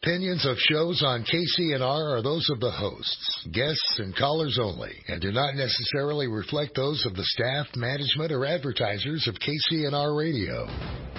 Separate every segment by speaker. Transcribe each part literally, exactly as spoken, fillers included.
Speaker 1: opinions of shows on K C N R are those of the hosts, guests, and callers only, and do not necessarily reflect those of the staff, management, or advertisers of K C N R Radio.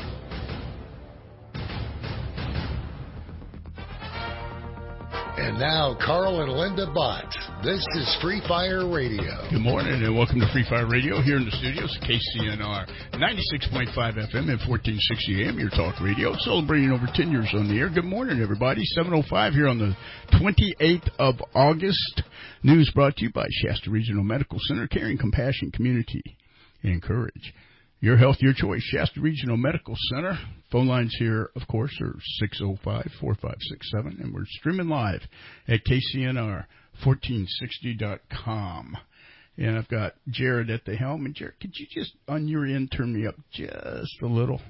Speaker 1: And now, Carl and Linda Bott. This is Free Fire Radio.
Speaker 2: Good morning and welcome to Free Fire Radio here in the studios of K C N R ninety-six point five F M and fourteen sixty A M, your talk radio, celebrating over ten years on the air. Good morning, everybody. seven oh five here on the twenty-eighth of August. News brought to you by Shasta Regional Medical Center, caring, compassion, community, and courage. Your health, your choice, Shasta Regional Medical Center. Phone lines here, of course, are six oh five, four five six seven, and we're streaming live at K C N R fourteen sixty dot com. And I've got Jared at the helm. And, Jared, could you just, on your end, turn me up just a little?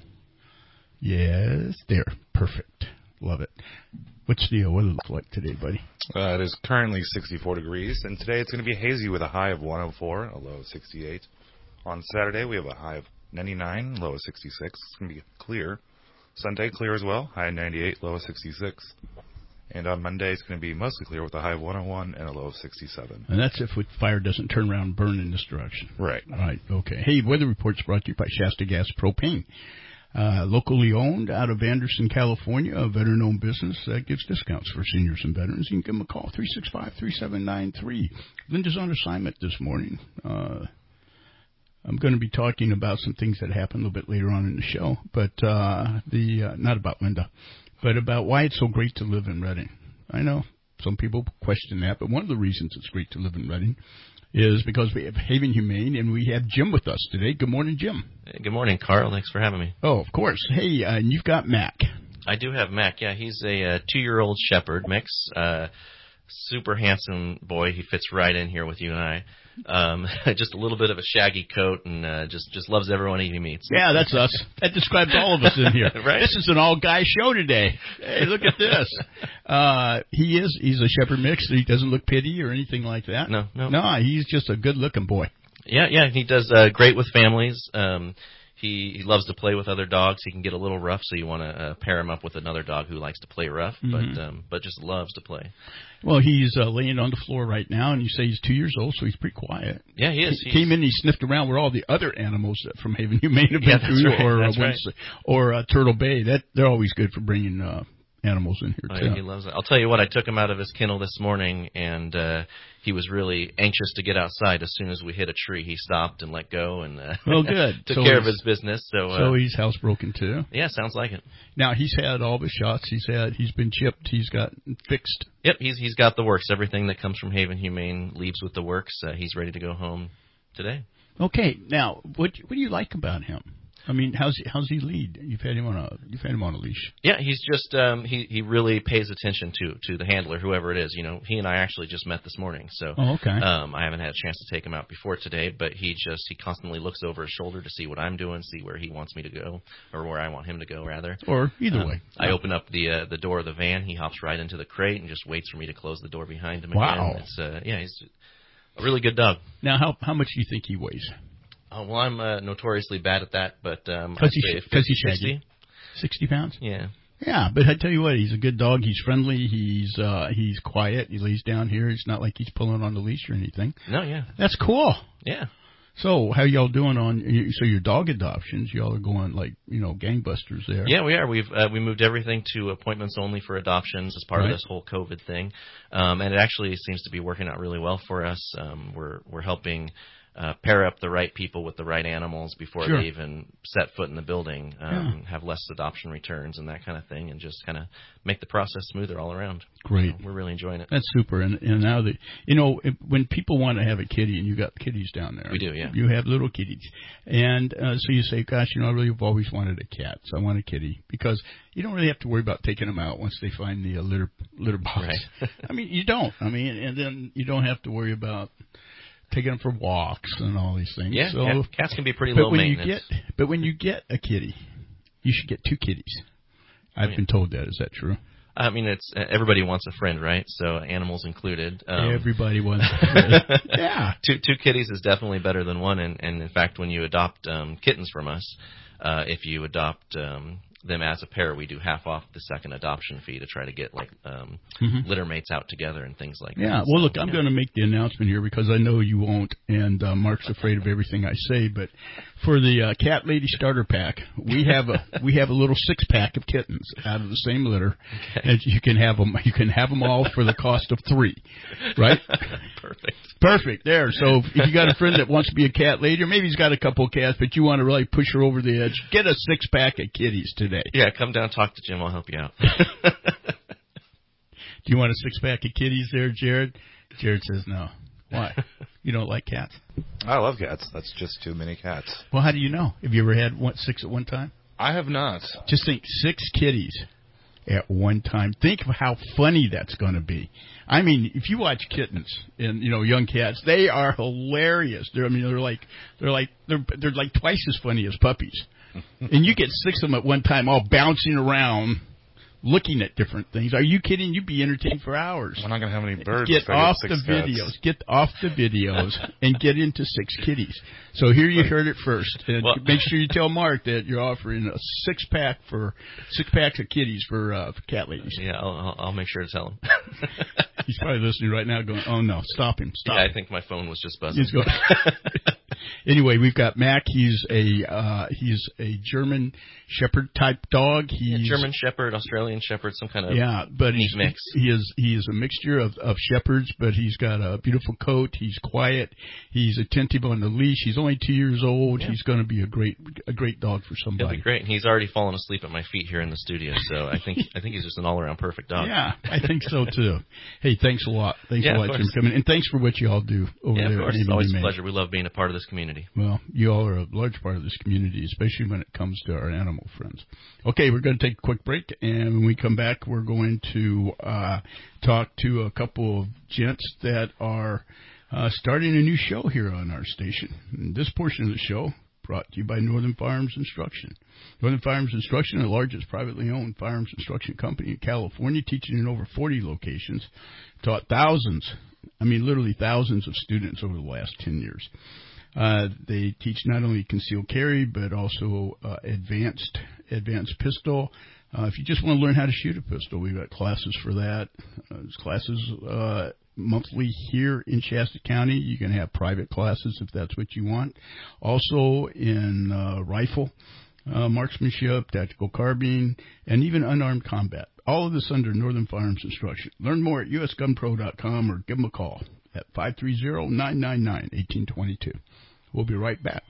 Speaker 2: Yes, there. Perfect. Love it. What's the weather look like today, buddy?
Speaker 3: Uh, it is currently sixty-four degrees, and today it's going to be hazy with a high of one oh four, a low of sixty-eight. On Saturday, we have a high of ninety-nine, low of sixty-six. It's going to be clear. Sunday, clear as well, high of ninety-eight, low of sixty-six. And on Monday, it's going to be mostly clear with a high of one oh one and a low of sixty-seven.
Speaker 2: And that's if fire doesn't turn around and burn in this direction.
Speaker 3: Right.
Speaker 2: All right, okay. Hey, weather report's brought to you by Shasta Gas Propane. Uh, locally owned out of Anderson, California, a veteran-owned business that gives discounts for seniors and veterans. You can give them a call, three six five, three seven nine three. Linda's on assignment this morning. Uh, I'm going to be talking about some things that happened a little bit later on in the show, but uh, the uh, not about Linda, but about why it's so great to live in Redding. I know some people question that, but one of the reasons it's great to live in Redding is because we have Haven Humane, and we have Jim with us today. Good morning, Jim.
Speaker 4: Hey, good morning, Carl. Thanks for having me.
Speaker 2: Oh, of course. Hey, uh, and you've got Mac.
Speaker 4: I do have Mac. Yeah, he's a uh, two-year-old shepherd mix. Uh, super handsome boy. He fits right in here with you and I. Um, just a little bit of a shaggy coat, and uh, just just loves everyone he meets.
Speaker 2: Yeah, that's us. That describes all of us in here.
Speaker 4: Right?
Speaker 2: This is an all-guy show today. Hey, look at this. Uh, he is. He's a shepherd mix. He doesn't look pitty or anything like that.
Speaker 4: No, no.
Speaker 2: No, he's just a good-looking boy.
Speaker 4: Yeah, yeah. He does uh, great with families. Um, He, he loves to play with other dogs. He can get a little rough, so you want to uh, pair him up with another dog who likes to play rough, mm-hmm. but um, but just loves to play.
Speaker 2: Well, he's uh, laying on the floor right now, and you say he's two years old, so he's pretty quiet.
Speaker 4: Yeah, he is.
Speaker 2: He came in and he sniffed around where all the other animals from Haven Humane have been
Speaker 4: yeah, that's
Speaker 2: through,
Speaker 4: right,
Speaker 2: or
Speaker 4: that's
Speaker 2: uh,
Speaker 4: right.
Speaker 2: or uh, Turtle Bay. That they're always good for bringing uh, animals in here
Speaker 4: oh,
Speaker 2: too.
Speaker 4: Yeah, he loves it. I'll tell you what. I took him out of his kennel this morning, and uh, he was really anxious to get outside. As soon as we hit a tree, he stopped and let go, and uh,
Speaker 2: well, good.
Speaker 4: took
Speaker 2: so
Speaker 4: care of his business. So, uh,
Speaker 2: so he's housebroken too.
Speaker 4: Yeah, sounds like it.
Speaker 2: Now he's had all the shots. He's had. He's been chipped. He's got fixed.
Speaker 4: Yep, he's he's got the works. Everything that comes from Haven Humane leaves with the works. Uh, he's ready to go home today.
Speaker 2: Okay. Now, what what do you like about him? I mean, how's he, how's he lead? You've had him on a you've had him on a leash.
Speaker 4: Yeah, he's just um, he he really pays attention to to the handler, whoever it is. You know, he and I actually just met this morning, so
Speaker 2: oh, okay.
Speaker 4: um, I haven't had a chance to take him out before today. But he just he constantly looks over his shoulder to see what I'm doing, see where he wants me to go, or where I want him to go, rather.
Speaker 2: Or either
Speaker 4: um,
Speaker 2: way.
Speaker 4: I yeah. open up the uh, the door of the van. He hops right into the crate and just waits for me to close the door behind him.
Speaker 2: Wow.
Speaker 4: Again. It's uh, yeah, he's a really good dog.
Speaker 2: Now, how how much do you think he weighs?
Speaker 4: Oh, well, I'm uh, notoriously bad at that, but um,
Speaker 2: Because he's, he's shaggy.
Speaker 4: sixty.
Speaker 2: sixty pounds?
Speaker 4: Yeah.
Speaker 2: Yeah, but I tell you what, he's a good dog. He's friendly. He's uh, he's quiet. He lays down here. It's not like he's pulling on the leash or anything.
Speaker 4: No, yeah.
Speaker 2: That's cool.
Speaker 4: Yeah.
Speaker 2: So how y'all doing on? So your dog adoptions, y'all are going like you know gangbusters there.
Speaker 4: Yeah, we are. We've uh, we moved everything to appointments only for adoptions as part
Speaker 2: right.
Speaker 4: of this whole COVID thing, um, and it actually seems to be working out really well for us. Um, we're we're helping. Uh, pair up the right people with the right animals before
Speaker 2: sure.
Speaker 4: they even set foot in the building, um, yeah. have less adoption returns and that kind of thing, and just kind of make the process smoother all around.
Speaker 2: Great.
Speaker 4: So we're really enjoying it.
Speaker 2: That's super. And and now that, you know, if, when people want to have a kitty, and you got kitties down there.
Speaker 4: We do, yeah.
Speaker 2: You have little kitties. And uh, so you say, gosh, you know, I really have always wanted a cat, so I want a kitty. Because you don't really have to worry about taking them out once they find the uh, litter, litter box.
Speaker 4: Right.
Speaker 2: I mean, you don't. I mean, and then you don't have to worry about taking them for walks and all these things.
Speaker 4: Yeah,
Speaker 2: so,
Speaker 4: cat, cats can be pretty
Speaker 2: but
Speaker 4: low
Speaker 2: when
Speaker 4: maintenance.
Speaker 2: You get, but when you get a kitty, you should get two kitties. I've oh, yeah. been told that. Is that true?
Speaker 4: I mean, it's uh, everybody wants a friend, right? So animals included. Um,
Speaker 2: everybody wants a friend. Yeah.
Speaker 4: Two, two kitties is definitely better than one. And, and in fact, when you adopt um, kittens from us, uh, if you adopt um, them as a pair, we do half off the second adoption fee to try to get like um,
Speaker 2: Mm-hmm.
Speaker 4: litter mates out together and things like
Speaker 2: Yeah,
Speaker 4: that.
Speaker 2: well,
Speaker 4: So,
Speaker 2: look, I'm
Speaker 4: yeah.
Speaker 2: going to make the announcement here because I know you won't, and uh, Mark's afraid of everything I say. But for the uh, Cat Lady Starter Pack, we have a we have a little six pack of kittens out of the same litter,
Speaker 4: Okay.
Speaker 2: and you can have them. You can have them all for the cost of three, right?
Speaker 4: Perfect.
Speaker 2: Perfect. There. So if you got a friend that wants to be a cat lady, or maybe he's got a couple of cats, but you want to really push her over the edge, get a six pack of kitties today.
Speaker 4: Yeah, come down, talk to Jim. I'll help you out.
Speaker 2: Do you want a six pack of kitties there, Jared? Jared says no. Why? You don't like cats?
Speaker 3: I love cats. That's just too many cats.
Speaker 2: Well, how do you know? Have you ever had one, six at one time?
Speaker 3: I have not.
Speaker 2: Just think, six kitties at one time. Think of how funny that's going to be. I mean, if you watch kittens and you know young cats, they are hilarious. They're, I mean, they're like they're like they're they're like twice as funny as puppies. And you get six of them at one time, all bouncing around, looking at different things. Are you kidding? You'd be entertained for hours.
Speaker 3: We're not going to have any birds.
Speaker 2: Get
Speaker 3: if I
Speaker 2: off
Speaker 3: get
Speaker 2: the
Speaker 3: six cats.
Speaker 2: videos. Get off the videos and get into six kitties. So here you heard it first. And
Speaker 4: Well-
Speaker 2: make sure you tell Mark that you're offering a six pack for six packs of kitties for, uh, for cat ladies.
Speaker 4: Yeah, I'll, I'll, I'll make sure to tell him.
Speaker 2: He's probably listening right now, going, "Oh no, stop him! Stop!"
Speaker 4: Yeah,
Speaker 2: him.
Speaker 4: I think my phone was just buzzing.
Speaker 2: He's going. Anyway, we've got Mac. He's a uh, he's a German Shepherd type dog. He's
Speaker 4: Yeah, German Shepherd, Australian Shepherd, some kind of
Speaker 2: Yeah, but he's
Speaker 4: neat mix.
Speaker 2: He is he is a mixture of, of shepherds, but he's got a beautiful coat. He's quiet. He's attentive on the leash. He's only two years old.
Speaker 4: Yeah.
Speaker 2: He's going to be a great a great dog for
Speaker 4: He'll
Speaker 2: somebody.
Speaker 4: be great. And he's already fallen asleep at my feet here in the studio, so I think I think he's just an all around perfect dog.
Speaker 2: Yeah, I think so too. Hey, thanks a lot. Thanks
Speaker 4: Yeah,
Speaker 2: a
Speaker 4: of
Speaker 2: lot, Jim,
Speaker 4: course.
Speaker 2: for coming, and thanks for what you all do over
Speaker 4: Yeah,
Speaker 2: there.
Speaker 4: of course.
Speaker 2: at
Speaker 4: It's always
Speaker 2: Indian
Speaker 4: a
Speaker 2: Maine.
Speaker 4: pleasure. We love being a part of this community.
Speaker 2: Well, you all are a large part of this community, especially when it comes to our animal friends. Okay, we're going to take a quick break, and when we come back, we're going to uh, talk to a couple of gents that are uh, starting a new show here on our station. And this portion of the show brought to you by Northern Firearms Instruction. Northern Firearms Instruction, the largest privately owned firearms instruction company in California, teaching in over forty locations, taught thousands, I mean literally thousands of students over the last ten years. Uh, they teach not only concealed carry, but also uh, advanced advanced pistol. Uh, if you just want to learn how to shoot a pistol, we've got classes for that. Uh, there's classes uh, monthly here in Shasta County. You can have private classes if that's what you want. Also in uh, rifle, uh, marksmanship, tactical carbine, and even unarmed combat. All of this under Northern Firearms Instruction. Learn more at U S gun pro dot com or give them a call at five three zero, nine nine nine, one eight two two. We'll be right back.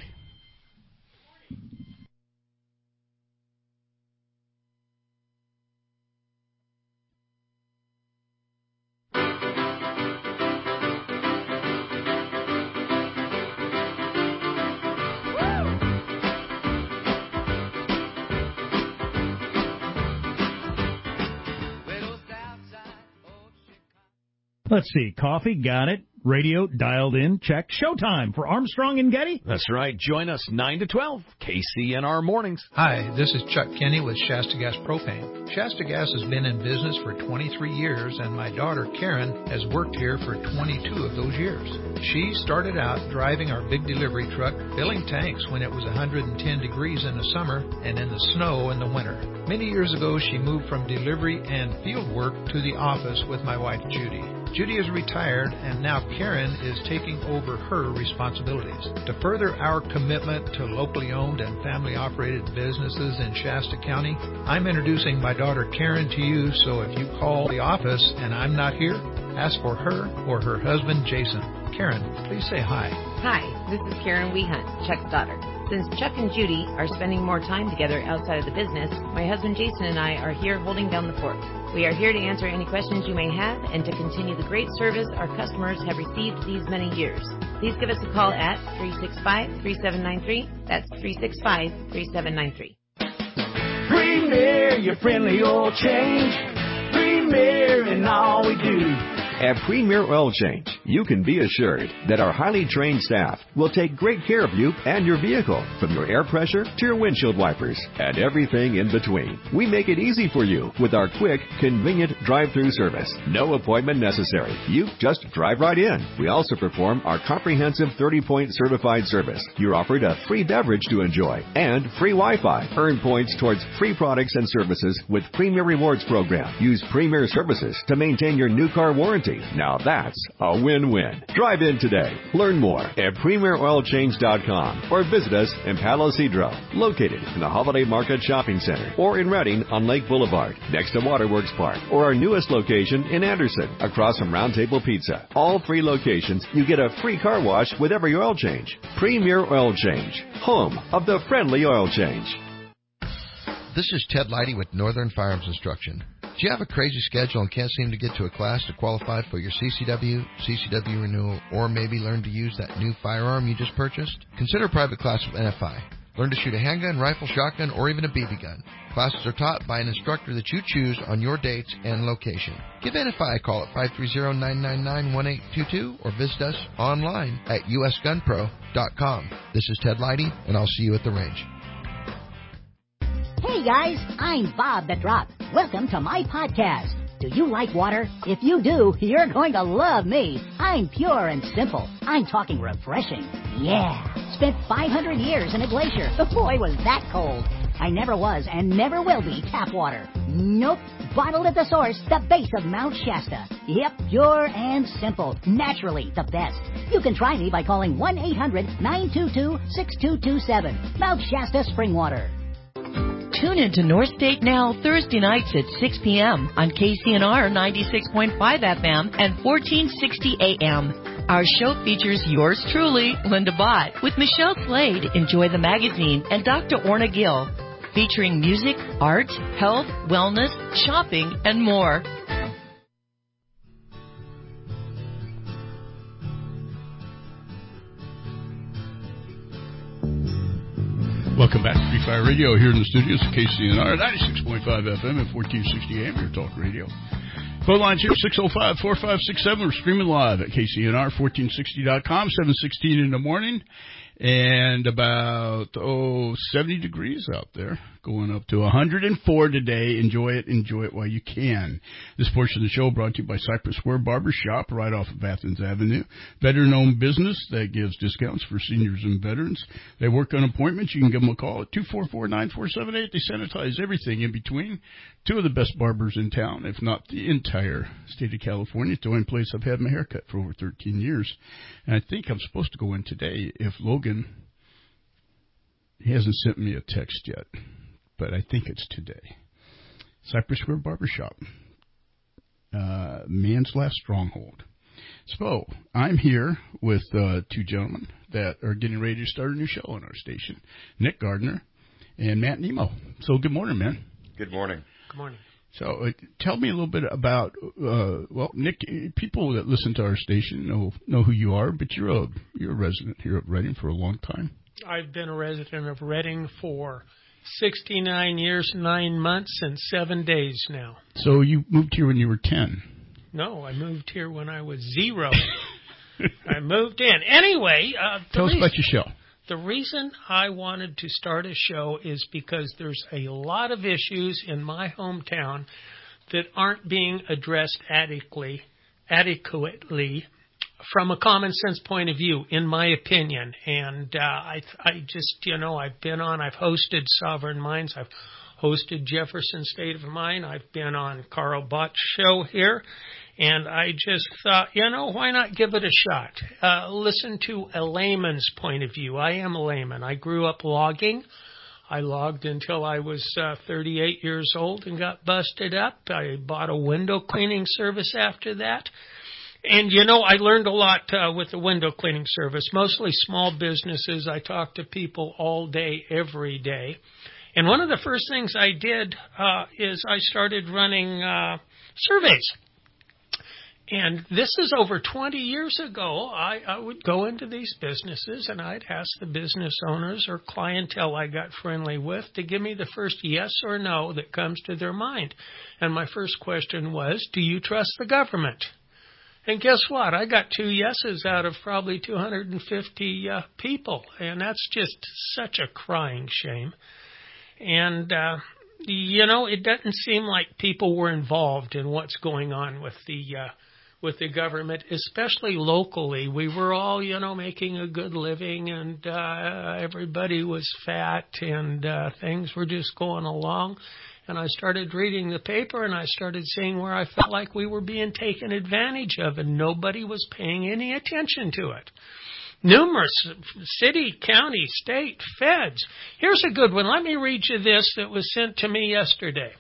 Speaker 5: Let's see. Coffee, got it. Radio, dialed in, check. Showtime for Armstrong and Getty.
Speaker 6: That's right. Join us nine to twelve, K C N R Mornings.
Speaker 7: Hi, this is Chuck Kenny with Shasta Gas Propane. Shasta Gas has been in business for twenty-three years, and my daughter Karen has worked here for twenty-two of those years. She started out driving our big delivery truck, filling tanks when it was one hundred ten degrees in the summer and in the snow in the winter. Many years ago, she moved from delivery and field work to the office with my wife Judy. Judy is retired, and now Karen is taking over her responsibilities. To further our commitment to locally owned and family-operated businesses in Shasta County, I'm introducing my daughter Karen to you, so if you call the office and I'm not here, ask for her or her husband Jason. Karen, please say hi.
Speaker 8: Hi, this is Karen Wehunt, Chuck's daughter. Since Chuck and Judy are spending more time together outside of the business, my husband Jason and I are here holding down the fort. We are here to answer any questions you may have and to continue the great service our customers have received these many years. Please give us a call at three six five, three seven nine three. That's three six five, three seven nine three.
Speaker 5: Premier, your friendly oil change. Premier in all we do.
Speaker 9: At Premier Oil Change, you can be assured that our highly trained staff will take great care of you and your vehicle, from your air pressure to your windshield wipers and everything in between. We make it easy for you with our quick, convenient drive-through service. No appointment necessary. You just drive right in. We also perform our comprehensive thirty-point certified service. You're offered a free beverage to enjoy and free Wi-Fi. Earn points towards free products and services with Premier Rewards program. Use Premier Services to maintain your new car warranty. Now that's a win-win. Drive in today. Learn more at premier oil change dot com or visit us in Palo Cedro, located in the Holiday Market Shopping Center, or in Redding on Lake Boulevard, next to Waterworks Park, or our newest location in Anderson, across from Round Table Pizza. All three locations, you get a free car wash with every oil change. Premier Oil Change, home of the friendly oil change.
Speaker 10: This is Ted Leidy with Northern Firearms Instruction. Do you have a crazy schedule and can't seem to get to a class to qualify for your C C W, C C W renewal, or maybe learn to use that new firearm you just purchased? Consider a private class with N F I. Learn to shoot a handgun, rifle, shotgun, or even a B B gun. Classes are taught by an instructor that you choose on your dates and location. Give N F I a call at five three zero, nine nine nine, one eight two two or visit us online at u s gun pro dot com. This is Ted Leidy, and I'll see you at the range.
Speaker 11: Hey guys, I'm Bob the Drop. Welcome to my podcast. Do you like water? If you do, you're going to love me. I'm pure and simple. I'm talking refreshing. Yeah. Spent five hundred years in a glacier. Boy, was that cold. I never was and never will be tap water. Nope. Bottled at the source, the base of Mount Shasta. Yep, pure and simple. Naturally the best. You can try me by calling one eight hundred, nine two two, six two two seven. Mount Shasta Spring Water.
Speaker 12: Tune in to North State Now Thursday nights at six p.m. on K C N R ninety-six point five F M and fourteen sixty A M. Our show features yours truly, Linda Bott, with Michelle Slade, Enjoy the Magazine, and Doctor Orna Gill, featuring music, art, health, wellness, shopping, and more.
Speaker 2: Welcome back to Free Fire Radio here in the studios of K C N R, ninety-six point five F M and fourteen sixty A M, your talk radio. Phone lines here, six oh five, four five six seven. We're streaming live at K C N R fourteen sixty dot com, seven sixteen in the morning, and about, oh, seventy degrees out there, going up to one hundred four today. Enjoy it. Enjoy it while you can. This portion of the show brought to you by Cypress Square Barber Shop right off of Athens Avenue. Veteran-owned business that gives discounts for seniors and veterans. They work on appointments. You can give them a call at two four four, nine four seven eight. They sanitize everything in between. Two of the best barbers in town, if not the entire state of California. It's the only place I've had my hair cut for over thirteen years. And I think I'm supposed to go in today if Logan, he hasn't sent me a text yet, but I think it's today. Cypress Square Barbershop, uh, man's last stronghold. So I'm here with uh, two gentlemen that are getting ready to start a new show on our station, Nick Gardner and Matt Nemo. So good morning, man.
Speaker 13: Good morning.
Speaker 14: Good morning.
Speaker 2: So uh, tell me a little bit about, uh, well, Nick, people that listen to our station know know who you are, but you're a, you're a resident here at Redding for a long time.
Speaker 14: I've been a resident of Redding for sixty-nine years, nine months, and seven days now.
Speaker 2: So you moved here when you were ten?
Speaker 14: No, I moved here when I was zero. I moved in. Anyway. Uh,
Speaker 2: Tell us
Speaker 14: reason,
Speaker 2: about your show.
Speaker 14: The reason I wanted to start a show is because there's a lot of issues in my hometown that aren't being addressed adequately, adequately from a common sense point of view, in my opinion. And uh, I, I just, you know, I've been on, I've hosted Sovereign Minds, I've hosted Jefferson State of Mind, I've been on Carl Bott's show here. And I just thought, you know, why not give it a shot? Uh, listen to a layman's point of view. I am a layman. I grew up logging. I logged until I was uh, thirty-eight years old and got busted up. I bought a window cleaning service after that. And, you know, I learned a lot uh, with the window cleaning service, mostly small businesses. I talked to people all day, every day. And one of the first things I did uh, is I started running uh, surveys. And this is over twenty years ago. I, I would go into these businesses and I'd ask the business owners or clientele I got friendly with to give me the first yes or no that comes to their mind. And my first question was, do you trust the government? And guess what? I got two yeses out of probably two hundred fifty uh, people, and that's just such a crying shame. And, uh, you know, it doesn't seem like people were involved in what's going on with the uh, with the government, especially locally. We were all, you know, making a good living, and uh, everybody was fat, and uh, things were just going along. And I started reading the paper, and I started seeing where I felt like we were being taken advantage of, and nobody was paying any attention to it. Numerous city, county, state, feds. Here's a good one. Let me read you this that was sent to me yesterday.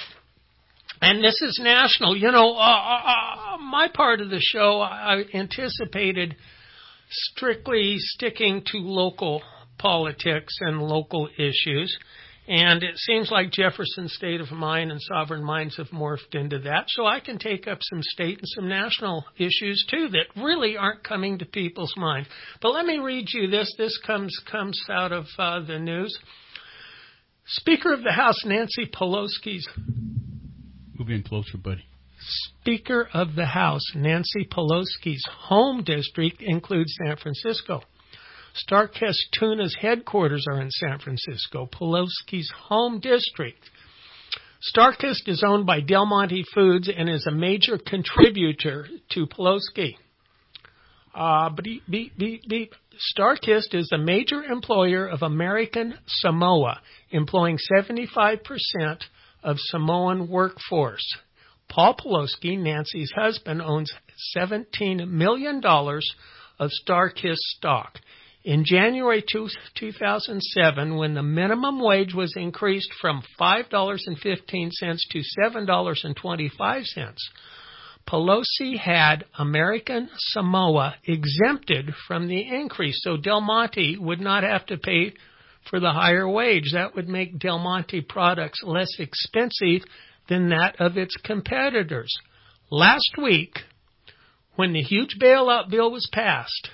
Speaker 14: And this is national. You know, uh, uh, my part of the show, I anticipated strictly sticking to local politics and local issues. And it seems like Jefferson's State of Mind and Sovereign Minds have morphed into that. So I can take up some state and some national issues, too, that really aren't coming to people's mind. But let me read you this. This comes comes out of uh, the news. Speaker of the House Nancy Pelosi's...
Speaker 2: Move in closer, buddy.
Speaker 14: Speaker of the House Nancy Pelosi's home district includes San Francisco. Starkist Tuna's headquarters are in San Francisco, Pelosi's home district. Starkist is owned by Del Monte Foods and is a major contributor to Pelosi. Uh, beep, beep, beep, beep. Starkist is a major employer of American Samoa, employing seventy-five percent of Samoan workforce. Paul Pelosi, Nancy's husband, owns seventeen million dollars of Starkist stock. In January two thousand seven, when the minimum wage was increased from five dollars and fifteen cents to seven dollars and twenty-five cents, Pelosi had American Samoa exempted from the increase, so Del Monte would not have to pay for the higher wage. That would make Del Monte products less expensive than that of its competitors. Last week, when the huge bailout bill was passed,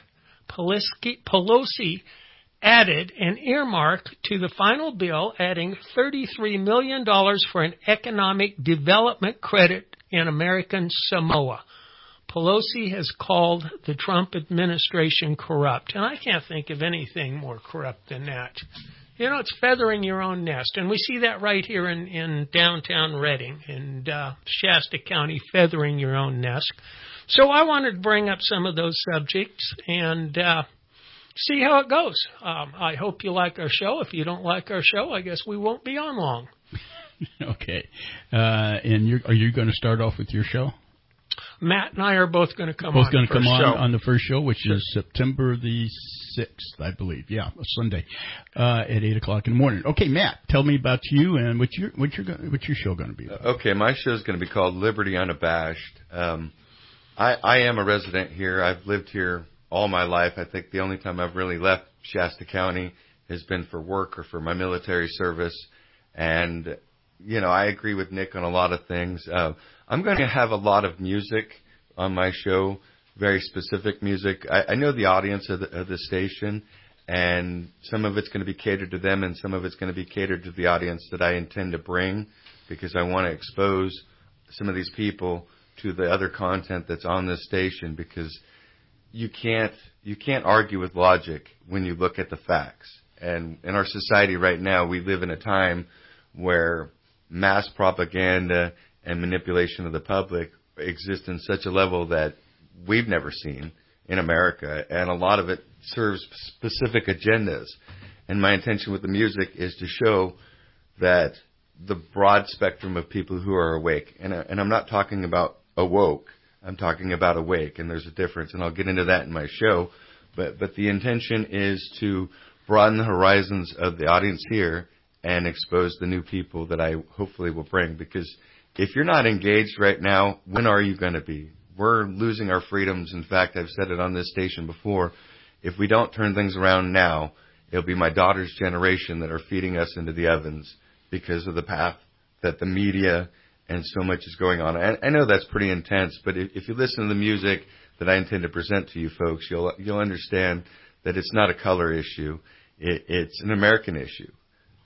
Speaker 14: Pelosi added an earmark to the final bill, adding thirty-three million dollars for an economic development credit in American Samoa. Pelosi has called the Trump administration corrupt, and I can't think of anything more corrupt than that. You know, it's feathering your own nest, and we see that right here in, in downtown Redding, in uh, Shasta County, feathering your own nest. So I wanted to bring up some of those subjects and uh, see how it goes. Um, I hope you like our show. If you don't like our show, I guess we won't be on long.
Speaker 2: Okay. Uh, and you're, are you going to start off with your show?
Speaker 14: Matt and I are both going to come
Speaker 2: both
Speaker 14: on
Speaker 2: going to come on
Speaker 14: show.
Speaker 2: on the first show, which sure. is September the sixth, I believe. Yeah, a Sunday uh, at eight o'clock in the morning. Okay, Matt, tell me about you and what's your what's your what's your show going to be about?
Speaker 13: Okay, my show is going to be called Liberty Unabashed. Um, I, I am a resident here. I've lived here all my life. I think the only time I've really left Shasta County has been for work or for my military service. And, you know, I agree with Nick on a lot of things. Uh, I'm going to have a lot of music on my show, very specific music. I, I know the audience of the, of the station, and some of it's going to be catered to them, and some of it's going to be catered to the audience that I intend to bring, because I want to expose some of these people to the other content that's on this station, because you can't you can't argue with logic when you look at the facts. And in our society right now, we live in a time where mass propaganda and manipulation of the public exist in such a level that we've never seen in America, and a lot of it serves specific agendas. And my intention with the music is to show that the broad spectrum of people who are awake, and, and I'm not talking about awoke, I'm talking about awake, and there's a difference, and I'll get into that in my show. But but the intention is to broaden the horizons of the audience here and expose the new people that I hopefully will bring. Because if you're not engaged right now, when are you going to be? We're losing our freedoms. In fact, I've said it on this station before. If we don't turn things around now, it'll be my daughter's generation that are feeding us into the ovens because of the path that the media and so much is going on. I, I know that's pretty intense, but if, if you listen to the music that I intend to present to you folks, you'll you'll understand that it's not a color issue. It, it's an American issue.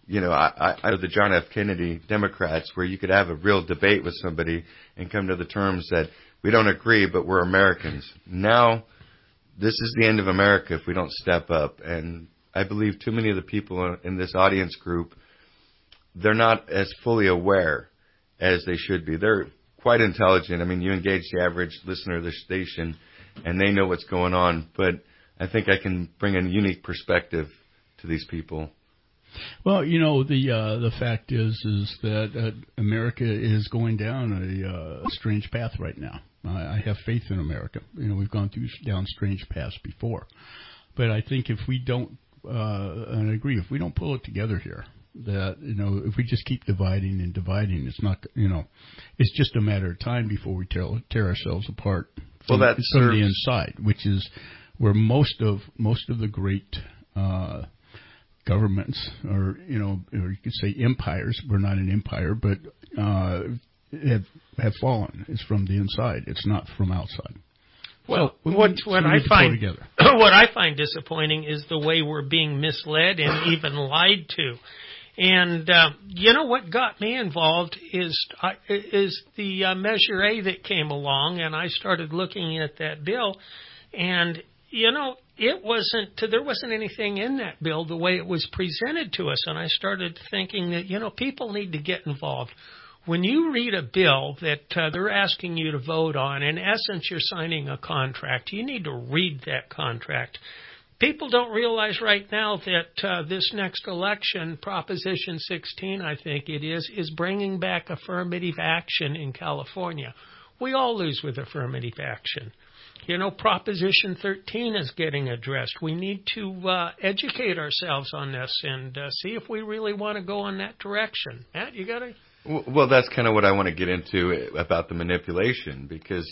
Speaker 13: you know, I, I know the John F. Kennedy Democrats, where you could have a real debate with somebody and come to the terms that we don't agree, but we're Americans. Now, this is the end of America if we don't step up. And I believe too many of the people in this audience group, they're not as fully aware as they should be. They're quite intelligent. I mean, you engage the average listener of the station, and they know what's going on. But I think I can bring a unique perspective to these people.
Speaker 2: Well, you know, the uh, the fact is is that uh, America is going down a uh, strange path right now. I, I have faith in America. You know, we've gone through down strange paths before, but I think if we don't, uh, and I agree, if we don't pull it together here, that, you know, if we just keep dividing and dividing, it's not, you know, it's just a matter of time before we tear, tear ourselves apart from,
Speaker 13: well, that's
Speaker 2: from the inside, which is where most of most of the great uh, governments, or, you know, or you could say empires, we're not an empire, but uh, have have fallen. It's from the inside. It's not from outside.
Speaker 14: Well,
Speaker 2: so,
Speaker 14: what
Speaker 2: so
Speaker 14: what I find
Speaker 2: together.
Speaker 14: what I find disappointing is the way we're being misled and even lied to. And uh, you know what got me involved is uh, is the uh, Measure A that came along, and I started looking at that bill, and you know, it wasn't, there wasn't anything in that bill the way it was presented to us. And I started thinking that, you know, people need to get involved. When you read a bill that uh, they're asking you to vote on, in essence, you're signing a contract. You need to read that contract. People don't realize right now that uh, this next election, Proposition sixteen, I think it is, is bringing back affirmative action in California. We all lose with affirmative action. You know, Proposition thirteen is getting addressed. We need to uh, educate ourselves on this and uh, see if we really want to go in that direction. Matt, you got to...
Speaker 13: Well, that's kind of what I want to get into about the manipulation, because,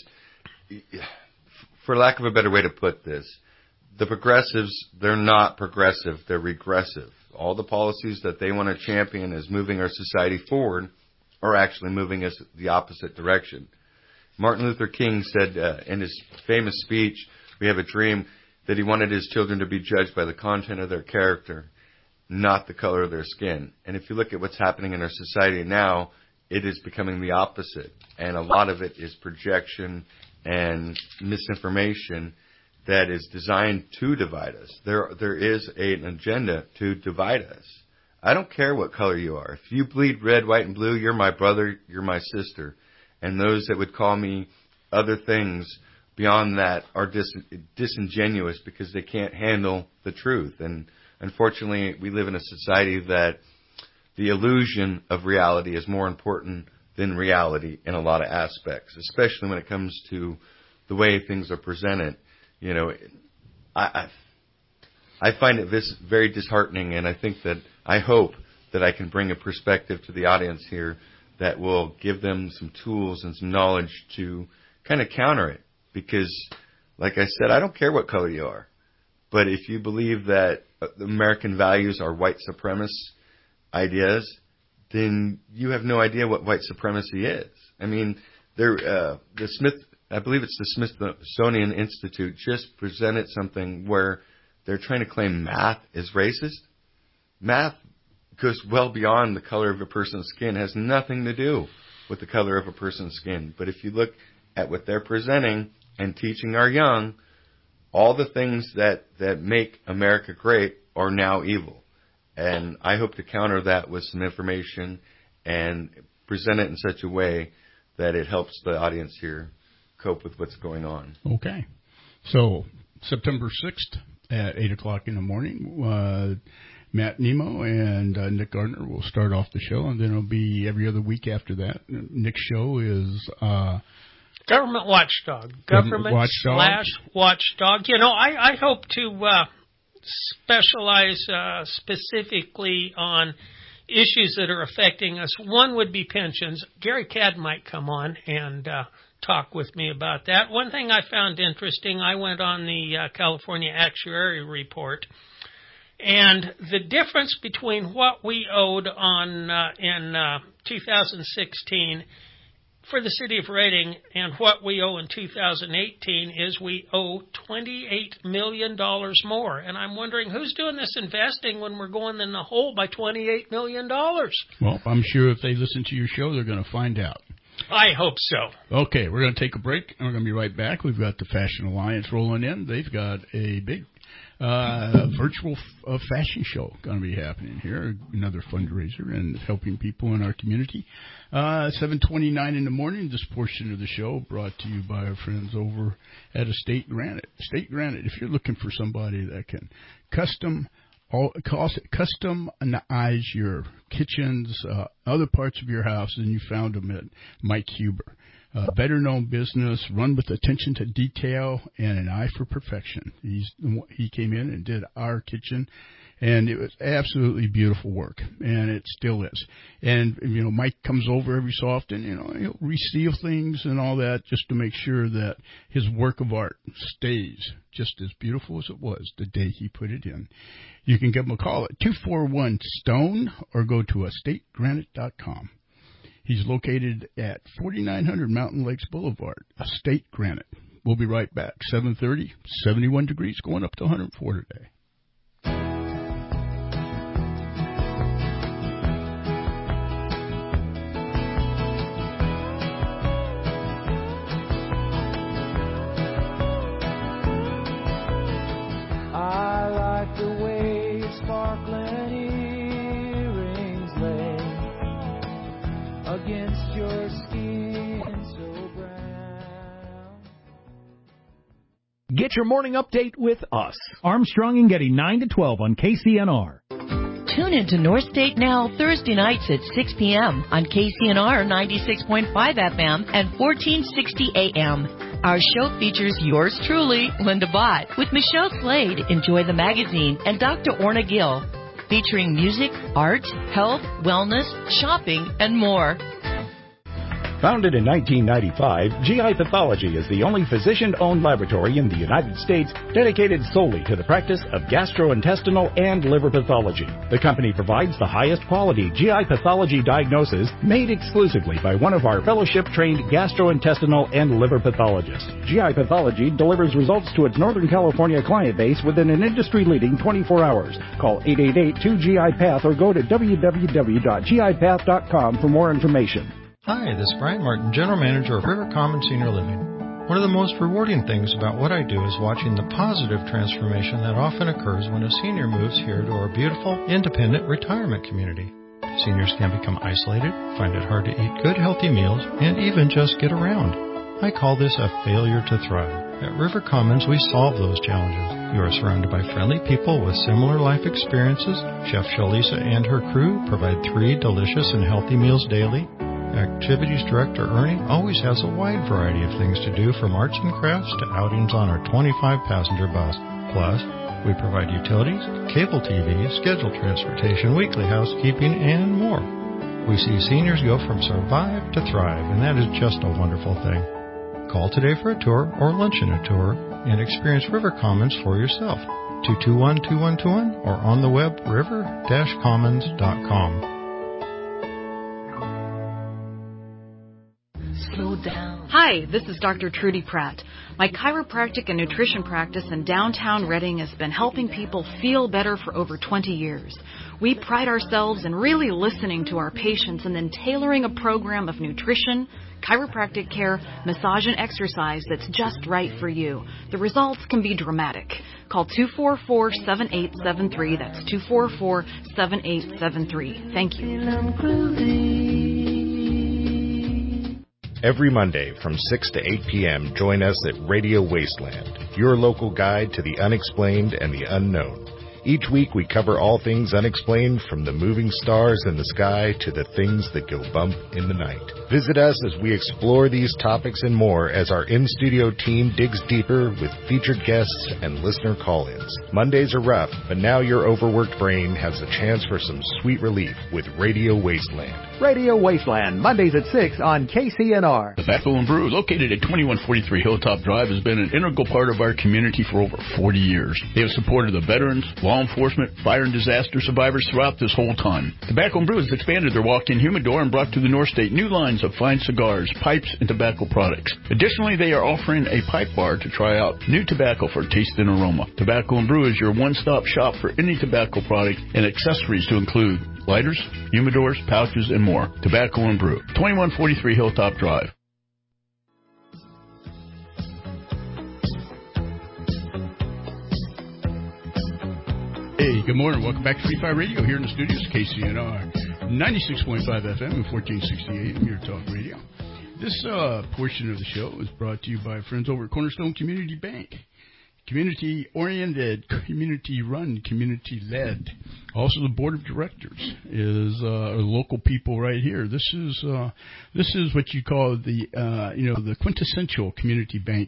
Speaker 13: for lack of a better way to put this, the progressives, they're not progressive, they're regressive. All the policies that they want to champion as moving our society forward are actually moving us the opposite direction. Martin Luther King said uh, in his famous speech, "We have a dream," that he wanted his children to be judged by the content of their character, not the color of their skin. And if you look at what's happening in our society now, it is becoming the opposite. And a lot of it is projection and misinformation that is designed to divide us. There, there is a, an agenda to divide us. I don't care what color you are. If you bleed red, white, and blue, you're my brother, you're my sister. And those that would call me other things beyond that are dis- disingenuous because they can't handle the truth. And unfortunately, we live in a society that the illusion of reality is more important than reality in a lot of aspects, especially when it comes to the way things are presented. You know, I, I, I find it this very disheartening, and I think that I hope that I can bring a perspective to the audience here that will give them some tools and some knowledge to kind of counter it. Because, like I said, I don't care what color you are. But if you believe that the American values are white supremacist ideas, then you have no idea what white supremacy is. I mean, there, uh, the Smith, I believe it's the Smithsonian Institute, just presented something where they're trying to claim math is racist. Math goes well beyond the color of a person's skin, has nothing to do with the color of a person's skin. But if you look at what they're presenting and teaching our young, all the things that, that make America great are now evil. And I hope to counter that with some information and present it in such a way that it helps the audience here cope with what's going on.
Speaker 2: Okay. So September sixth at eight o'clock in the morning, uh, Matt Nemo and uh, Nick Gardner will start off the show, and then it'll be every other week after that. Nick's show is... Uh,
Speaker 14: Government Watchdog. Government, Government watchdog. slash Watchdog. You know, I, I hope to uh, specialize uh, specifically on issues that are affecting us. One would be pensions. Gary Cadd might come on and uh, talk with me about that. One thing I found interesting, I went on the uh, California Actuary Report, and the difference between what we owed on uh, in uh, two thousand sixteen for the city of Reading, and what we owe in two thousand eighteen is we owe twenty-eight million dollars more. And I'm wondering who's doing this investing when we're going in the hole by twenty-eight million dollars?
Speaker 2: Well, I'm sure if they listen to your show, they're going to find out.
Speaker 14: I hope so.
Speaker 2: Okay, we're going to take a break, and we're going to be right back. We've got the Fashion Alliance rolling in. They've got a big uh, virtual f- uh, fashion show going to be happening here, another fundraiser and helping people in our community. Uh, seven twenty-nine in the morning, this portion of the show brought to you by our friends over at Estate Granite. Estate Granite, if you're looking for somebody that can custom all, customize your kitchens, uh, other parts of your house, then you found them at Mike Huber. Uh, better known business, run with attention to detail and an eye for perfection. He's he came in and did our kitchen, and it was absolutely beautiful work, and it still is. And you know, Mike comes over every so often, you know, he'll reseal things and all that just to make sure that his work of art stays just as beautiful as it was the day he put it in. You can give him a call at two four one STONE or go to estate granite dot com. He's located at forty-nine hundred Mountain Lakes Boulevard, Estate Granite. We'll be right back. seven thirty, seventy-one degrees, going up to one hundred four today.
Speaker 15: I like the way sparkling earrings lay against your skin so brown.
Speaker 6: Get your morning update with us.
Speaker 5: Armstrong and Getty, nine to twelve on K C N R.
Speaker 12: Tune into North State Now Thursday nights at six p.m. on K C N R ninety-six point five F M and fourteen sixty A M. Our show features yours truly, Linda Bott, with Michelle Slade, Enjoy the Magazine, and Doctor Orna Gill, featuring music, art, health, wellness, shopping, and more.
Speaker 16: Founded in nineteen ninety-five, G I Pathology is the only physician-owned laboratory in the United States dedicated solely to the practice of gastrointestinal and liver pathology. The company provides the highest quality G I pathology diagnosis made exclusively by one of our fellowship-trained gastrointestinal and liver pathologists. G I Pathology delivers results to its Northern California client base within an industry-leading twenty-four hours. Call eight eight eight, two G I Path or go to w w w dot g i path dot com for more information.
Speaker 7: Hi, this is Brian Martin, General Manager of River Commons Senior Living. One of the most rewarding things about what I do is watching the positive transformation that often occurs when a senior moves here to our beautiful, independent retirement community. Seniors can become isolated, find it hard to eat good, healthy meals, and even just get around. I call this a failure to thrive. At River Commons, we solve those challenges. You are surrounded by friendly people with similar life experiences. Chef Shalisa and her crew provide three delicious and healthy meals daily. Activities Director Ernie always has a wide variety of things to do, from arts and crafts to outings on our twenty-five passenger bus. Plus, we provide utilities, cable T V, scheduled transportation, weekly housekeeping, and more. We see seniors go from survive to thrive, and that is just a wonderful thing. Call today for a tour or luncheon a tour and experience River Commons for yourself. two two one, two one two one or on the web river dash commons dot com.
Speaker 17: Slow down. Hi, this is Doctor Trudy Pratt. My chiropractic and nutrition practice in downtown Reading has been helping people feel better for over twenty years. We pride ourselves in really listening to our patients and then tailoring a program of nutrition, chiropractic care, massage, and exercise that's just right for you. The results can be dramatic. Call two four four, seven eight seven three. That's two four four, seven eight seven three. Thank you.
Speaker 18: Every Monday from six to eight p.m., join us at Radio Wasteland, your local guide to the unexplained and the unknown. Each week we cover all things unexplained, from the moving stars in the sky to the things that go bump in the night. Visit us as we explore these topics and more as our in-studio team digs deeper with featured guests and listener call-ins. Mondays are rough, but now your overworked brain has a chance for some sweet relief with Radio Wasteland.
Speaker 19: Radio Wasteland, Mondays at six on K C N R.
Speaker 2: The Bethel and Brew, located at twenty-one forty-three Hilltop Drive, has been an integral part of our community for over forty years. They have supported the veterans, law law enforcement, fire and disaster survivors throughout this whole time. Tobacco and Brew has expanded their walk-in humidor and brought to the North State new lines of fine cigars, pipes, and tobacco products. Additionally, they are offering a pipe bar to try out new tobacco for taste and aroma. Tobacco and Brew is your one-stop shop for any tobacco product and accessories to include lighters, humidors, pouches, and more. Tobacco and Brew, twenty-one forty-three Hilltop Drive. Hey, good morning. Welcome back to Free Fire Radio here in the studios, K C N R, ninety-six point five F M and fourteen sixty A M, your talk radio. This uh, portion of the show is brought to you by friends over at Cornerstone Community Bank. Community-oriented, community-run, community-led. Also, the board of directors is uh, local people right here. This is uh, this is what you call the uh, you know the quintessential community bank.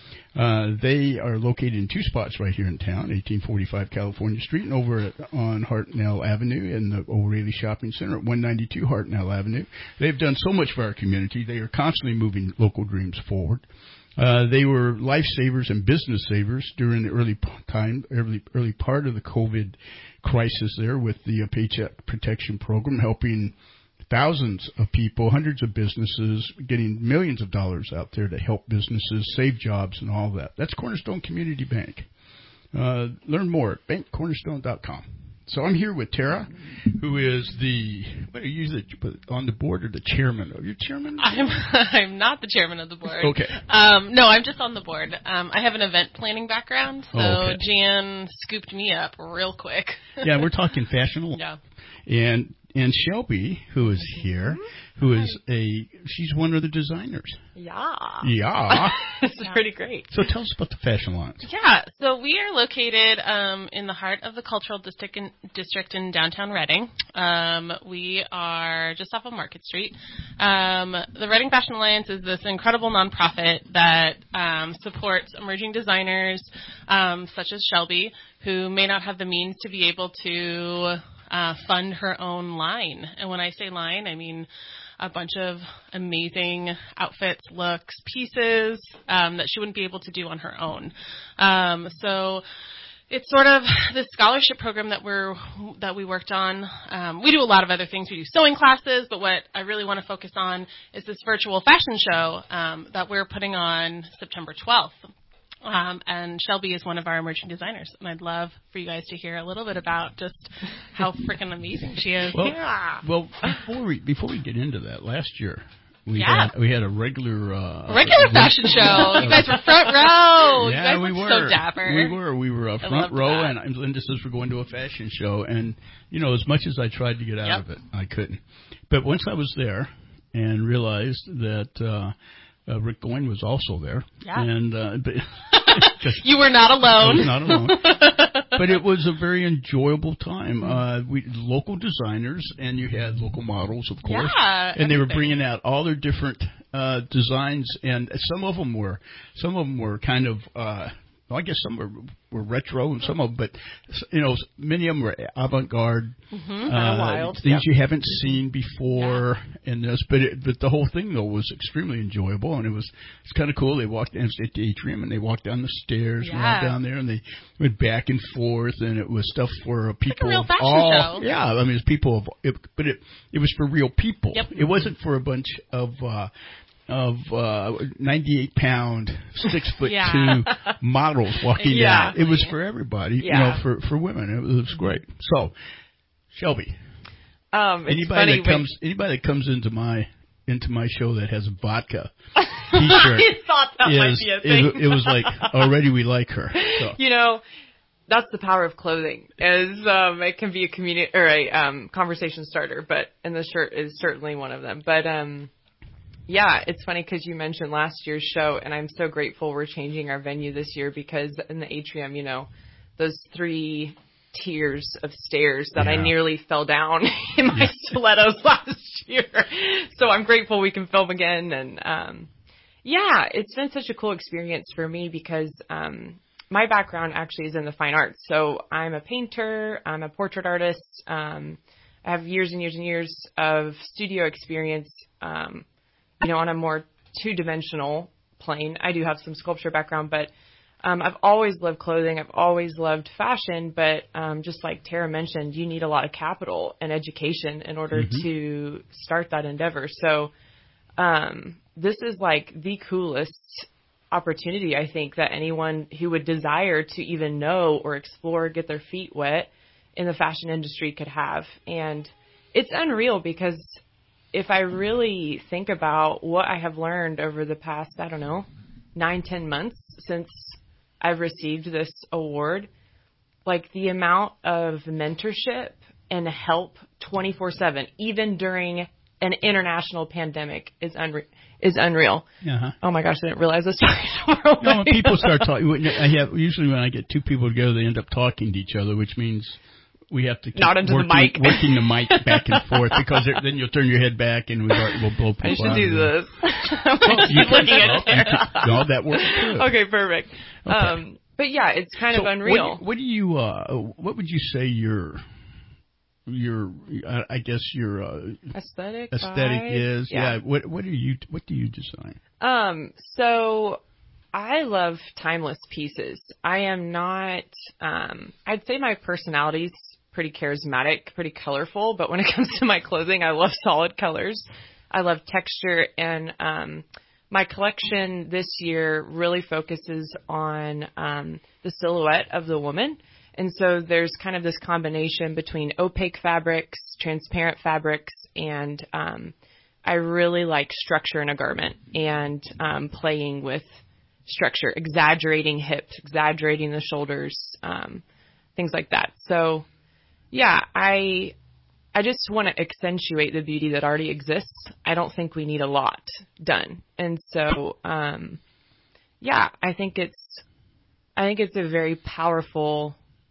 Speaker 2: Uh, they are located in two spots right here in town, eighteen forty-five California Street, and over at, on Hartnell Avenue in the O'Reilly Shopping Center at one ninety-two Hartnell Avenue. They've done so much for our community. They are constantly moving local dreams forward. Uh, they were lifesavers and business savers during the early time, early, early part of the COVID crisis there with the uh, Paycheck Protection Program, helping thousands of people, hundreds of businesses, getting millions of dollars out there to help businesses, save jobs, and all that. That's Cornerstone Community Bank. Uh, learn more at bank cornerstone dot com. So I'm here with Tara, who is the, what are you the, on the board or the chairman? Are you chairman?
Speaker 20: I'm I'm not the chairman of the board.
Speaker 2: Okay.
Speaker 20: Um, no, I'm just on the board. Um, I have an event planning background, so
Speaker 2: oh, okay.
Speaker 20: Jan scooped me up real quick.
Speaker 2: Yeah, we're talking fashionable.
Speaker 20: Yeah.
Speaker 2: And and Shelby, who is here, who is a, she's one of the designers.
Speaker 20: Yeah.
Speaker 2: Yeah.
Speaker 20: This is pretty great.
Speaker 2: So tell us about the fashion lines.
Speaker 20: Yeah, so we are located um, in the heart of the Cultural District in, district in downtown Reading. Um, we are just off of Market Street. Um, the Reading Fashion Alliance is this incredible nonprofit that um, supports emerging designers um, such as Shelby, who may not have the means to be able to uh, fund her own line. And when I say line, I mean a bunch of amazing outfits, looks, pieces um, that she wouldn't be able to do on her own. Um, so it's sort of this scholarship program that we're that we worked on. Um, we do a lot of other things. We do sewing classes, but what I really want to focus on is this virtual fashion show um, that we're putting on September twelfth. Um, and Shelby is one of our emerging designers, and I'd love for you guys to hear a little bit about just how freaking amazing she is.
Speaker 2: Well,
Speaker 20: yeah.
Speaker 2: well, before we before we get into that, last year we
Speaker 20: yeah.
Speaker 2: had we had a regular uh,
Speaker 20: regular fashion show. You guys were front row.
Speaker 2: Yeah,
Speaker 20: you guys
Speaker 2: we
Speaker 20: were
Speaker 2: were
Speaker 20: so dapper.
Speaker 2: We were we were uh, front row,
Speaker 20: that.
Speaker 2: and Linda says we're going to a fashion show, and you know, as much as I tried to get out
Speaker 20: yep.
Speaker 2: of it, I couldn't. But once I was there and realized that. Uh, Uh, Rick Goyne was also there,
Speaker 20: yeah.
Speaker 2: and uh, but
Speaker 20: you were not alone.
Speaker 2: I was not alone, but it was a very enjoyable time. Uh, we local designers, and you had local models, of course,
Speaker 20: yeah,
Speaker 2: and they were
Speaker 20: everything.
Speaker 2: bringing out all their different uh, designs, and some of them were some of them were kind of. Uh, Well, I guess some were, were retro and some of them, but, you know, many of them were avant-garde.
Speaker 20: Mm-hmm.
Speaker 2: Uh,
Speaker 20: wild.
Speaker 2: things
Speaker 20: Yep.
Speaker 2: you haven't seen before
Speaker 20: yeah.
Speaker 2: in this. But it, but the whole thing, though, was extremely enjoyable, and it was it's kind of cool. They walked down at the atrium, and they walked down the stairs,
Speaker 20: yeah.
Speaker 2: and walked down there, and they went back and forth, and it was stuff for people
Speaker 20: like a real
Speaker 2: of
Speaker 20: fashion
Speaker 2: all.
Speaker 20: show.
Speaker 2: Yeah, I mean, it was people of, it, but it it was for real people.
Speaker 20: Yep.
Speaker 2: It wasn't for a bunch of. Uh, of uh ninety-eight pound, six foot
Speaker 20: yeah.
Speaker 2: two models walking
Speaker 20: yeah.
Speaker 2: down. It was for everybody,
Speaker 20: yeah.
Speaker 2: you know, for for women. It was, it was great. So, Shelby,
Speaker 21: um, it's
Speaker 2: anybody that
Speaker 21: when...
Speaker 2: comes anybody that comes into my into my show that has a vodka T-shirt,
Speaker 21: I thought that
Speaker 2: is,
Speaker 21: might be a thing.
Speaker 2: It, it was like already we like her. So.
Speaker 21: You know, that's the power of clothing. Is um, it can be a community or a um, conversation starter, but and the shirt is certainly one of them. But um. Yeah, it's funny because you mentioned last year's show, and I'm so grateful we're changing our venue this year because in the atrium, you know, those three tiers of stairs that
Speaker 2: yeah.
Speaker 21: I nearly fell down in my stilettos last year. So I'm grateful we can film again. And, um, yeah, it's been such a cool experience for me because um, my background actually is in the fine arts. So I'm a painter. I'm a portrait artist. Um, I have years and years and years of studio experience um you know, on a more two-dimensional plane. I do have some sculpture background, but Um, I've always loved clothing. I've always loved fashion, but um, just like Tara mentioned, you need a lot of capital and education in order
Speaker 1: Mhm.
Speaker 21: to start that endeavor. So um, this is like the coolest opportunity, I think, that anyone who would desire to even know or explore, get their feet wet in the fashion industry could have. And it's unreal because if I really think about what I have learned over the past, I don't know, nine, ten months since I've received this award, like the amount of mentorship and help twenty-four seven, even during an international pandemic, is unreal. Is unreal.
Speaker 2: Uh-huh.
Speaker 21: Oh my gosh, I didn't realize this. No,
Speaker 2: when people start talking, I have usually when I get two people together, they end up talking to each other, which means we have to keep
Speaker 21: Not into the
Speaker 2: working,
Speaker 21: mic.
Speaker 2: working the mic back and forth because there- then you'll turn your head back and we've already, we'll blow people
Speaker 21: I should
Speaker 2: out
Speaker 21: do
Speaker 2: of there.
Speaker 21: this.
Speaker 2: Well, you
Speaker 21: Keep looking
Speaker 2: can-
Speaker 21: at
Speaker 2: well, you can- no, that works too.
Speaker 21: Okay, perfect.
Speaker 2: Okay.
Speaker 21: Um, but yeah, it's kind
Speaker 2: So
Speaker 21: of unreal.
Speaker 2: What, what do you? Uh, what would you say your your? I I guess your uh,
Speaker 21: Aesthetic
Speaker 2: aesthetic
Speaker 21: vibe?
Speaker 2: is.
Speaker 21: Yeah.
Speaker 2: Yeah. What What do you What do you design?
Speaker 21: Um, so I love timeless pieces. I am not, um, I'd say my personality's pretty charismatic, pretty colorful, but when it comes to my clothing, I love solid colors. I love texture, and um, my collection this year really focuses on um, the silhouette of the woman. And so there's kind of this combination between opaque fabrics, transparent fabrics, and um, I really like structure in a garment and um, playing with structure, exaggerating hips, exaggerating the shoulders, um, things like that. So, yeah, I I just want to accentuate the beauty that already exists. I don't think we need a lot done, and so um, yeah, I think it's I think it's a very powerful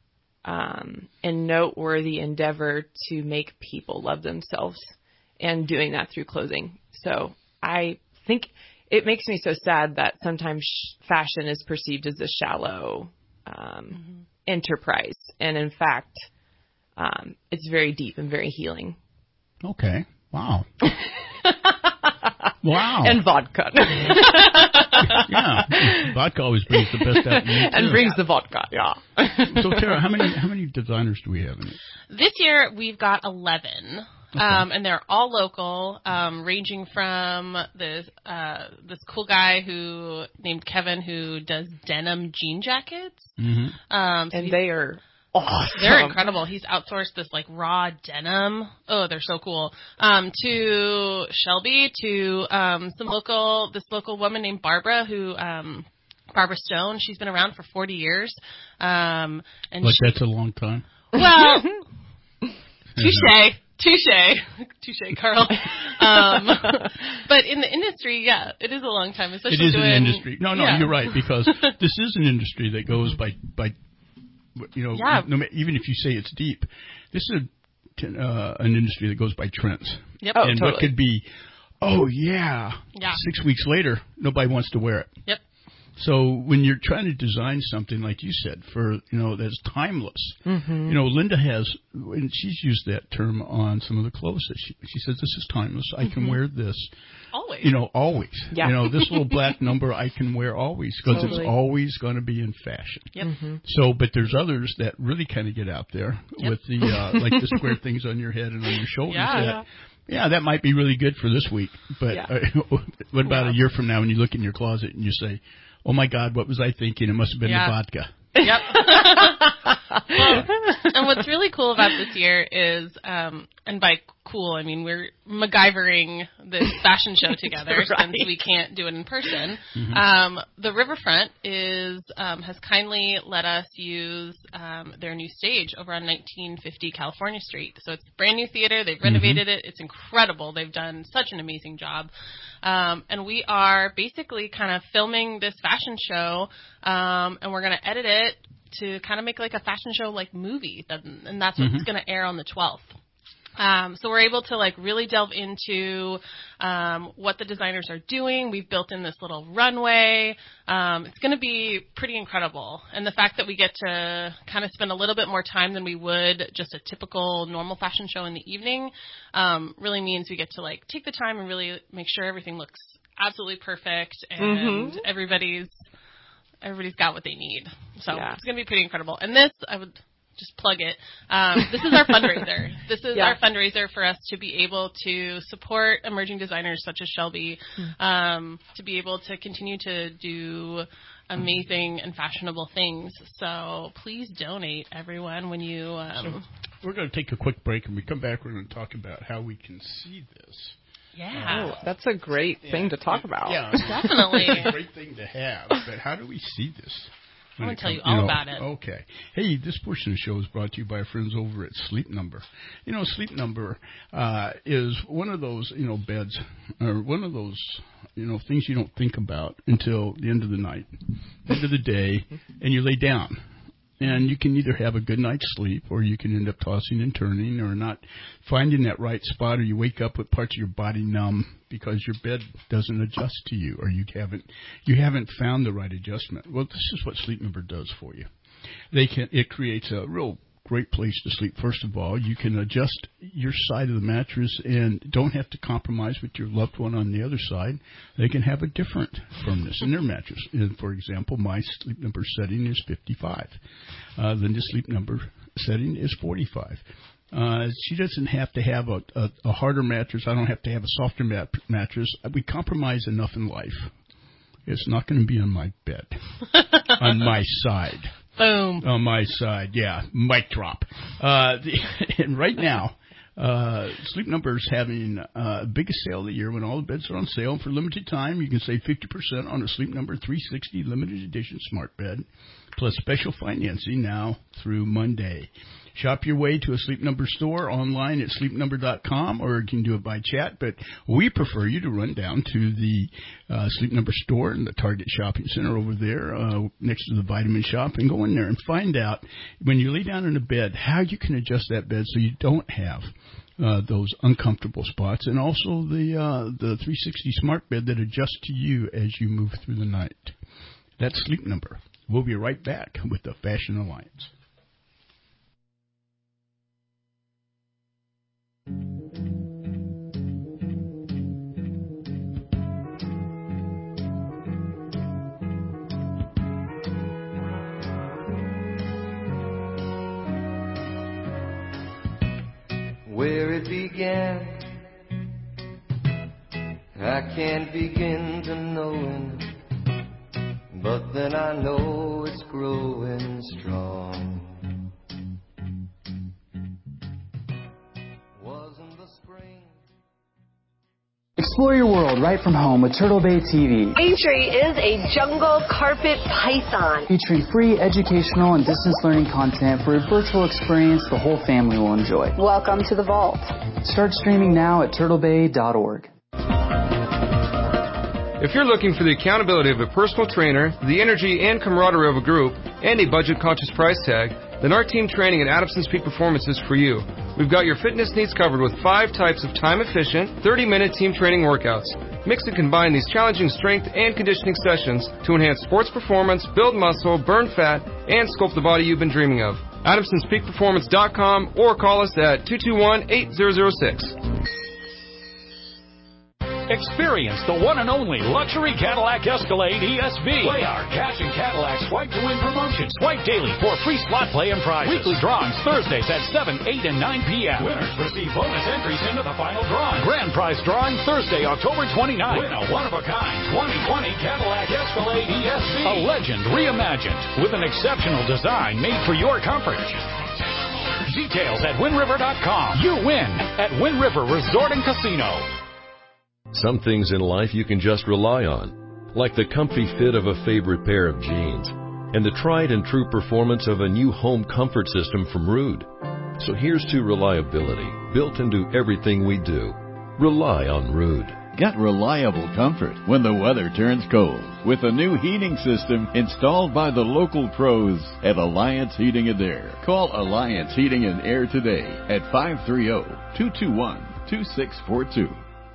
Speaker 21: um, and noteworthy endeavor to make people love themselves, and doing that through clothing. So I think it makes me so sad that sometimes sh- fashion is perceived as a shallow um, mm-hmm. enterprise, and in fact, um, it's very deep and very healing.
Speaker 2: Okay. Wow. Wow.
Speaker 21: And vodka.
Speaker 2: Yeah. Vodka always brings the best out of me,
Speaker 21: And
Speaker 2: too.
Speaker 21: brings the vodka, yeah.
Speaker 2: So, Tara, how many how many designers do we have in it?
Speaker 20: This year we've got eleven.
Speaker 2: Okay.
Speaker 20: Um, and they're all local, um, ranging from this uh, this cool guy who named Kevin who does denim jean jackets.
Speaker 2: Mm-hmm.
Speaker 20: Um, so
Speaker 21: and
Speaker 20: he's-
Speaker 21: they are awesome.
Speaker 20: They're incredible. He's outsourced this like raw denim. Oh, they're so cool. Um, to Shelby, to um, some local this local woman named Barbara who. Um, Barbara Stone. She's been around for forty years. Um, and
Speaker 2: Like
Speaker 20: she,
Speaker 2: that's a long time.
Speaker 20: well, touche. Touche. Touche, Carl. Um, but in the industry, yeah, it is a long time, especially
Speaker 2: It is
Speaker 20: doing,
Speaker 2: an industry. No, no,
Speaker 20: yeah.
Speaker 2: you're right, because this is an industry that goes by, by you know,
Speaker 20: Yeah.
Speaker 2: no, ma- even if you say it's deep, this is a, t- uh, an industry that goes by trends.
Speaker 20: Yep. Oh,
Speaker 2: and what
Speaker 20: totally.
Speaker 2: could be, oh, yeah,
Speaker 20: Yeah.
Speaker 2: six weeks later, nobody wants to wear it.
Speaker 20: Yep.
Speaker 2: So when you're trying to design something, like you said, for, you know, that's timeless,
Speaker 21: Mhm.
Speaker 2: you know, Linda has, and she's used that term on some of the clothes that she, she says, this is timeless. I can
Speaker 20: Mhm.
Speaker 2: wear this.
Speaker 20: Always.
Speaker 2: You know, always.
Speaker 21: Yeah.
Speaker 2: You know, this little black number I can wear always because
Speaker 21: Totally.
Speaker 2: it's always going to be in fashion.
Speaker 20: Yep.
Speaker 21: Mhm.
Speaker 2: So, but there's others that really kind of get out there
Speaker 20: Yep.
Speaker 2: with the, uh, like the square things on your head and on your shoulders.
Speaker 20: Yeah,
Speaker 2: that,
Speaker 20: yeah.
Speaker 2: yeah, that might be really good for this week. But
Speaker 21: Yeah.
Speaker 2: uh, what about
Speaker 20: Yeah.
Speaker 2: a year from now when you look in your closet and you say, oh my God, what was I thinking? It must have been
Speaker 20: Yeah.
Speaker 2: the vodka.
Speaker 20: Yep. Well, and what's really cool about this year is, um, and by cool, I mean we're MacGyvering this fashion show together
Speaker 21: Right.
Speaker 20: since we can't do it in person.
Speaker 2: Mhm.
Speaker 20: Um, the Riverfront is um, has kindly let us use um, their new stage over on nineteen fifty California Street. So it's a brand new theater. They've renovated it. It's incredible. They've done such an amazing job. Um, and we are basically kind of filming this fashion show, um, and we're going to edit it to kind of make like a fashion show like movie, that, and that's what's
Speaker 2: Mhm.
Speaker 20: going to air on the twelfth. Um, so we're able to like really delve into um, what the designers are doing. We've built in this little runway. Um, it's going to be pretty incredible, and the fact that we get to kind of spend a little bit more time than we would just a typical normal fashion show in the evening um, really means we get to like take the time and really make sure everything looks absolutely perfect and
Speaker 21: Mhm.
Speaker 20: everybody's everybody's got what they need. So
Speaker 21: Yeah.
Speaker 20: it's going to be pretty incredible. And this, I would just plug it. Um, this is our fundraiser. This is
Speaker 21: Yeah.
Speaker 20: our fundraiser for us to be able to support emerging designers such as Shelby, um, to be able to continue to do amazing and fashionable things. So please donate, everyone, when you... Um,
Speaker 2: We're going to take a quick break, and when we come back, we're going to talk about how we can see this.
Speaker 20: Yeah.
Speaker 21: Oh, that's a great
Speaker 2: Yeah.
Speaker 21: thing to talk about.
Speaker 2: Yeah,
Speaker 20: Definitely.
Speaker 2: It's a great thing to have, but how do we see this?
Speaker 20: I'm
Speaker 2: when
Speaker 20: going
Speaker 2: it
Speaker 20: to tell you
Speaker 2: comes-
Speaker 20: all
Speaker 2: know,
Speaker 20: about it.
Speaker 2: Okay. Hey, this portion of the show is brought to you by our friends over at Sleep Number. You know, Sleep Number uh, is one of those, you know, beds, or one of those, you know, things you don't think about until the end of the night, end of the day, and you lay down. And you can either have a good night's sleep, or you can end up tossing and turning, or not finding that right spot, or you wake up with parts of your body numb because your bed doesn't adjust to you, or you haven't you haven't found the right adjustment. Well, this is what Sleep Number does for you. They can it creates a real great place to sleep. First of all, you can adjust your side of the mattress and don't have to compromise with your loved one on the other side. They can have a different firmness in their mattress. And for example, my Sleep Number setting is fifty-five. Uh, Linda's Sleep Number setting is forty-five. Uh, she doesn't have to have a, a, a harder mattress. I don't have to have a softer mat- mattress. We compromise enough in life. It's not going to be on my bed, on my side.
Speaker 20: Boom.
Speaker 2: On my side, yeah. Mic drop. Uh, the, and right now, uh, Sleep Number is having uh, biggest sale of the year when all the beds are on sale. For limited time, you can save fifty percent on a Sleep Number three sixty limited edition smart bed, plus special financing now through Monday. Shop your way to a Sleep Number store online at sleep number dot com, or you can do it by chat, but we prefer you to run down to the uh, Sleep Number store in the Target Shopping Center over there uh, next to the Vitamin Shop, and go in there and find out when you lay down in a bed how you can adjust that bed so you don't have uh, those uncomfortable spots, and also the uh, the three sixty smart bed that adjusts to you as you move through the night. That's Sleep Number. We'll be right back with the Fashion Alliance.
Speaker 15: Where it began, I can't begin to knowing, but then I know it's growing strong. Wasn't the spring?
Speaker 1: Explore your world right from home with Turtle Bay T V.
Speaker 22: Aintree is a jungle carpet python.
Speaker 1: Featuring free educational and distance learning content for a virtual experience the whole family will enjoy.
Speaker 22: Welcome to the vault.
Speaker 1: Start streaming now at turtle bay dot org.
Speaker 23: If you're looking for the accountability of a personal trainer, the energy and camaraderie of a group, and a budget-conscious price tag, then our team training at Adamson's Peak Performance is for you. We've got your fitness needs covered with five types of time-efficient, thirty-minute team training workouts. Mix and combine these challenging strength and conditioning sessions to enhance sports performance, build muscle, burn fat, and sculpt the body you've been dreaming of. Adamsons Peak Performance dot com or call us at two two one, eight zero zero six.
Speaker 5: Experience the one and only luxury Cadillac Escalade E S V. Play our Cash and Cadillac Swipe to Win promotion. Swipe daily for free slot play and prizes. Weekly drawings Thursdays at seven, eight, and nine p.m. Winners receive bonus entries into the final drawing. Grand prize drawing Thursday, October twenty-ninth. Win a one-of-a-kind twenty twenty Cadillac Escalade E S V. A legend reimagined with an exceptional design made for your comfort. Details at Wind River dot com. You win at Wind River Resort and Casino.
Speaker 24: Some things in life you can just rely on, like the comfy fit of a favorite pair of jeans and the tried and true performance of a new home comfort system from Ruud. So here's to reliability, built into everything we do. Rely on Ruud.
Speaker 25: Get reliable comfort when the weather turns cold with a new heating system installed by the local pros at Alliance Heating and Air. Call Alliance Heating and Air today at five three zero, two two one, two six four two.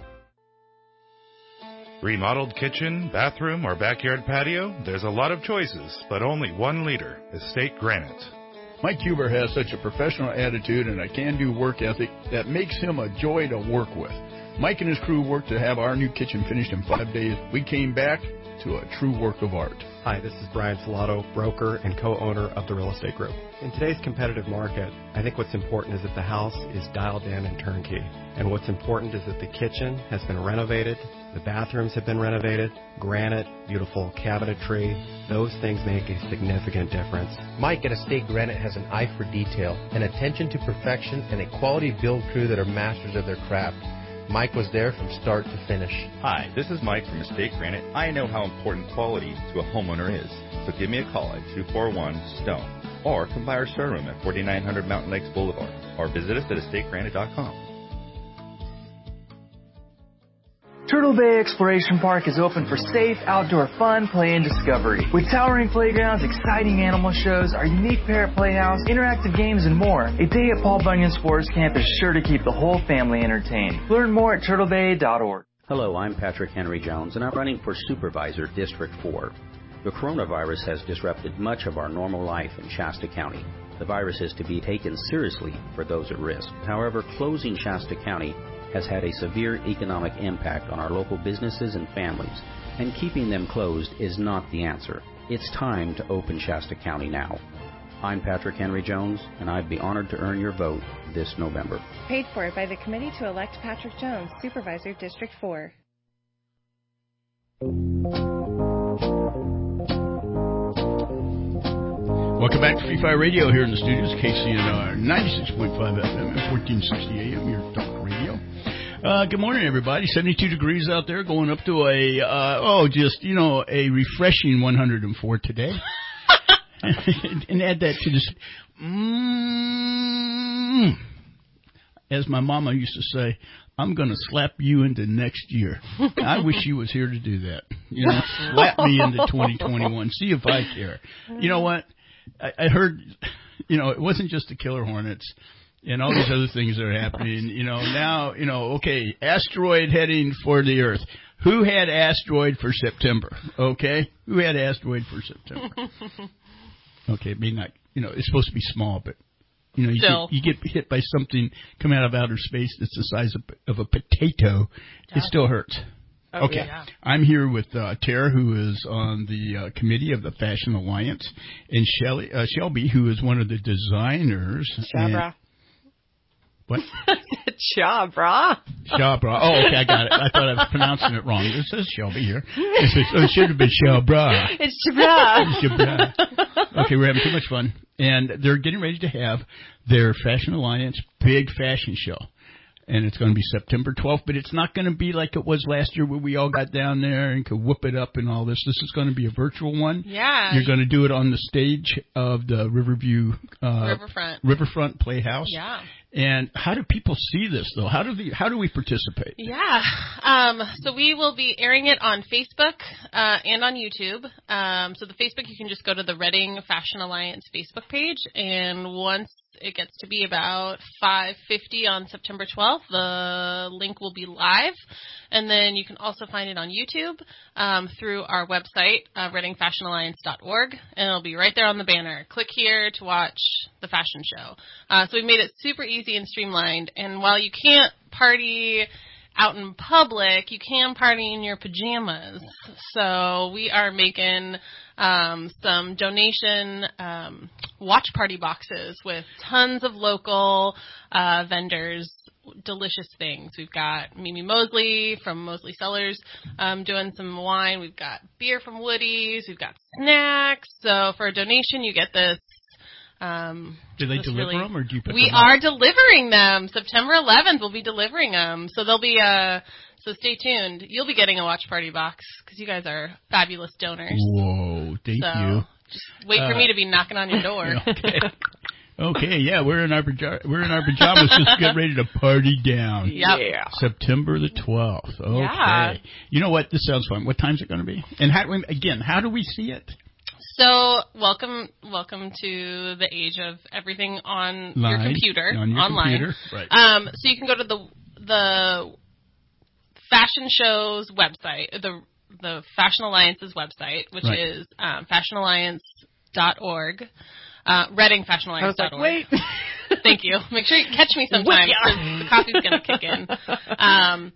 Speaker 3: Remodeled kitchen, bathroom, or backyard patio? There's a lot of choices, but only one leader, Estate Granite.
Speaker 2: Mike Huber has such a professional attitude and a can-do work ethic that makes him a joy to work with. Mike and his crew worked to have our new kitchen finished in five days. We came back to a true work of art.
Speaker 4: Hi, this is Brian Salato, broker and co-owner of the Real Estate Group. In today's competitive market, I think what's important is that the house is dialed in and turnkey. And what's important is that the kitchen has been renovated, the bathrooms have been renovated, granite, beautiful cabinetry. Those things make a significant difference.
Speaker 8: Mike at Estate Granite has an eye for detail, an attention to perfection, and a quality build crew that are masters of their craft. Mike was there from start to finish.
Speaker 9: Hi, this is Mike from Estate Granite. I know how important quality to a homeowner is, so give me a call at two four one STONE or come by our showroom at forty-nine hundred Mountain Lakes Boulevard or visit us at estate granite dot com.
Speaker 1: Turtle Bay Exploration Park is open for safe, outdoor fun, play, and discovery. With towering playgrounds, exciting animal shows, our unique parrot playhouse, interactive games, and more, a day at Paul Bunyan Sports Camp is sure to keep the whole family entertained. Learn more at turtle bay dot org.
Speaker 10: Hello, I'm Patrick Henry Jones, and I'm running for Supervisor District four. The coronavirus has disrupted much of our normal life in Shasta County. The virus is to be taken seriously for those at risk. However, closing Shasta County has had a severe economic impact on our local businesses and families, and keeping them closed is not the answer. It's time to open Shasta County now. I'm Patrick Henry Jones, and I'd be honored to earn your vote this November.
Speaker 11: Paid for by the Committee to Elect Patrick Jones, Supervisor, District four.
Speaker 2: Welcome back to Free Fire Radio here in the studios, K C N R ninety-six point five F M and fourteen sixty A M, your talk radio. Uh, good morning, everybody. seventy-two degrees out there, going up to a, uh, oh, just, you know, a refreshing one hundred four today. and, and add that to this, mm, as my mama used to say, I'm going to slap you into next year. I wish you was here to do that. You know, slap me into twenty twenty-one. See if I care. You know what? I, I heard, you know, it wasn't just the killer hornets and all these other things that are happening. You know, now, you know, okay, asteroid heading for the Earth. Who had asteroid for September? Okay? Who had asteroid for September? Okay, it may not, you know, it's supposed to be small, but, you know, you get, you get hit by something coming out of outer space that's the size of, of a potato, yeah. It still hurts.
Speaker 20: Oh,
Speaker 2: okay,
Speaker 20: yeah.
Speaker 2: I'm here with uh, Tara, who is on the uh, committee of the Fashion Alliance, and Shelly, uh, Shelby, who is one of the designers.
Speaker 21: Shabra.
Speaker 2: What?
Speaker 21: Chabra.
Speaker 2: Chabra. Oh, okay, I got it. I thought I was pronouncing it wrong. It says Shelby here. It, says, oh, it should have been Chabra.
Speaker 21: It's Chabra.
Speaker 2: It's Chabra. Okay, we're having too much fun. And they're getting ready to have their Fashion Alliance big fashion show. And it's going to be September twelfth, but it's not going to be like it was last year where we all got down there and could whoop it up and all this. This is going to be a virtual one.
Speaker 20: Yeah.
Speaker 2: You're going to do it on the stage of the Riverview uh,
Speaker 20: Riverfront.
Speaker 2: Riverfront Playhouse.
Speaker 20: Yeah.
Speaker 2: And how do people see this, though? How do the how do we participate?
Speaker 20: Yeah. Um, so we will be airing it on Facebook uh, and on YouTube. Um, so the Facebook, you can just go to the Reading Fashion Alliance Facebook page, and once it gets to be about five fifty on September twelfth, the link will be live. And then you can also find it on YouTube um, through our website, uh, reading fashion alliance dot org, and it'll be right there on the banner. Click here to watch the fashion show. Uh, so we made it super easy and streamlined. And while you can't party out in public, you can party in your pajamas. So we are making um, some donation um, watch party boxes with tons of local uh, vendors. Delicious things. We've got Mimi Mosley from Mosley Cellars um, doing some wine. We've got beer from Woody's. We've got snacks. So for a donation, you get this. Um,
Speaker 2: do they
Speaker 20: this
Speaker 2: deliver
Speaker 20: really,
Speaker 2: them, or do you pick
Speaker 20: we
Speaker 2: them up?
Speaker 20: are delivering them. September eleventh, we'll be delivering them. So they'll be. Uh, so stay tuned. You'll be getting a watch party box because you guys are fabulous donors.
Speaker 2: Whoa! Thank
Speaker 20: so
Speaker 2: you.
Speaker 20: Just wait for uh, me to be knocking on your door.
Speaker 2: Okay. Okay, yeah, we're in our paja- we're in our pajamas, just get ready to party down.
Speaker 20: Yep.
Speaker 2: Yeah, September the twelfth. Okay,
Speaker 20: yeah.
Speaker 2: You know what? This sounds fun. What time's it going to be? And how, again, how do we see it?
Speaker 20: So, welcome, welcome to the age of everything on
Speaker 2: Line,
Speaker 20: your computer,
Speaker 2: on your
Speaker 20: online.
Speaker 2: Computer. Right.
Speaker 20: Um, so you can go to the the fashion show's website, the the Fashion Alliance's website, which right. is um, fashion alliance dot org. Uh, reading fashion alliance dot org.
Speaker 21: Like, wait.
Speaker 20: Thank you. Make sure you catch me sometime because the coffee's going to kick in. Um,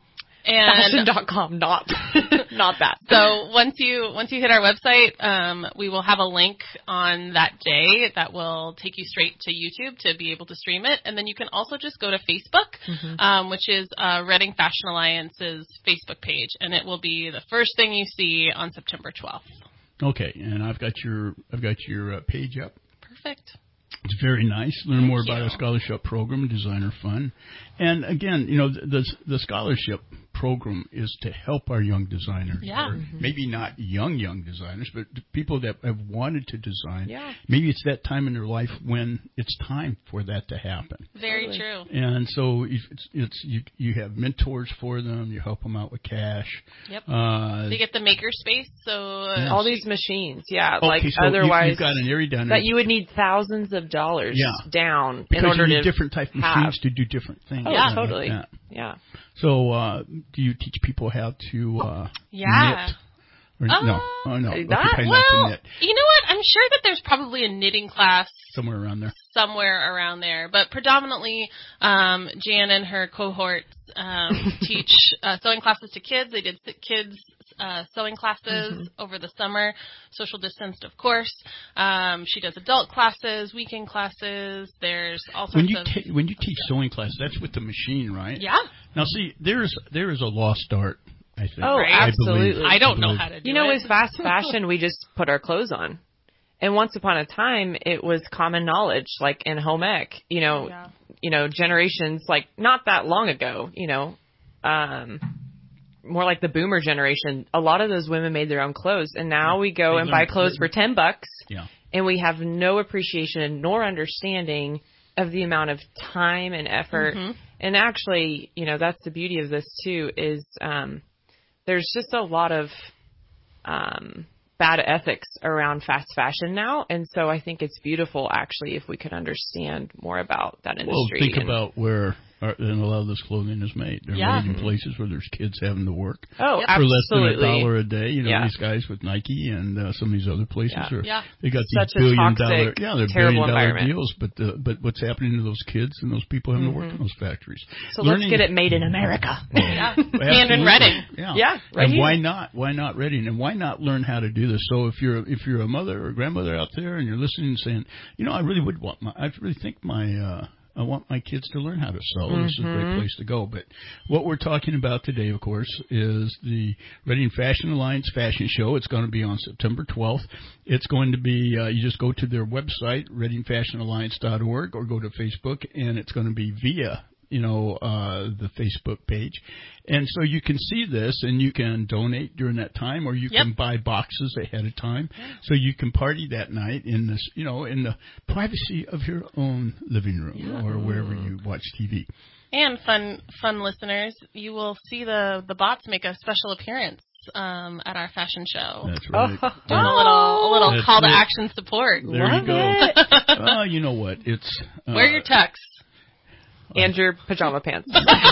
Speaker 20: And
Speaker 21: fashion dot com, not not that.
Speaker 20: So once you once you hit our website, um, we will have a link on that day that will take you straight to YouTube to be able to stream it. And then you can also just go to Facebook, mm-hmm. um, which is uh, Reading Fashion Alliance's Facebook page, and it will be the first thing you see on September twelfth.
Speaker 2: Okay, and I've got your I've got your uh, page up.
Speaker 20: Perfect.
Speaker 2: It's very nice. Learn
Speaker 20: Thank
Speaker 2: more
Speaker 20: you.
Speaker 2: about our scholarship program, Designer Fun. And again, you know, the the scholarship program is to help our young designers.
Speaker 20: Yeah.
Speaker 2: Or
Speaker 20: Mm-hmm.
Speaker 2: maybe not young, young designers, but people that have wanted to design.
Speaker 20: Yeah.
Speaker 2: Maybe it's that time in their life when it's time for that to happen.
Speaker 20: Very totally. True.
Speaker 2: And so it's, it's you, you have mentors for them. You help them out with cash.
Speaker 20: Yep.
Speaker 2: Uh,
Speaker 20: they get the maker space. So uh,
Speaker 2: yes.
Speaker 21: all these machines, yeah.
Speaker 2: Okay,
Speaker 21: like
Speaker 2: so
Speaker 21: otherwise,
Speaker 2: you've got an area down
Speaker 21: that you would need thousands of dollars
Speaker 2: yeah.
Speaker 21: down
Speaker 2: because
Speaker 21: in order
Speaker 2: you need
Speaker 21: to
Speaker 2: different type of
Speaker 21: have.
Speaker 2: machines to do different things.
Speaker 21: Oh,
Speaker 2: yeah,
Speaker 21: totally.
Speaker 2: Like
Speaker 21: yeah.
Speaker 2: So, uh, do you teach people how to uh,
Speaker 20: yeah.
Speaker 2: knit? Or,
Speaker 20: uh,
Speaker 2: no, oh no. Okay,
Speaker 20: that,
Speaker 2: not
Speaker 20: well,
Speaker 2: to knit.
Speaker 20: You know what? I'm sure that there's probably a knitting class
Speaker 2: somewhere around there.
Speaker 20: Somewhere around there, but predominantly, um, Jan and her cohorts um, teach uh, sewing classes to kids. They did kids. Uh, sewing classes mm-hmm. over the summer, social distanced, of course. Um, she does adult classes, weekend classes. There's all sorts
Speaker 2: when you
Speaker 20: of
Speaker 2: ta- when you teach sewing classes, that's with the machine, right?
Speaker 20: Yeah.
Speaker 2: Now, see, there's there is a lost art. I think.
Speaker 21: Oh,
Speaker 20: right?
Speaker 21: absolutely.
Speaker 20: I, I don't know how to do
Speaker 21: You know,
Speaker 20: it.
Speaker 21: with fast fashion, we just put our clothes on. And once upon a time, it was common knowledge, like in home ec. You know, yeah. you know, generations like not that long ago. You know. Um, more like the boomer generation, a lot of those women made their own clothes, and now we go
Speaker 2: they
Speaker 21: and buy clothes for ten bucks,
Speaker 2: yeah.
Speaker 21: and we have no appreciation nor understanding of the amount of time and effort.
Speaker 20: Mm-hmm.
Speaker 21: And actually, you know, that's the beauty of this too, is um, there's just a lot of um, bad ethics around fast fashion now, and so I think it's beautiful, actually, if we could understand more about that industry.
Speaker 2: Well, think
Speaker 21: and,
Speaker 2: about where Are, and a lot of this clothing is made. They're
Speaker 20: yeah.
Speaker 2: made in places where there's kids having to work
Speaker 21: oh,
Speaker 2: for
Speaker 21: absolutely.
Speaker 2: less than a dollar a day. You know,
Speaker 21: yeah.
Speaker 2: these guys with Nike and uh, some of these other places
Speaker 21: yeah.
Speaker 2: are
Speaker 20: yeah.
Speaker 2: they got
Speaker 21: Such
Speaker 2: these billion
Speaker 21: toxic,
Speaker 2: dollar yeah they're
Speaker 21: terrible
Speaker 2: billion dollar
Speaker 21: environment.
Speaker 2: deals. But the, but what's happening to those kids and those people having
Speaker 21: mm-hmm.
Speaker 2: to work in those factories?
Speaker 21: So
Speaker 2: Learning,
Speaker 21: let's get it made in America.
Speaker 20: yeah, and in Reading.
Speaker 2: Yeah,
Speaker 21: yeah right
Speaker 2: and
Speaker 21: here.
Speaker 2: why not? Why not Reading? And why not learn how to do this? So if you're if you're a mother or grandmother out there and you're listening and saying, you know, I really would want my, I really think my. Uh, I want my kids to learn how to sew. Mm-hmm. This is a great place to go. But what we're talking about today, of course, is the Reading Fashion Alliance Fashion Show. It's going to be on September twelfth. It's going to be, uh, you just go to their website, reading fashion alliance dot org, or go to Facebook, and it's going to be via you know, uh, the Facebook page. And so you can see this and you can donate during that time, or you yep. can buy boxes ahead of time. Yeah. So you can party that night in this, you know, in the privacy of your own living room yeah. or wherever you watch T V.
Speaker 20: And fun, fun listeners, you will see the, the bots make a special appearance. Um, at our fashion show.
Speaker 2: That's right.
Speaker 20: Oh, doing a little, a little
Speaker 2: That's
Speaker 20: call
Speaker 2: it.
Speaker 20: to action support.
Speaker 2: There
Speaker 20: Love
Speaker 2: you go.
Speaker 20: It.
Speaker 2: Oh, you know what? It's uh,
Speaker 20: wear your tux.
Speaker 21: And your pajama pants.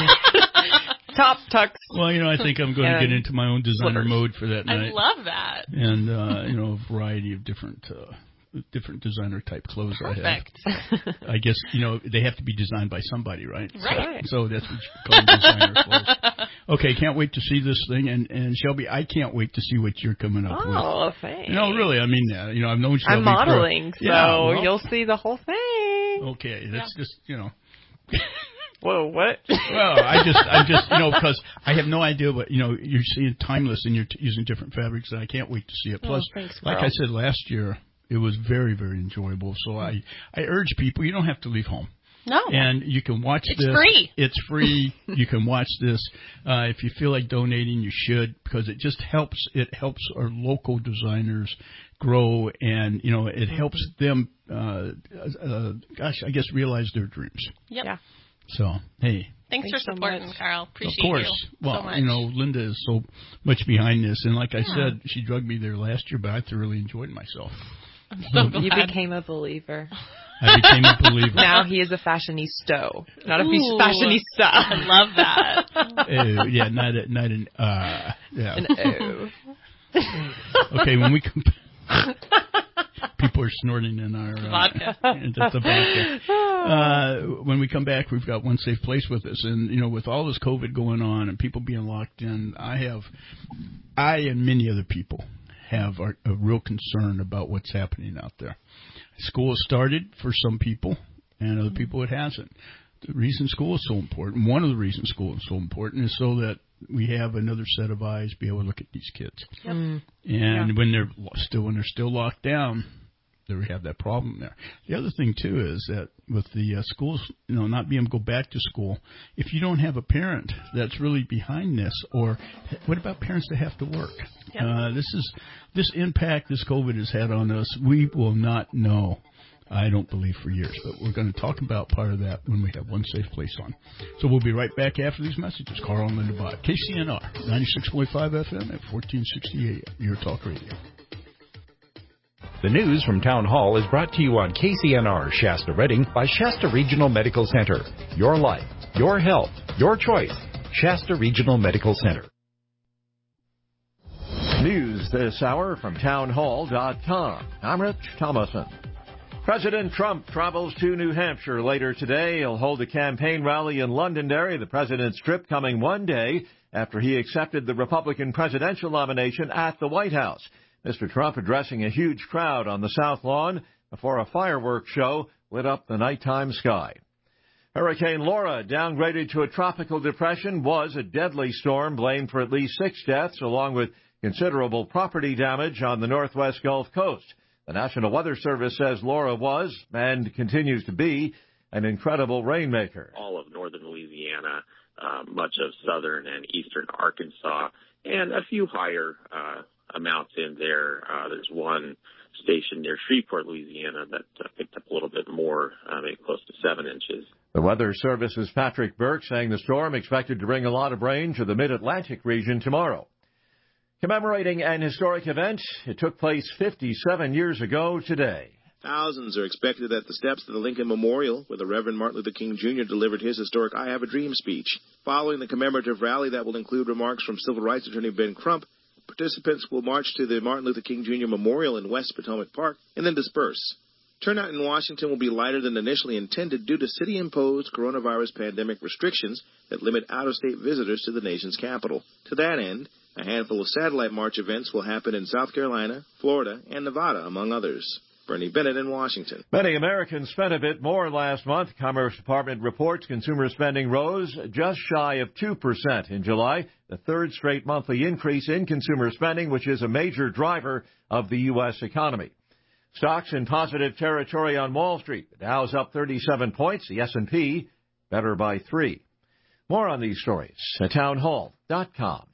Speaker 21: Top tux.
Speaker 2: Well, you know, I think I'm going to get into my own designer
Speaker 21: slippers.
Speaker 2: mode for that night.
Speaker 20: I love that.
Speaker 2: And, uh, you know, a variety of different uh, different designer type clothes
Speaker 20: Perfect.
Speaker 2: I have. I guess, you know, they have to be designed by somebody, right?
Speaker 20: Right.
Speaker 2: So, so that's what you call them, designer clothes. Okay, can't wait to see this thing. And, and Shelby, I can't wait to see what you're coming up
Speaker 21: oh,
Speaker 2: with.
Speaker 21: Oh, thanks.
Speaker 2: You know, really, I mean, uh, you know, I've known Shelby
Speaker 21: I'm modeling,
Speaker 2: for,
Speaker 21: so
Speaker 2: yeah, well,
Speaker 21: you'll see the whole thing.
Speaker 2: Okay, that's
Speaker 20: yeah.
Speaker 2: just, you know.
Speaker 21: Whoa, what?
Speaker 2: Well, I just, I just, you know, because I have no idea what, you know, you're seeing timeless and you're t- using different fabrics, and I can't wait to see it. Plus,
Speaker 21: oh, thanks,
Speaker 2: like I said last year, it was very, very enjoyable. So I, I urge people, you don't have to leave home.
Speaker 20: No.
Speaker 2: And you can watch
Speaker 20: it's
Speaker 2: this.
Speaker 20: It's free.
Speaker 2: It's free. You can watch this. Uh, if you feel like donating, you should, because it just helps, it helps our local designers grow, and, you know, it helps them, uh, uh, gosh, I guess, realize their dreams.
Speaker 20: Yep. Yeah.
Speaker 2: So, hey.
Speaker 20: Thanks, Thanks for supporting, so Carl. Appreciate
Speaker 2: you. Of course.
Speaker 20: You
Speaker 2: well,
Speaker 20: so much.
Speaker 2: you know, Linda is so much behind this. And like I
Speaker 20: yeah.
Speaker 2: said, she drugged me there last year, but I thoroughly enjoyed myself.
Speaker 20: I'm so glad.
Speaker 21: You became a believer.
Speaker 2: I became a believer.
Speaker 21: Now he is a fashionista, not a
Speaker 20: Ooh,
Speaker 21: fashionista.
Speaker 20: I love that.
Speaker 2: Oh, yeah, not, a, not an, uh, yeah.
Speaker 21: An oh.
Speaker 2: Okay, when we come People are snorting in our uh,
Speaker 20: vodka.
Speaker 2: That's the vodka. Uh, when we come back, we've got One Safe Place with us, and you know, with all this COVID going on and people being locked in, I have, I and many other people have a, a real concern about what's happening out there. School has started for some people, and other people it hasn't. The reason school is so important, one of the reasons school is so important, is so that we have another set of eyes be able to look at these kids.
Speaker 21: Yep.
Speaker 2: And
Speaker 21: yeah.
Speaker 2: when they're still when they're still locked down, they have that problem there. The other thing too is that with the uh, schools, you know, not being able to go back to school, if you don't have a parent that's really behind this, or what about parents that have to work? Yep. Uh, this is this impact this COVID has had on us. We will not know. I don't believe for years, but we're going to talk about part of that when we have One Safe Place on. So we'll be right back after these messages. Carl and Linda Bott, K C N R, ninety-six point five F M at fourteen sixty A M, Your Talk Radio.
Speaker 6: The news from Town Hall is brought to you on K C N R Shasta Redding by Shasta Regional Medical Center. Your life, your health, your choice. Shasta Regional Medical Center.
Speaker 12: News this hour from town hall dot com. I'm Rich Thomason. President Trump travels to New Hampshire later today. He'll hold a campaign rally in Londonderry, the president's trip coming one day after he accepted the Republican presidential nomination at the White House. Mister Trump addressing a huge crowd on the South Lawn before a fireworks show lit up the nighttime sky. Hurricane Laura, downgraded to a tropical depression, was a deadly storm blamed for at least six deaths, along with considerable property damage on the northwest Gulf Coast. The National Weather Service says Laura was, and continues to be, an incredible rainmaker.
Speaker 13: All of northern Louisiana, uh, much of southern and eastern Arkansas, and a few higher uh, amounts in there. Uh, there's one station near Shreveport, Louisiana, that uh, picked up a little bit more, uh, maybe close to seven inches.
Speaker 12: The Weather Service's Patrick Burke saying the storm expected to bring a lot of rain to the mid-Atlantic region tomorrow. Commemorating an historic event, it took place fifty-seven years ago today.
Speaker 14: Thousands are expected at the steps of the Lincoln Memorial, where the Reverend Martin Luther King Junior delivered his historic I Have a Dream speech. Following the commemorative rally that will include remarks from civil rights attorney Ben Crump, participants will march to the Martin Luther King Junior Memorial in West Potomac Park and then disperse. Turnout in Washington will be lighter than initially intended due to city-imposed coronavirus pandemic restrictions that limit out-of-state visitors to the nation's capital. To that end, a handful of satellite march events will happen in South Carolina, Florida, and Nevada, among others. Bernie Bennett in Washington.
Speaker 12: Many Americans spent a bit more last month. Commerce Department reports consumer spending rose just shy of two percent in July, the third straight monthly increase in consumer spending, which is a major driver of the U S economy. Stocks in positive territory on Wall Street. The Dow's up thirty-seven points, the S and P better by three. More on these stories at town hall dot com.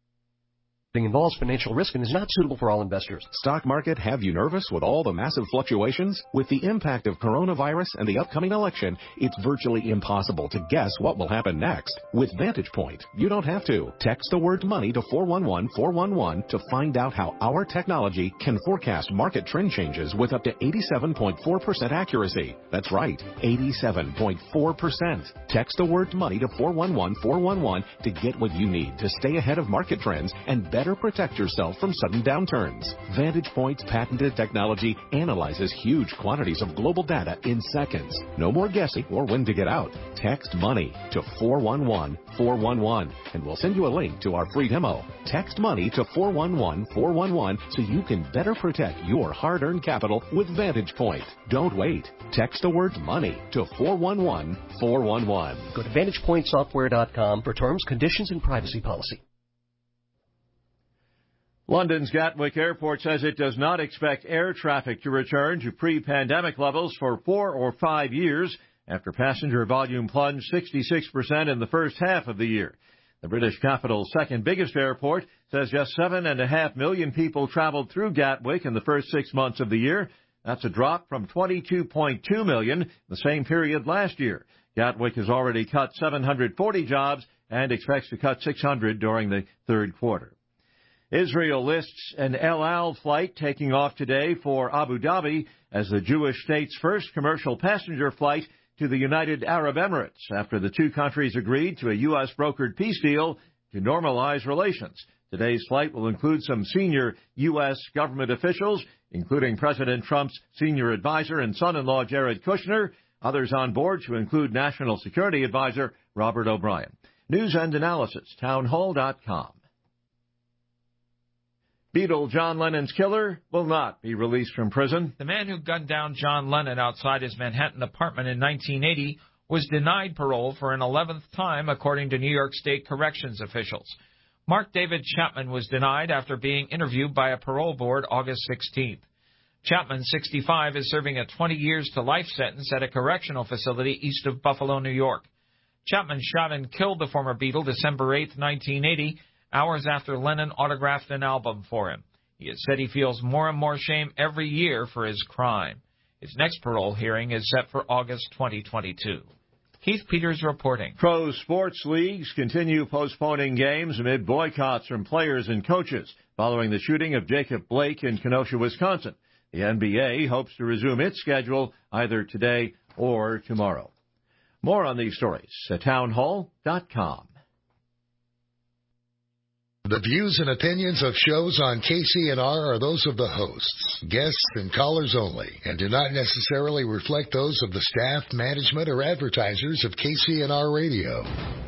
Speaker 16: Involves financial risk and is not suitable for all investors.
Speaker 26: Stock market have you nervous with all the massive fluctuations? With the impact of coronavirus and the upcoming election, it's virtually impossible to guess what will happen next. With Vantage Point, you don't have to. Text the word money to four one one four one one to find out how our technology can forecast market trend changes with up to eighty-seven point four percent accuracy. That's right, eighty-seven point four percent. Text the word money to four one one four one one to get what you need to stay ahead of market trends and better protect yourself from sudden downturns. Vantage Point's patented technology analyzes huge quantities of global data in seconds. No more guessing or when to get out. Text money to four one one four one one and we'll send you a link to our free demo. Text money to four one one four one one so you can better protect your hard-earned capital with Vantage Point. Don't wait. Text the word money to four one one four one one.
Speaker 16: Go to vantage point software dot com for terms, conditions, and privacy policy.
Speaker 12: London's Gatwick Airport says it does not expect air traffic to return to pre-pandemic levels for four or five years after passenger volume plunged sixty-six percent in the first half of the year. The British capital's second biggest airport says just seven and a half million people traveled through Gatwick in the first six months of the year. That's a drop from twenty-two point two million the same period last year. Gatwick has already cut seven hundred forty jobs and expects to cut six hundred during the third quarter. Israel lists an El Al flight taking off today for Abu Dhabi as the Jewish state's first commercial passenger flight to the United Arab Emirates after the two countries agreed to a U S brokered peace deal to normalize relations. Today's flight will include some senior U S government officials, including President Trump's senior advisor and son-in-law Jared Kushner. Others on board to include National Security Advisor Robert O'Brien. News and analysis, townhall dot com. Beatle John Lennon's killer will not be released from prison.
Speaker 7: The man who gunned down John Lennon outside his Manhattan apartment in nineteen eighty was denied parole for an eleventh time, according to New York State corrections officials. Mark David Chapman was denied after being interviewed by a parole board August sixteenth. Chapman, sixty-five, is serving a twenty years to life sentence at a correctional facility east of Buffalo, New York. Chapman shot and killed the former Beatle December eighth, nineteen eighty, hours after Lennon autographed an album for him. He has said he feels more and more shame every year for his crime. His next parole hearing is set for August twenty twenty-two. Keith Peters reporting.
Speaker 12: Pro sports leagues continue postponing games amid boycotts from players and coaches following the shooting of Jacob Blake in Kenosha, Wisconsin. The N B A hopes to resume its schedule either today or tomorrow. More on these stories at townhall dot com.
Speaker 15: The views and opinions of shows on K C N R are those of the hosts, guests, and callers only, and do not necessarily reflect those of the staff, management, or advertisers of K C N R Radio.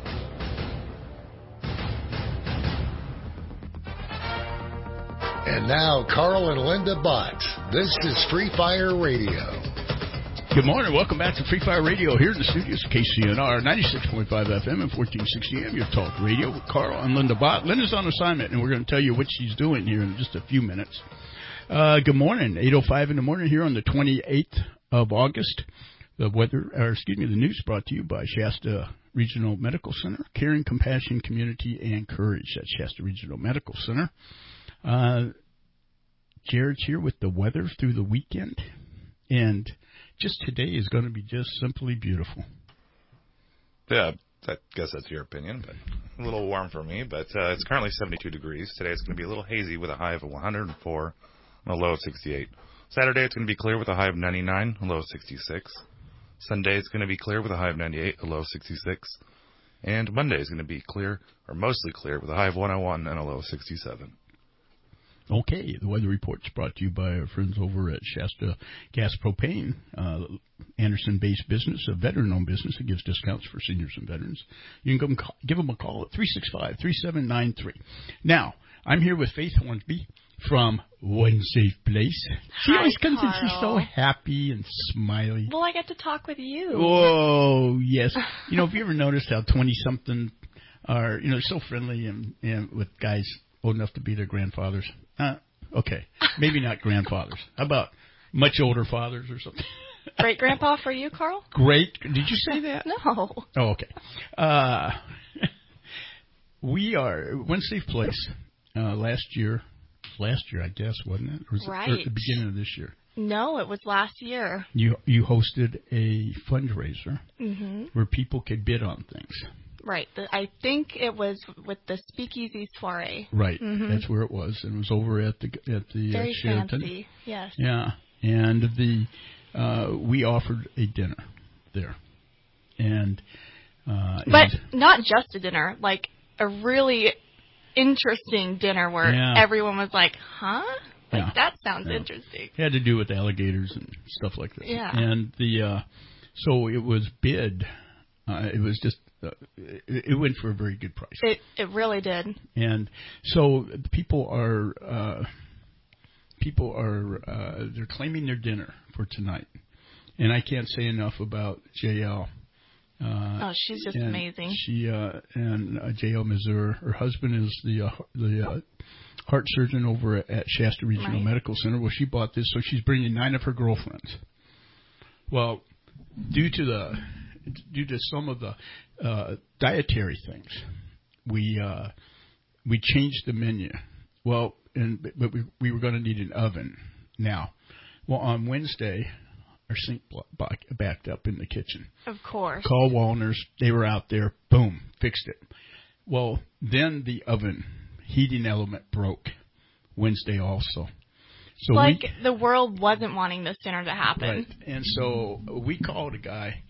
Speaker 15: And now, Carl and Linda Bott. This is Free Fire Radio.
Speaker 2: Good morning. Welcome back to Free Fire Radio here in the studios of K C N R, ninety-six point five F M and fourteen sixty A M, your talk radio with Carl and Linda Bott. Linda's on assignment, and we're going to tell you what she's doing here in just a few minutes. Uh, good morning. eight oh five in the morning here on the twenty-eighth of August. The weather, or excuse me, the news brought to you by Shasta Regional Medical Center, Caring, Compassion, Community, and Courage at Shasta Regional Medical Center. Uh, Jared's here with the weather through the weekend, and just today is going to be just simply beautiful.
Speaker 3: Yeah, I guess that's your opinion, but a little warm for me. But uh, it's currently seventy-two degrees. Today it's going to be a little hazy with a high of one hundred four and a low of sixty-eight. Saturday it's going to be clear with a high of ninety-nine, a low of sixty-six. Sunday it's going to be clear with a high of ninety-eight, a low of sixty-six. And Monday is going to be clear, or mostly clear, with a high of one oh one and a low of sixty-seven.
Speaker 2: Okay, the weather report's brought to you by our friends over at Shasta Gas Propane, uh, Anderson-based business, a veteran-owned business that gives discounts for seniors and veterans. You can go, give them a call at three six five, three seven nine three. Now, I'm here with Faith Hornsby from One Safe Place. She
Speaker 17: Hi,
Speaker 2: always comes
Speaker 17: Carl.
Speaker 2: and she's so happy and smiley.
Speaker 17: Well, I get to talk with you.
Speaker 2: Oh, yes. You know, have you ever noticed how twenty-something are, you know, so friendly and, and with guys old enough to be their grandfathers? Uh, okay, maybe not grandfathers. How about much older fathers or something?
Speaker 17: Great grandpa for you, Carl?
Speaker 2: Great. Did you say that?
Speaker 17: No.
Speaker 2: Oh, okay. Uh, we are One Safe Place. Uh, last year, last year I guess, wasn't it? Or was
Speaker 17: Right.
Speaker 2: it or at the beginning of this year?
Speaker 17: No, it was last year.
Speaker 2: You you hosted a fundraiser
Speaker 17: Mm-hmm.
Speaker 2: where people could bid on things.
Speaker 17: Right. The, I think it was with the Speakeasy Soiree.
Speaker 2: Right.
Speaker 17: Mm-hmm.
Speaker 2: That's where it was. It was over at the at the
Speaker 17: Very
Speaker 2: uh, Sheraton.
Speaker 17: fancy. Yes.
Speaker 2: Yeah, and the uh, we offered a dinner there, and uh, it
Speaker 17: But
Speaker 2: was-
Speaker 17: not just a dinner, like a really interesting dinner where
Speaker 2: Yeah.
Speaker 17: everyone was like, huh? Like,
Speaker 2: Yeah.
Speaker 17: that sounds
Speaker 2: Yeah.
Speaker 17: interesting.
Speaker 2: It had to do with alligators and stuff like that.
Speaker 17: Yeah.
Speaker 2: And the uh, so it was bid. Uh, it was just uh, it, it went for a very good price.
Speaker 17: It it really did.
Speaker 2: And so the people are uh, people are uh, they're claiming their dinner for tonight, and I can't say enough about J L. Uh,
Speaker 17: Oh, she's just
Speaker 2: and
Speaker 17: amazing.
Speaker 2: She uh, and uh, J L Mazur. Her husband is the uh, the uh, heart surgeon over at Shasta Regional
Speaker 17: Right.
Speaker 2: Medical Center. Well, she bought this, so she's bringing nine of her girlfriends. Well, due to the due to some of the uh, dietary things, we uh, we changed the menu. Well, and but we we were going to need an oven now. Well, on Wednesday, our sink blo- back- backed up in the kitchen.
Speaker 17: Of course.
Speaker 2: Call Wallners. They were out there. Boom, fixed it. Well, then the oven heating element broke Wednesday also. So
Speaker 17: like
Speaker 2: we,
Speaker 17: the world wasn't wanting this dinner to happen.
Speaker 2: Right. And so we called a guy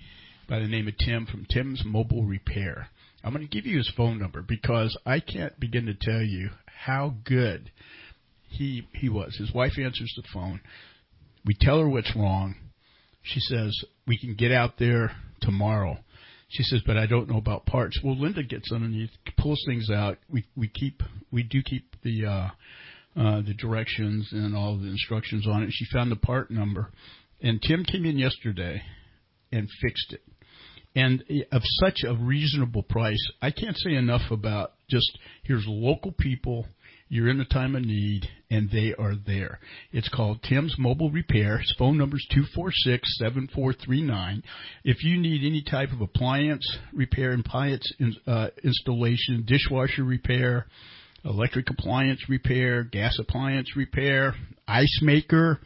Speaker 2: by the name of Tim from Tim's Mobile Repair. I'm going to give you his phone number because I can't begin to tell you how good he he was. His wife answers the phone. We tell her what's wrong. She says, we can get out there tomorrow. She says, but I don't know about parts. Well, Linda gets underneath, pulls things out. We we keep we do keep the uh, uh, the directions and all the instructions on it. She found the part number, and Tim came in yesterday and fixed it. And of such a reasonable price, I can't say enough about just here's local people, you're in a time of need, and they are there. It's called Tim's Mobile Repair. His phone number is two four six, seven four three nine. If you need any type of appliance repair, appliance uh, installation, dishwasher repair, electric appliance repair, gas appliance repair, ice maker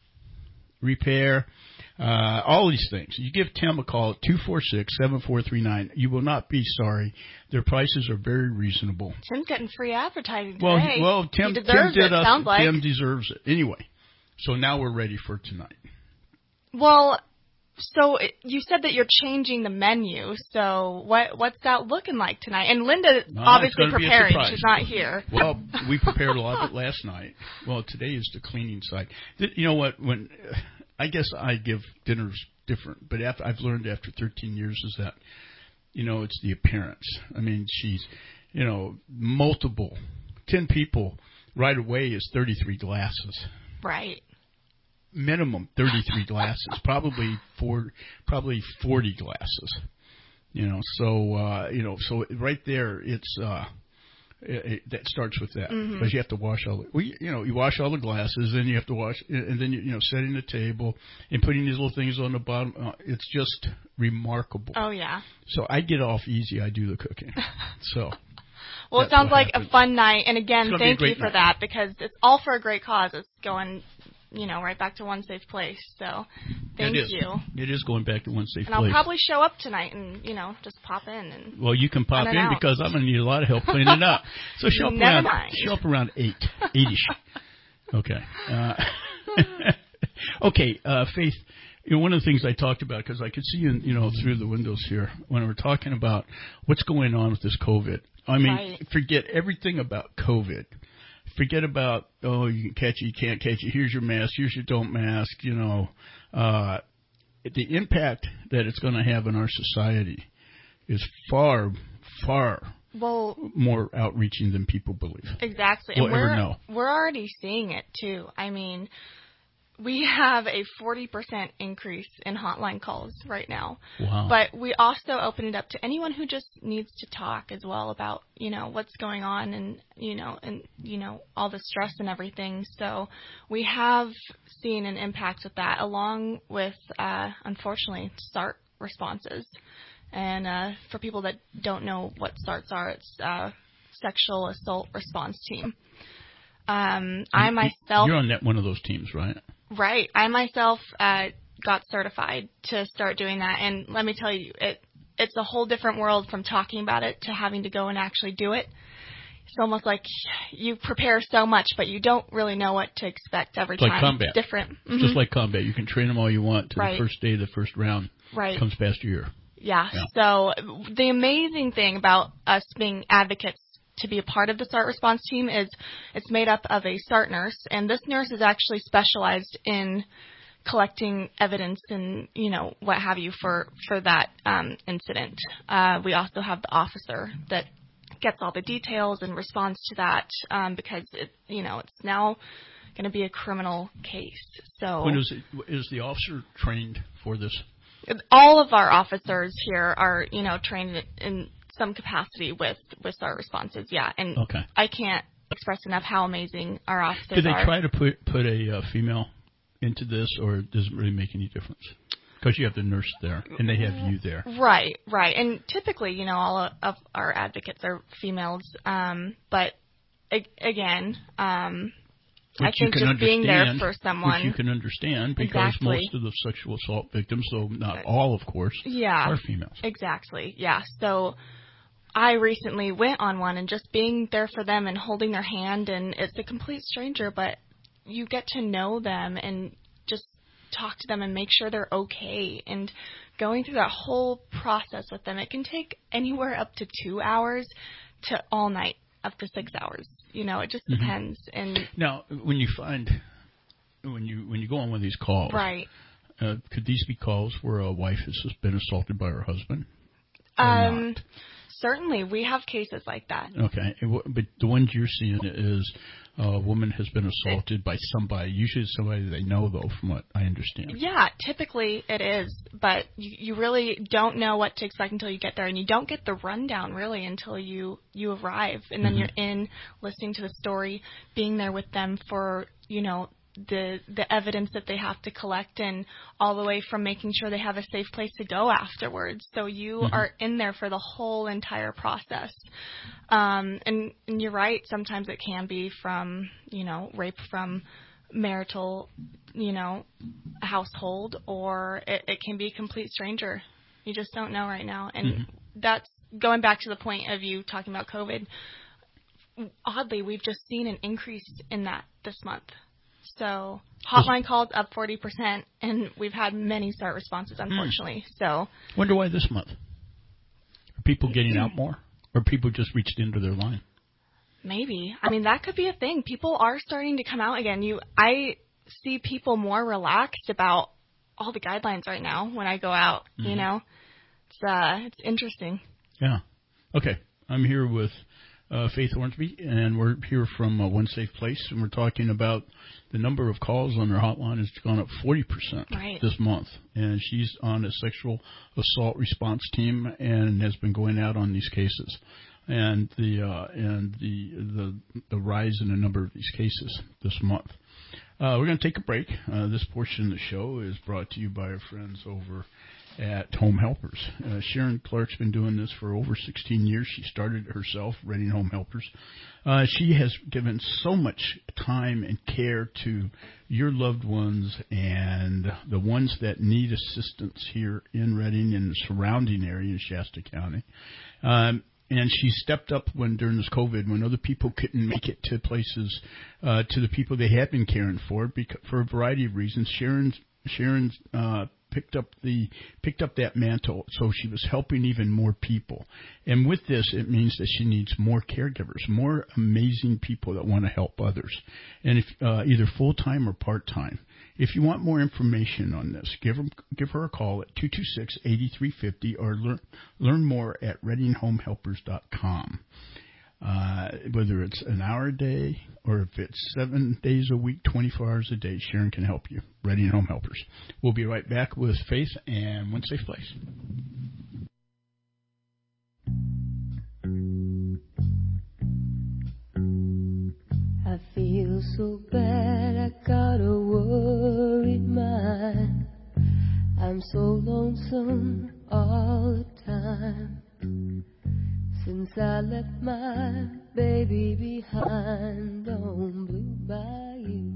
Speaker 2: repair, Uh, all these things. You give Tim a call at two four six, seven four three nine. You will not be sorry. Their prices are very reasonable.
Speaker 17: Tim's getting free advertising today.
Speaker 2: Well, he, well, Tim,
Speaker 17: he
Speaker 2: Tim
Speaker 17: deserves
Speaker 2: did
Speaker 17: it,
Speaker 2: us.
Speaker 17: sounds like.
Speaker 2: Tim deserves it. Anyway, so now we're ready for tonight.
Speaker 17: Well, so it, you said that you're changing the menu. So what what's that looking like tonight? And Linda
Speaker 2: No,
Speaker 17: obviously
Speaker 2: it's gonna be a
Speaker 17: preparing.
Speaker 2: surprise.
Speaker 17: She's not here.
Speaker 2: Well, we prepared a lot of it last night. Well, today is the cleaning side. You know what? When I guess I give dinners different, but after, I've learned after thirteen years is that, you know, it's the appearance. I mean, she's, you know, multiple, ten people right away is thirty-three glasses.
Speaker 17: Right.
Speaker 2: Minimum thirty-three glasses, probably four, probably forty glasses. You know, so uh, you know, so right there, it's. Uh, It, it, that starts with that,
Speaker 17: mm-hmm.
Speaker 2: because you have to wash all the, well, you, you know, you wash all the glasses, then you have to wash, and then you, you know, setting the table and putting these little things on the bottom. Uh, it's just remarkable.
Speaker 17: Oh yeah.
Speaker 2: So I get off easy. I do the cooking. So.
Speaker 17: Well, it sounds like happens. a fun night, and again, thank you for
Speaker 2: night.
Speaker 17: that because it's all for a great cause. It's going, you know, right back to One Safe Place. So, thank
Speaker 2: it is.
Speaker 17: you.
Speaker 2: It is going back to One Safe
Speaker 17: and
Speaker 2: Place.
Speaker 17: And I'll probably show up tonight and, you know, just pop in and.
Speaker 2: Well, you can pop in
Speaker 17: out.
Speaker 2: because I'm going to need a lot of help cleaning it up. So show up
Speaker 17: Never
Speaker 2: around.
Speaker 17: mind.
Speaker 2: Show up around eight, eight-ish. Okay. Uh, okay, uh, Faith. You know, one of the things I talked about, because I could see you, you know, through the windows here when we were talking about what's going on with this COVID. I mean,
Speaker 17: right.
Speaker 2: Forget everything about COVID. Forget about, oh, you can catch it, you can't catch it. Here's your mask. Here's your don't mask. You know, uh, the impact that it's going to have in our society is far, far
Speaker 17: well,
Speaker 2: more outreaching than people believe.
Speaker 17: Exactly.
Speaker 2: We'll
Speaker 17: and we're,
Speaker 2: ever know.
Speaker 17: We're already seeing it, too. I mean, we have a forty percent increase in hotline calls right now.
Speaker 2: Wow.
Speaker 17: But we also open it up to anyone who just needs to talk as well about, you know, what's going on and, you know, and, you know, all the stress and everything. So we have seen an impact with that along with, uh, unfortunately, SART responses. And uh, for people that don't know what SARTs are, it's uh, Sexual Assault Response Team. Um, I myself...
Speaker 2: You're on that one of those teams, right?
Speaker 17: Right. I myself uh, got certified to start doing that. And let me tell you, it it's a whole different world from talking about it to having to go and actually do it. It's almost like you prepare so much, but you don't really know what to expect every
Speaker 2: it's
Speaker 17: time.
Speaker 2: Like combat.
Speaker 17: It's different.
Speaker 2: Mm-hmm. Just like combat. You can train them all you want to
Speaker 17: right.
Speaker 2: the first day of the first round.
Speaker 17: Right.
Speaker 2: Comes past a year.
Speaker 17: Yeah.
Speaker 2: yeah.
Speaker 17: So the amazing thing about us being advocates to be a part of the SART response team is it's made up of a SART nurse, and this nurse is actually specialized in collecting evidence and, you know, what have you for, for that um, incident. Uh, we also have the officer that gets all the details and responds to that um, because, it, you know, it's now going to be a criminal case. So
Speaker 2: when is, it, is the officer trained for this?
Speaker 17: All of our officers here are, you know, trained in some capacity with, with SART responses, yeah. And
Speaker 2: okay.
Speaker 17: I can't express enough how amazing our officers are.
Speaker 2: Did they
Speaker 17: are.
Speaker 2: try to put put a uh, female into this, or does it really make any difference? Because you have the nurse there, and they have you there.
Speaker 17: Right, right. And typically, you know, all of our advocates are females. Um, but, again, um, I think just being there for someone.
Speaker 2: Which you can understand, because
Speaker 17: exactly.
Speaker 2: most of the sexual assault victims, though not all, of course,
Speaker 17: yeah,
Speaker 2: are females.
Speaker 17: Exactly, yeah. So I recently went on one, and just being there for them and holding their hand, and it's a complete stranger, but you get to know them and just talk to them and make sure they're okay and going through that whole process with them, it can take anywhere up to two hours to all night, up to six hours. You know, it just
Speaker 2: Mm-hmm.
Speaker 17: depends. And
Speaker 2: now, when you find, when you when you go on one of these calls,
Speaker 17: right.
Speaker 2: Uh, could these be calls where a wife has been assaulted by her husband?
Speaker 17: Um, certainly, we have cases like that.
Speaker 2: Okay, but the ones you're seeing is a woman has been assaulted by somebody, usually somebody they know, though, from what I understand.
Speaker 17: Yeah, typically it is, but you, you really don't know what to expect until you get there, and you don't get the rundown, really, until you, you arrive, and then mm-hmm. you're in, listening to the story, being there with them for, you know, the the evidence that they have to collect, and all the way from making sure they have a safe place to go afterwards. So you mm-hmm. are in there for the whole entire process. Um, and, and you're right, sometimes it can be from, you know, rape from marital, you know, household, or it, it can be a complete stranger. You just don't know right now. And mm-hmm. that's going back to the point of you talking about COVID. Oddly, we've just seen an increase in that this month. So hotline calls up forty percent, and we've had many start responses, unfortunately. Mm. So
Speaker 2: wonder why this month? Are people getting out more, or people just reached into their line?
Speaker 17: Maybe. I mean, that could be a thing. People are starting to come out again. You, I see people more relaxed about all the guidelines right now when I go out. Mm-hmm. You know, it's uh, it's interesting.
Speaker 2: Yeah. Okay. I'm here with Uh, Faith Hornsby, and we're here from uh, One Safe Place, and we're talking about the number of calls on her hotline has gone up forty percent
Speaker 17: right.
Speaker 2: this month, and she's on a sexual assault response team and has been going out on these cases, and the uh, and the the the rise in the number of these cases this month. Uh, we're going to take a break. Uh, this portion of the show is brought to you by our friends over at Home Helpers. Uh, Sharon Clark's been doing this for over sixteen years. She started it herself, Reading Home Helpers. Uh, she has given so much time and care to your loved ones and the ones that need assistance here in Reading and the surrounding area in Shasta County. Um, and she stepped up when during this COVID, when other people couldn't make it to places, uh, to the people they had been caring for, because, for a variety of reasons. Sharon's Sharon's uh, picked up the picked up that mantle, so she was helping even more people. And with this, it means that she needs more caregivers, more amazing people that want to help others, and if uh, either full time or part time. If you want more information on this, give her give her a call at two two six, eight three five zero or learn learn more at reading home helpers dot com. Uh, whether it's an hour a day or if it's seven days a week, twenty-four hours a day, Sharon can help you. Reading Home Helpers. We'll be right back with Faith and One Safe Place.
Speaker 5: I feel so bad, I got a worried mind. I'm so lonesome all the time. Since I left my baby behind on Blue Bayou.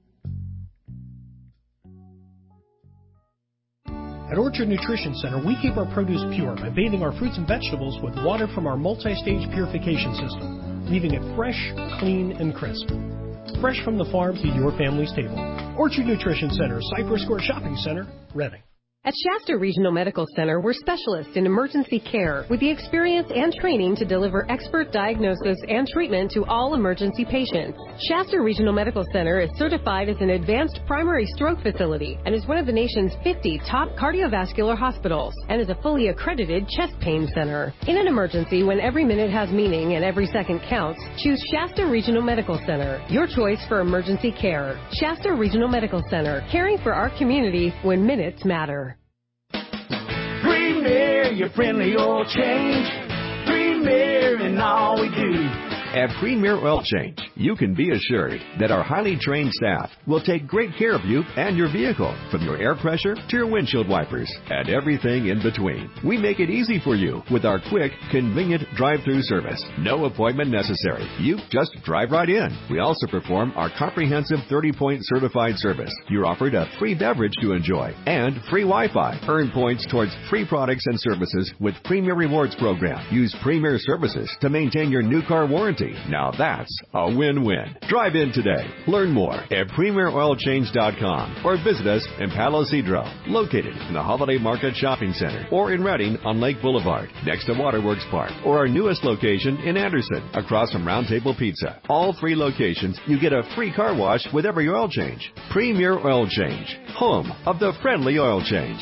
Speaker 16: At Orchard Nutrition Center, we keep our produce pure by bathing our fruits and vegetables with water from our multi-stage purification system, leaving it fresh, clean, and crisp. Fresh from the farm to your family's table. Orchard Nutrition Center, Cypress Court Shopping Center, Reading.
Speaker 18: At Shasta Regional Medical Center, we're specialists in emergency care with the experience and training to deliver expert diagnosis and treatment to all emergency patients. Shasta Regional Medical Center is certified as an advanced primary stroke facility and is one of the nation's fifty top cardiovascular hospitals and is a fully accredited chest pain center. In an emergency, when every minute has meaning and every second counts, choose Shasta Regional Medical Center, your choice for emergency care. Shasta Regional Medical Center, caring for our community when minutes matter.
Speaker 19: Premier, your friendly oil change. Premier in all we do.
Speaker 22: At Premier Oil Change, you can be assured that our highly trained staff will take great care of you and your vehicle, from your air pressure to your windshield wipers and everything in between. We make it easy for you with our quick, convenient drive-through service. No appointment necessary. You just drive right in. We also perform our comprehensive thirty-point certified service. You're offered a free beverage to enjoy and free Wi-Fi. Earn points towards free products and services with Premier Rewards program. Use Premier services to maintain your new car warranty. Now that's a win. win-win. Drive in today. Learn more at premier oil change dot com or visit us in Palo Cedro, located in the Holiday Market Shopping Center, or in Redding on Lake Boulevard, next to Waterworks Park, or our newest location in Anderson, across from Round Table Pizza. All three locations, you get a free car wash with every oil change. Premier Oil Change, home of the friendly oil change.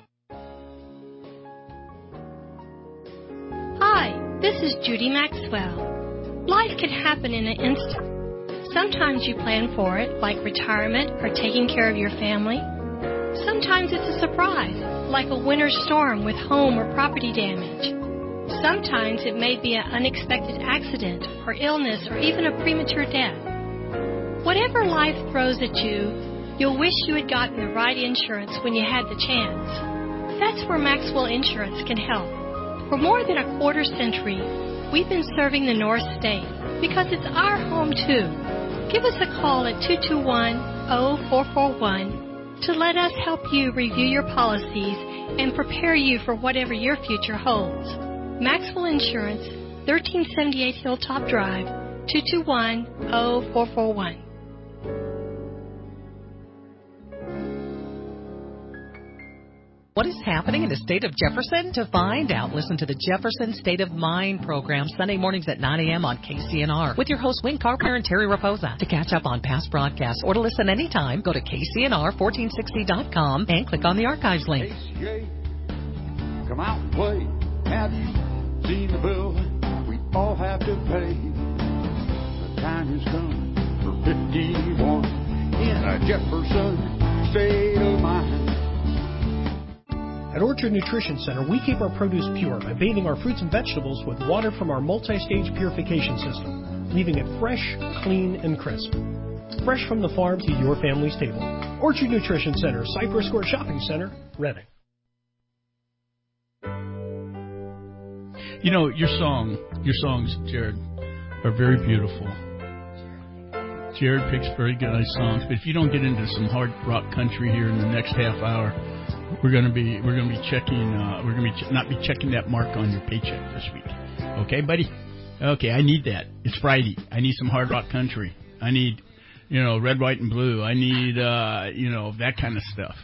Speaker 4: Hi, this is Judy Maxwell. Life can happen in an instant. Sometimes you plan for it, like retirement or taking care of your family. Sometimes it's a surprise, like a winter storm with home or property damage. Sometimes it may be an unexpected accident or illness or even a premature death. Whatever life throws at you, you'll wish you had gotten the right insurance when you had the chance. That's where Maxwell Insurance can help. For more than a quarter century, we've been serving the North State because it's our home too. Give us a call at two two one, zero four four one to let us help you review your policies and prepare you for whatever your future holds. Maxwell Insurance, thirteen seventy-eight Hilltop Drive, two two one, zero four four one.
Speaker 8: What is happening in the state of Jefferson? To find out, listen to the Jefferson State of Mind program Sunday mornings at nine a.m. on K C N R with your hosts Wayne Carpenter and Terry Raposa. To catch up on past broadcasts or to listen anytime, go to K C N R fourteen sixty dot com and click on the archives link.
Speaker 9: H C A, come out and play. Have you seen the bill we all have to pay? The time has come for fifty-one in a Jefferson State of Mind.
Speaker 16: At Orchard Nutrition Center, we keep our produce pure by bathing our fruits and vegetables with water from our multi-stage purification system, leaving it fresh, clean, and crisp. Fresh from the farm to your family's table. Orchard Nutrition Center, Cypress Court Shopping Center, Redding.
Speaker 2: You know, your song, your songs, Jared, are very beautiful. Jared picks very good nice songs, but if you don't get into some hard rock country here in the next half hour, we're going to be we're going to be checking uh, we're going to be ch- not be checking that mark on your paycheck this week. Okay, buddy? Okay, I need that. It's Friday. I need some hard rock country. I need, you know, red, white, and blue. I need, uh, you know, that kind of stuff.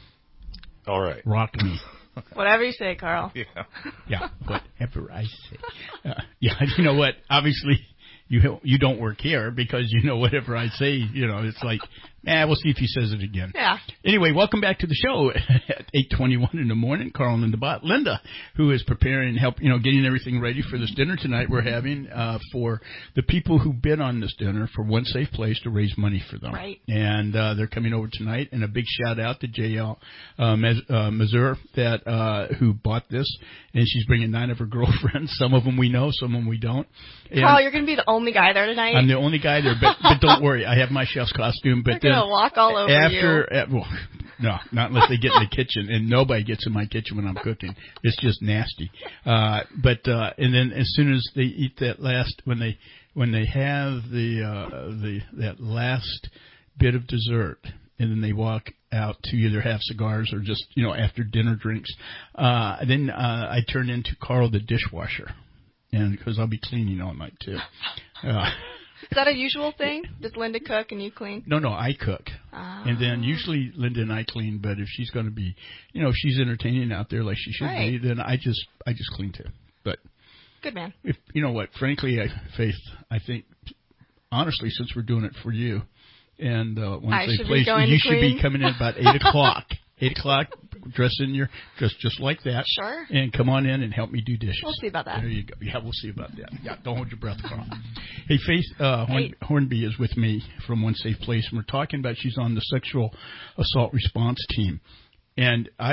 Speaker 3: All right.
Speaker 2: Rock me.
Speaker 17: Whatever you say, Carl.
Speaker 3: Yeah.
Speaker 2: Yeah, whatever I say. Uh, yeah, you know what? Obviously, you you don't work here because, you know, whatever I say, you know, it's like, eh, we'll see if he says it again.
Speaker 17: Yeah.
Speaker 2: Anyway, welcome back to the show at eight twenty-one in the morning. Carl and Linda Bott. Linda, who is preparing, help, you know, getting everything ready for this dinner tonight we're having uh, for the people who bid on this dinner for One Safe Place to raise money for them.
Speaker 17: Right.
Speaker 2: And uh, they're coming over tonight. And a big shout out to J L uh, uh, Mazur that uh, who bought this. And she's bringing nine of her girlfriends. Some of them we know, some of them we don't. And
Speaker 17: Carl, you're going to be the only guy there tonight.
Speaker 2: I'm the only guy there, but, but don't worry. I have my chef's costume. But
Speaker 17: They're going to walk all over
Speaker 2: after,
Speaker 17: you.
Speaker 2: Uh, well, no, not unless they get in the kitchen. And nobody gets in my kitchen when I'm cooking. It's just nasty. Uh, but uh, and then as soon as they eat that last, when they when they have the uh, the that last bit of dessert, and then they walk out to either have cigars or just, you know, after dinner drinks, uh, then uh, I turn into Carl the dishwasher, and because I'll be cleaning all night too. Uh,
Speaker 17: Is that a usual thing? Does Linda cook and you clean?
Speaker 2: No, no, I cook.
Speaker 17: Oh.
Speaker 2: And then usually Linda and I clean, but if she's going to be, you know, if she's entertaining out there like she should
Speaker 17: right.
Speaker 2: be, then I just I just clean too. But
Speaker 17: good man.
Speaker 2: If you know what, frankly, I, Faith, I think, honestly, since we're doing it for you, and uh, once they place, you should
Speaker 17: clean.
Speaker 2: be coming in about eight o'clock. Eight o'clock, dress in your dress just like that.
Speaker 17: Sure.
Speaker 2: And come on in and help me do dishes.
Speaker 17: We'll see about that.
Speaker 2: There you go. Yeah, we'll see about that. Yeah, don't hold your breath, Carl. Hey, Faith uh, Horn,
Speaker 17: hey.
Speaker 2: Hornby is with me from One Safe Place, and we're talking about she's on the sexual assault response team. And I,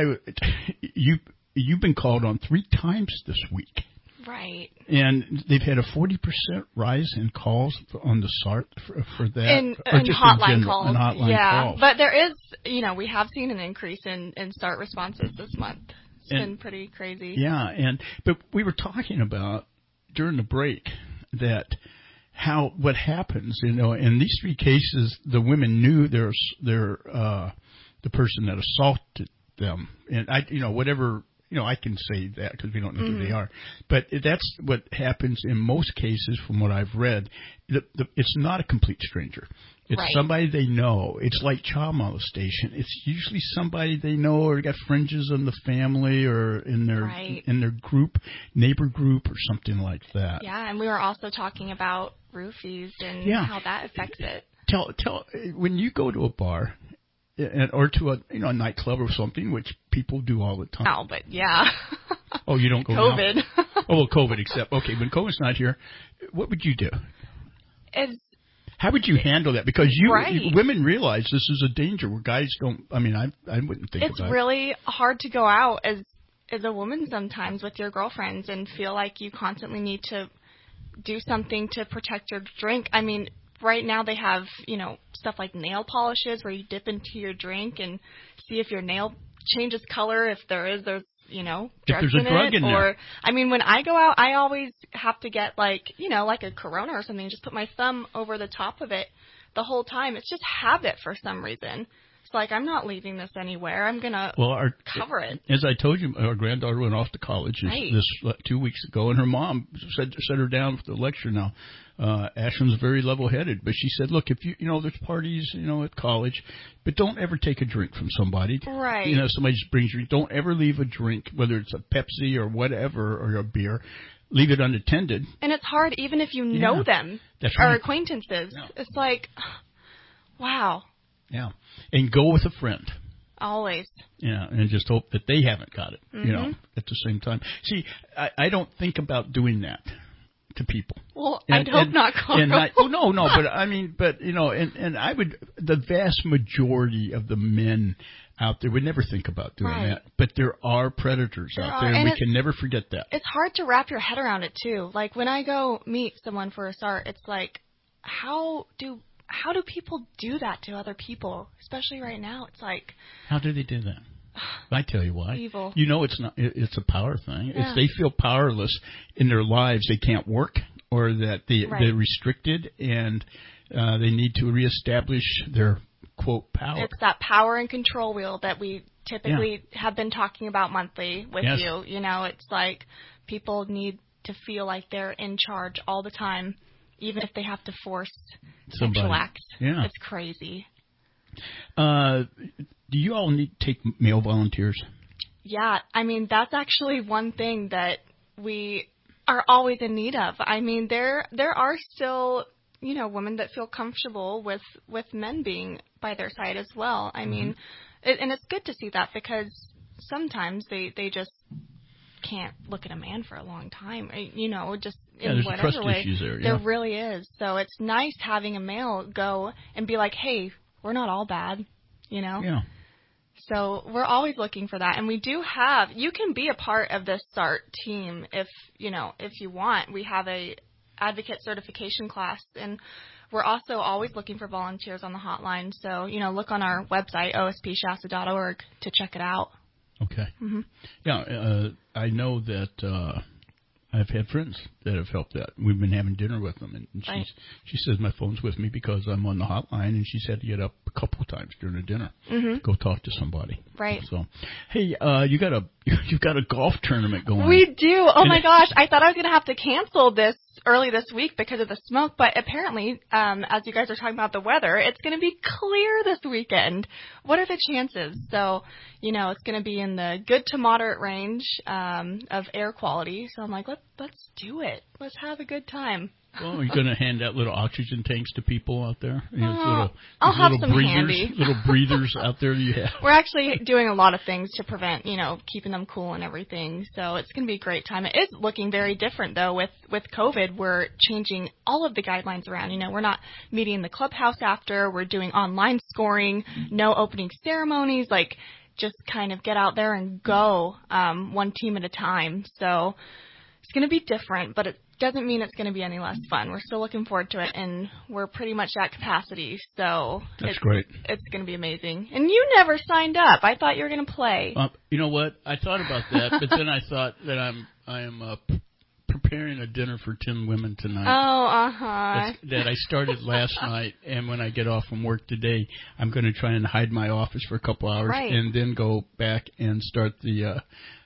Speaker 2: you, you've been called on three times this week.
Speaker 17: Right.
Speaker 2: And they've had a forty percent rise in calls on the S A R T for, for that.
Speaker 17: In,
Speaker 2: or
Speaker 17: in
Speaker 2: just
Speaker 17: hotline
Speaker 2: in general,
Speaker 17: calls.
Speaker 2: in hotline
Speaker 17: yeah.
Speaker 2: calls.
Speaker 17: But there is, you know, we have seen an increase in, in S A R T responses this month. It's
Speaker 2: and,
Speaker 17: been pretty crazy.
Speaker 2: Yeah. and But we were talking about during the break that how what happens, you know, in these three cases, the women knew their, their, uh, the person that assaulted them. And I, you know, whatever you know, I can say that because we don't know
Speaker 17: Mm-hmm.
Speaker 2: who they are. But that's what happens in most cases from what I've read. The, the, it's not a complete stranger. It's
Speaker 17: Right.
Speaker 2: somebody they know. It's like child molestation. It's usually somebody they know or got fringes in the family or in their
Speaker 17: Right.
Speaker 2: in their group, neighbor group or something like that.
Speaker 17: Yeah, and we were also talking about roofies and
Speaker 2: Yeah.
Speaker 17: how that affects it.
Speaker 2: Tell tell when you go to a bar and, or to a you know a nightclub or something, which people do all the time.
Speaker 17: Oh, but yeah.
Speaker 2: Oh, you don't go
Speaker 17: COVID.
Speaker 2: now? Oh, well, COVID. Except okay, when COVID's not here, what would you do?
Speaker 17: It's
Speaker 2: How would you handle that? Because you
Speaker 17: Right.
Speaker 2: women realize this is a danger where guys don't. I mean, I I wouldn't think
Speaker 17: it's
Speaker 2: about
Speaker 17: really hard to go out as as a woman sometimes with your girlfriends and feel like you constantly need to do something to protect your drink. I mean, right now they have, you know, stuff like nail polishes where you dip into your drink and see if your nail changes color, if there is, there's, you know,
Speaker 2: If
Speaker 17: drugs
Speaker 2: there's a
Speaker 17: in
Speaker 2: drug
Speaker 17: it.
Speaker 2: in there.
Speaker 17: Or, I mean, when I go out, I always have to get like, you know, like a Corona or something, just put my thumb over the top of it the whole time. It's just habit for some reason. It's like, I'm not leaving this anywhere. I'm going to
Speaker 2: Well, our,
Speaker 17: cover it.
Speaker 2: As I told you, our granddaughter went off to college this,
Speaker 17: Right.
Speaker 2: this uh, two weeks ago, and her mom said set her down for the lecture. Now, uh, Ashland's very level-headed, but she said, "Look, if you you know there's parties, you know, at college, but don't ever take a drink from somebody.
Speaker 17: Right.
Speaker 2: You know, if somebody just brings you. Don't ever leave a drink, whether it's a Pepsi or whatever or a beer. Leave it unattended.
Speaker 17: And it's hard even if you know
Speaker 2: Yeah.
Speaker 17: them
Speaker 2: That's
Speaker 17: or
Speaker 2: right.
Speaker 17: acquaintances. It's like, wow,
Speaker 2: Yeah, and go with a friend."
Speaker 17: always.
Speaker 2: Yeah, and just hope that they haven't got it, you know,
Speaker 17: Mhm.
Speaker 2: at the same time. See, I, I don't think about doing that to people.
Speaker 17: Well,
Speaker 2: And-
Speaker 17: I'd hope
Speaker 2: and-
Speaker 17: not, Carl.
Speaker 2: And I, oh, no, no, but I mean, but, you know, and, and I would, the vast majority of the men out there would never think about doing
Speaker 17: Right.
Speaker 2: that. But there are predators
Speaker 17: There
Speaker 2: out
Speaker 17: are,
Speaker 2: there, and,
Speaker 17: and
Speaker 2: we
Speaker 17: it-
Speaker 2: can never forget that.
Speaker 17: It's hard to wrap your head around it too. Like when I go meet someone for a start, it's like, how do how do people do that to other people? Especially right now, it's like
Speaker 2: How do they do that? I tell you why.
Speaker 17: Evil.
Speaker 2: You know, it's not. It, it's a power thing.
Speaker 17: Yeah.
Speaker 2: If they feel powerless in their lives, they can't work, or that they
Speaker 17: Right.
Speaker 2: they're restricted, and uh, they need to reestablish their quote power.
Speaker 17: it's that power and control wheel that we typically have been talking about monthly with
Speaker 2: Yes.
Speaker 17: you. You know, it's like people need to feel like they're in charge all the time, even if they have to force
Speaker 2: Somebody.
Speaker 17: sexual acts.
Speaker 2: Yeah.
Speaker 17: It's crazy.
Speaker 2: Uh, do you all need to take male volunteers?
Speaker 17: Yeah, I mean, that's actually one thing that we are always in need of. I mean, there there are still, you know, women that feel comfortable with, with men being by their side as well. I mean, it, and it's good to see that because sometimes they, they just can't look at a man for a long time, I- you know, just
Speaker 2: Yeah,
Speaker 17: in
Speaker 2: there's
Speaker 17: whatever
Speaker 2: trust
Speaker 17: way.
Speaker 2: issues there,
Speaker 17: There
Speaker 2: yeah.
Speaker 17: really is. So it's nice having a male go and be like, hey, we're not all bad, you know?
Speaker 2: Yeah.
Speaker 17: So we're always looking for that. And we do have, you can be a part of this SART team if, you know, if you want. We have a advocate certification class, and we're also always looking for volunteers on the hotline. So, you know, look on our website, O S P Shasta dot org, to check it out.
Speaker 2: Okay.
Speaker 17: hmm
Speaker 2: Yeah, uh, I know that uh, I've had friends that have helped that. We've been having dinner with them, and, and she's,
Speaker 17: Right.
Speaker 2: she says my phone's with me because I'm on the hotline, and she's had to get up a couple of times during the dinner
Speaker 17: Mhm.
Speaker 2: to go talk to somebody.
Speaker 17: Right.
Speaker 2: So, hey, uh, you got a you've got a golf tournament going.
Speaker 17: We do. Oh
Speaker 2: And
Speaker 17: my
Speaker 2: it-
Speaker 17: gosh. I thought I was going to have to cancel this early this week because of the smoke, but apparently, um, as you guys are talking about the weather, it's going to be clear this weekend. What are the chances? So, you know, it's going to be in the good to moderate range um, of air quality. So I'm like, let's let's do it. Let's have a good time.
Speaker 2: Well, are you going to hand out little oxygen tanks to people out there? You know,
Speaker 17: Uh,
Speaker 2: little,
Speaker 17: I'll
Speaker 2: these
Speaker 17: have
Speaker 2: little
Speaker 17: some
Speaker 2: breathers,
Speaker 17: handy.
Speaker 2: little breathers out there that you have.
Speaker 17: We're actually doing a lot of things to prevent, you know, keeping them cool and everything. So it's going to be a great time. It is looking very different, though, with, with COVID. We're changing all of the guidelines around. You know, we're not meeting in the clubhouse after. We're doing online scoring, no opening ceremonies, like just kind of get out there and go um, one team at a time. So it's going to be different, but it doesn't mean it's going to be any less fun. We're still looking forward to it, and we're pretty much at capacity. So
Speaker 2: That's
Speaker 17: it's,
Speaker 2: great.
Speaker 17: It's going to be amazing. And you never signed up. I thought you were going to play.
Speaker 2: Uh, you know what? I thought about that, but then I thought that I'm I am uh, p- preparing a dinner for ten women tonight.
Speaker 17: Oh, uh huh.
Speaker 2: That's, that I started last night, and when I get off from work today, I'm going to try and hide my office for a couple hours,
Speaker 17: Right.
Speaker 2: and then go back and start the uh,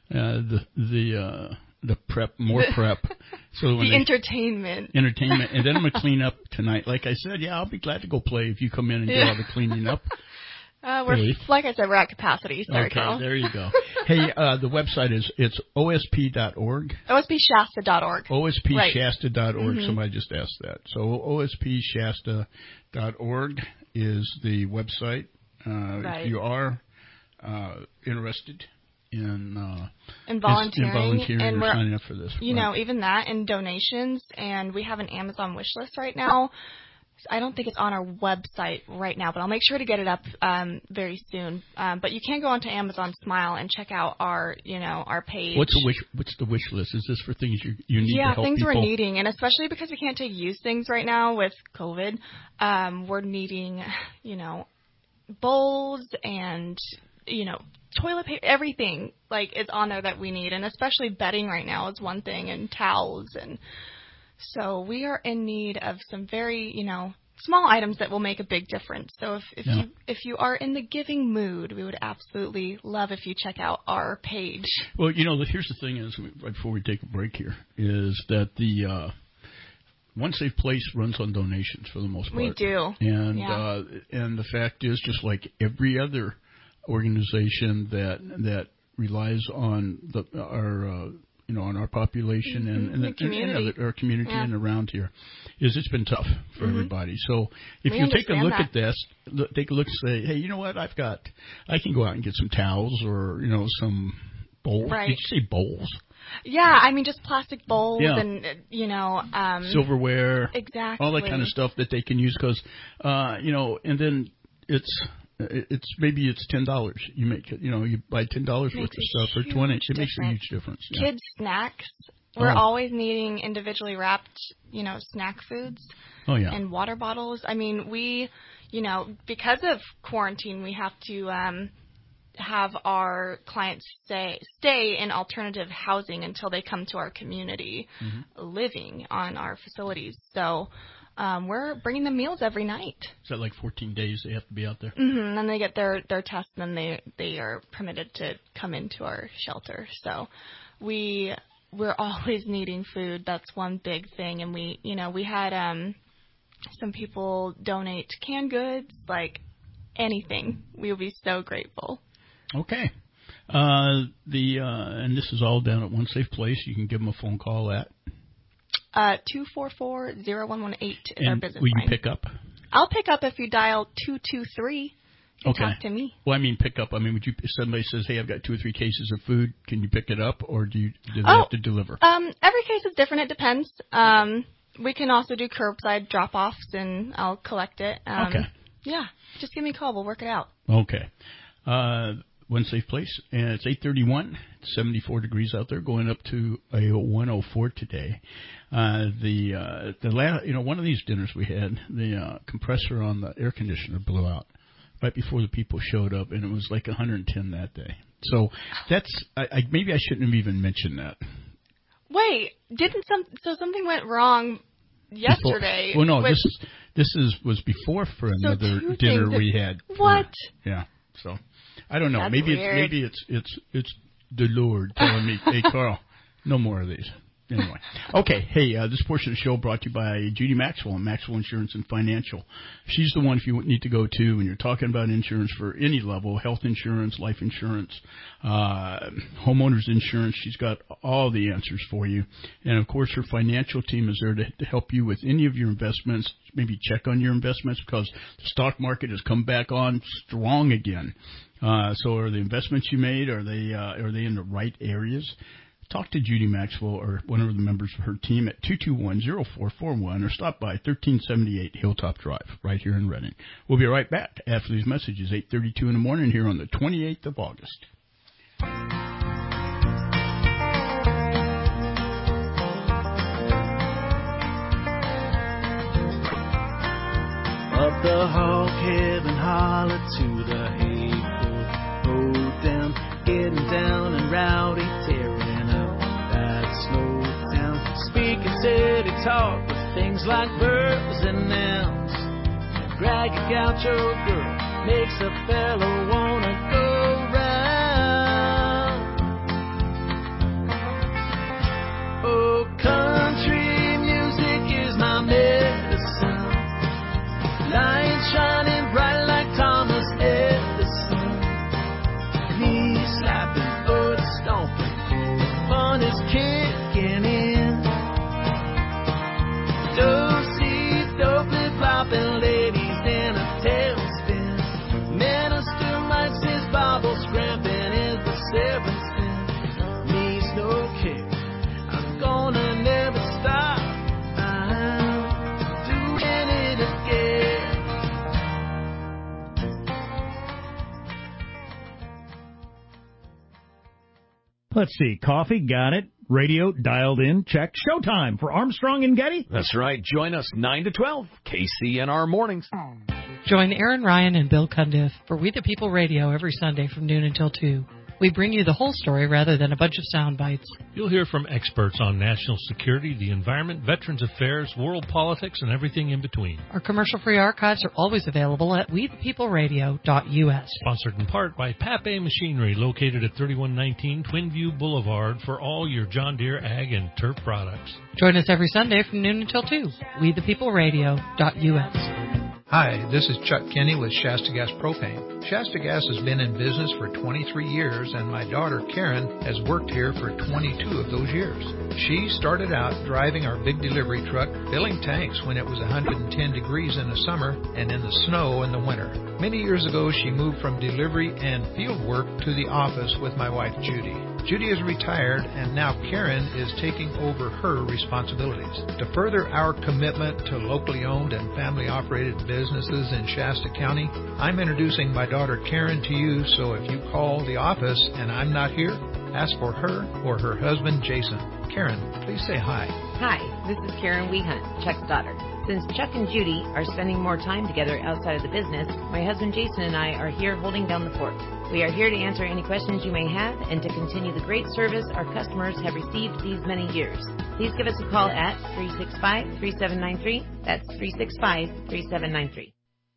Speaker 2: uh, the the uh, the prep, more prep. So when
Speaker 17: the
Speaker 2: they,
Speaker 17: entertainment.
Speaker 2: Entertainment. And then I'm going to clean up tonight. Like I said, yeah, I'll be glad to go play if you come in and do
Speaker 17: Yeah.
Speaker 2: all the cleaning up.
Speaker 17: Uh, we're
Speaker 2: Hey.
Speaker 17: like I said, we're at capacity. Sorry,
Speaker 2: Okay,
Speaker 17: Carl.
Speaker 2: there you go. Hey, uh, the website is it's O S P dot org.
Speaker 17: O S P Shasta dot org.
Speaker 2: O S P Shasta dot org.
Speaker 17: Mhm.
Speaker 2: Somebody just asked that. So O S P Shasta dot org is the website. Uh,
Speaker 17: Right.
Speaker 2: If you are uh, interested in uh,
Speaker 17: And volunteering,
Speaker 2: in volunteering
Speaker 17: and
Speaker 2: or
Speaker 17: we're-
Speaker 2: signing up for this,
Speaker 17: You
Speaker 2: right.
Speaker 17: know, even that and donations, and we have an Amazon wish list right now. I don't think it's on our website right now, but I'll make sure to get it up um, very soon. Um, but you can go onto Amazon Smile and check out our, you know, our page.
Speaker 2: What's the wish? What's the wish list? Is this for things you you need
Speaker 17: yeah,
Speaker 2: to help
Speaker 17: things
Speaker 2: people?
Speaker 17: we're needing, and especially because we can't take used things right now with COVID, um, we're needing, you know, bowls and, you know, toilet paper, everything like is on there that we need, and especially bedding right now is one thing, and towels, and so we are in need of some very, you know, small items that will make a big difference. So if, if
Speaker 2: Yeah.
Speaker 17: you if you are in the giving mood, we would absolutely love if you check out our page.
Speaker 2: Well, you know, the- here's the thing is, right before we take a break here, is that the uh, One Safe Place runs on donations for the most part.
Speaker 17: We do.
Speaker 2: And
Speaker 17: Yeah.
Speaker 2: uh, and the fact is, just like every other organization that that relies on the our uh, you know on our population and,
Speaker 17: Mhm,
Speaker 2: and,
Speaker 17: the
Speaker 2: and,
Speaker 17: community.
Speaker 2: and our community
Speaker 17: Yeah.
Speaker 2: and around here, is it's been tough for
Speaker 17: Mhm.
Speaker 2: everybody. So if
Speaker 17: We
Speaker 2: you take a
Speaker 17: understand
Speaker 2: look
Speaker 17: that.
Speaker 2: at this, look, take a look and say, hey, you know what? I've got, I can go out and get some towels or you know some bowls.
Speaker 17: Right.
Speaker 2: Did you say bowls?
Speaker 17: Yeah, I mean just plastic bowls
Speaker 2: Yeah.
Speaker 17: and uh, you know um,
Speaker 2: Silverware,
Speaker 17: exactly,
Speaker 2: all that kind of stuff that they can use because, uh, you know, and then it's it's maybe it's ten dollars. You make it, you know, you buy ten dollars worth
Speaker 17: Makes
Speaker 2: of
Speaker 17: a
Speaker 2: stuff for
Speaker 17: huge
Speaker 2: twenty. It makes a
Speaker 17: difference.
Speaker 2: huge difference. Yeah.
Speaker 17: Kids snacks. We're
Speaker 2: Oh.
Speaker 17: always needing individually wrapped, you know, snack foods.
Speaker 2: Oh, yeah.
Speaker 17: And water bottles. I mean, we, you know, because of quarantine, we have to um, have our clients stay stay in alternative housing until they come to our community,
Speaker 2: Mhm.
Speaker 17: living on our facilities. So um, we're bringing them meals every night.
Speaker 2: Is that like fourteen days they have to be out there?
Speaker 17: Mm-hmm. And then they get their, their test, and then they, they are permitted to come into our shelter. So we, we're always needing food. That's one big thing. And we, you know, we had um, some people donate canned goods, like anything. We would be so grateful.
Speaker 2: Okay. Uh, the uh, and this is all down at One Safe Place. You can give them a phone call at.
Speaker 17: Uh, two four four, zero one one eight is our
Speaker 2: And
Speaker 17: business
Speaker 2: will you
Speaker 17: line.
Speaker 2: pick up?
Speaker 17: I'll pick up if you dial two two three and
Speaker 2: Okay.
Speaker 17: talk to me.
Speaker 2: Well, I mean, pick up. I mean, would you? If somebody says, "Hey, I've got two or three cases of food. Can you pick it up, or do you do they
Speaker 17: Oh.
Speaker 2: have to deliver?"
Speaker 17: Um, every case is different. It depends. Um, we can also do curbside drop-offs, and I'll collect it. Um,
Speaker 2: Okay.
Speaker 17: Yeah, just give me a call. We'll work it out.
Speaker 2: Okay. Uh, One Safe Place, and it's eight thirty-one. It's seventy-four degrees out there, going up to a one oh four today. Uh, the uh, the la- you know one of these dinners we had, the uh, compressor on the air conditioner blew out right before the people showed up, and it was like one hundred ten that day. So that's I, I, maybe I shouldn't have even mentioned that.
Speaker 17: Wait, didn't some so something went wrong yesterday?
Speaker 2: Before, well, no,
Speaker 17: with-
Speaker 2: this is this is was before for another
Speaker 17: two
Speaker 2: dinner
Speaker 17: things that-
Speaker 2: we had.
Speaker 17: What?
Speaker 2: Yeah. So I don't know.
Speaker 17: That's
Speaker 2: maybe
Speaker 17: weird.
Speaker 2: it's maybe it's it's it's the Lord telling me, hey Carl, no more of these. Anyway, okay. Hey, uh, this portion of the show brought to you by Judy Maxwell and Maxwell Insurance and Financial. She's the one if you need to go to when you're talking about insurance for any level, health insurance, life insurance, uh, homeowners insurance. She's got all the answers for you. And, of course, her financial team is there to, to help you with any of your investments. Maybe check on your investments because the stock market has come back on strong again. Uh, so are the investments you made, are they uh, are they in the right areas? Talk to Judy Maxwell or one of the members of her team at two two one, zero four four one or stop by thirteen seventy-eight Hilltop Drive right here in Redding. We'll be right back after these messages, eight thirty-two in the morning here on the twenty-eighth of August.
Speaker 19: Up the hog heaven holler to the hayfield road down, getting down and rowdy, tearing up that slow town, speaking city talk with things like verbs and nouns. Drag a gaucho girl makes a fellow wanna go round.
Speaker 1: Let's see. Coffee, got it. Radio, dialed in, check. Showtime for Armstrong and Getty.
Speaker 10: That's right. Join us nine to twelve, K C N R Mornings.
Speaker 8: Join Aaron Ryan and Bill Cundiff for We the People Radio every Sunday from noon until two. We bring you the whole story rather than a bunch of sound bites.
Speaker 11: You'll hear from experts on national security, the environment, veterans affairs, world politics, and everything in between.
Speaker 8: Our commercial-free archives are always available at we the people radio dot U S.
Speaker 11: Sponsored in part by Pape Machinery, located at thirty-one nineteen Twin View Boulevard for all your John Deere ag and turf products.
Speaker 8: Join us every Sunday from noon until two. we the people radio dot U S.
Speaker 23: Hi, this is Chuck Kenny with Shasta Gas Propane. Shasta Gas has been in business for twenty-three years, and my daughter Karen has worked here for twenty-two of those years. She started out driving our big delivery truck, filling tanks when it was one hundred ten degrees in the summer and in the snow in the winter. Many years ago, she moved from delivery and field work to the office with my wife Judy. Judy is retired, and now Karen is taking over her responsibilities. To further our commitment to locally owned and family-operated businesses in Shasta County, I'm introducing my daughter Karen to you, so if you call the office and I'm not here, ask for her or her husband Jason. Karen, please say hi.
Speaker 24: Hi, this is Karen Wehunt, Chuck's daughter. Since Chuck and Judy are spending more time together outside of the business, my husband Jason and I are here holding down the fort. We are here to answer any questions you may have and to continue the great service our customers have received these many years. Please give us a call at three six five, three seven nine three. That's three six five, three seven nine three.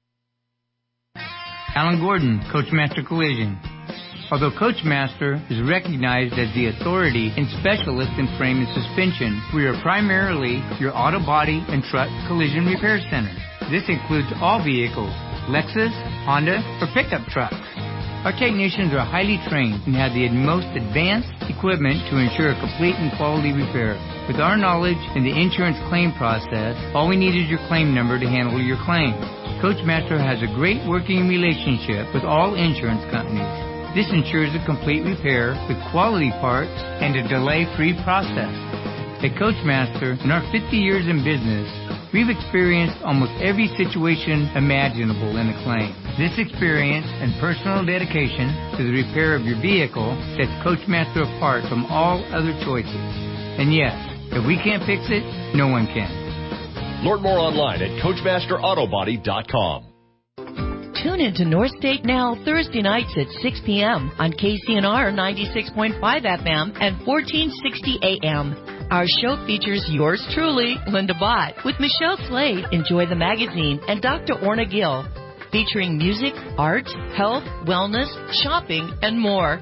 Speaker 25: Alan Gordon, Coachmaster Collision. Although Coachmaster is recognized as the authority and specialist in frame and suspension, we are primarily your auto body and truck collision repair center. This includes all vehicles, Lexus, Honda, or pickup trucks. Our technicians are highly trained and have the most advanced equipment to ensure a complete and quality repair. With our knowledge in the insurance claim process, all we need is your claim number to handle your claim. Coachmaster has a great working relationship with all insurance companies. This ensures a complete repair with quality parts and a delay-free process. At Coachmaster, in our fifty years in business, we've experienced almost every situation imaginable in a claim. This experience and personal dedication to the repair of your vehicle sets Coachmaster apart from all other choices. And yes, if we can't fix it, no one can.
Speaker 10: Learn more online at coachmaster auto body dot com.
Speaker 27: Tune in to North State Now Thursday nights at six p.m. on K C N R ninety-six point five F M and fourteen sixty A M. Our show features yours truly, Linda Bott, with Michelle Slade, Enjoy the Magazine, and Doctor Orna Gill, featuring music, art, health, wellness, shopping, and more.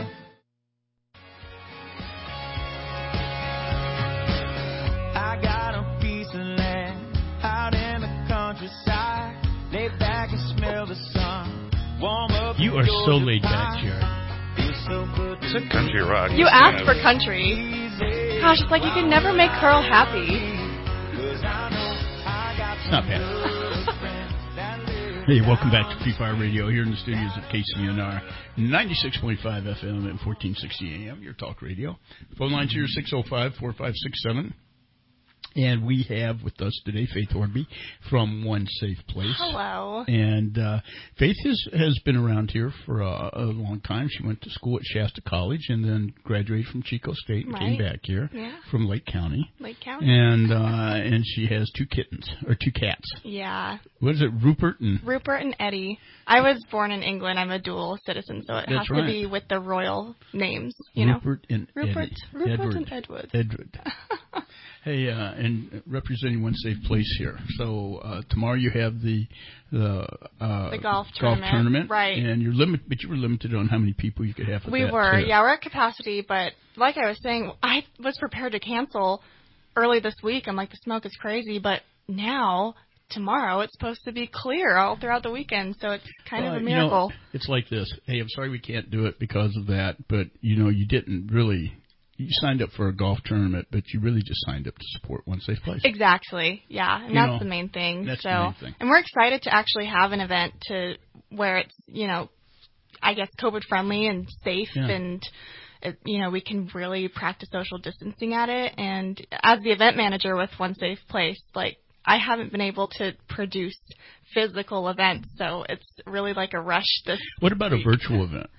Speaker 19: I got a piece of land out in the countryside. Lay back and smell the sun. Warm up.
Speaker 2: You are so laid back, Jared.
Speaker 3: It's a country rock.
Speaker 17: You asked for country. Gosh, it's like you can never make Carl happy.
Speaker 2: It's not bad. Hey, welcome back to Free Fire Radio here in the studios at K C N R ninety-six point five F M and fourteen sixty A M, your talk radio. Phone lines here six oh five, four five six seven. And we have with us today Faith Hornby from One Safe Place.
Speaker 17: Hello.
Speaker 2: And uh, Faith has, has been around here for a, a long time. She went to school at Shasta College and then graduated from Chico State and
Speaker 17: right.
Speaker 2: came back here
Speaker 17: yeah.
Speaker 2: from Lake County.
Speaker 17: Lake County.
Speaker 2: And uh, and she has two kittens, or two cats.
Speaker 17: Yeah.
Speaker 2: What is it, Rupert and...
Speaker 17: Rupert and Eddie. I was born in England. I'm a dual citizen, so it
Speaker 2: That's
Speaker 17: has
Speaker 2: right.
Speaker 17: to be with the royal names, you
Speaker 2: Rupert
Speaker 17: know?
Speaker 2: and
Speaker 17: Rupert
Speaker 2: Eddie.
Speaker 17: Rupert
Speaker 2: Edward.
Speaker 17: and Edward.
Speaker 2: Edward. Hey, uh, and representing One Safe Place here. So uh, tomorrow you have the the, uh,
Speaker 17: the golf
Speaker 2: golf
Speaker 17: tournament,
Speaker 2: tournament,
Speaker 17: right?
Speaker 2: And you're limit, but you were limited on how many people you could have. At
Speaker 17: We
Speaker 2: that
Speaker 17: were,
Speaker 2: too.
Speaker 17: yeah, we're at capacity. But like I was saying, I was prepared to cancel early this week. I'm like, the smoke is crazy, but now tomorrow it's supposed to be clear all throughout the weekend, so it's kind
Speaker 2: well,
Speaker 17: of a miracle.
Speaker 2: You know, it's like this. Hey, I'm sorry we can't do it because of that, but you know, you didn't really. You signed up for a golf tournament, but you really just signed up to support One Safe Place.
Speaker 17: Exactly, yeah, and
Speaker 2: you
Speaker 17: that's
Speaker 2: know,
Speaker 17: the main thing.
Speaker 2: That's
Speaker 17: so,
Speaker 2: the main thing.
Speaker 17: And we're excited to actually have an event to where it's, you know, I guess COVID friendly and safe,
Speaker 2: yeah.
Speaker 17: and it, you know, we can really practice social distancing at it. And as the event manager with One Safe Place, like, I haven't been able to produce physical events, so it's really like a rush this
Speaker 2: What about
Speaker 17: week.
Speaker 2: a virtual event?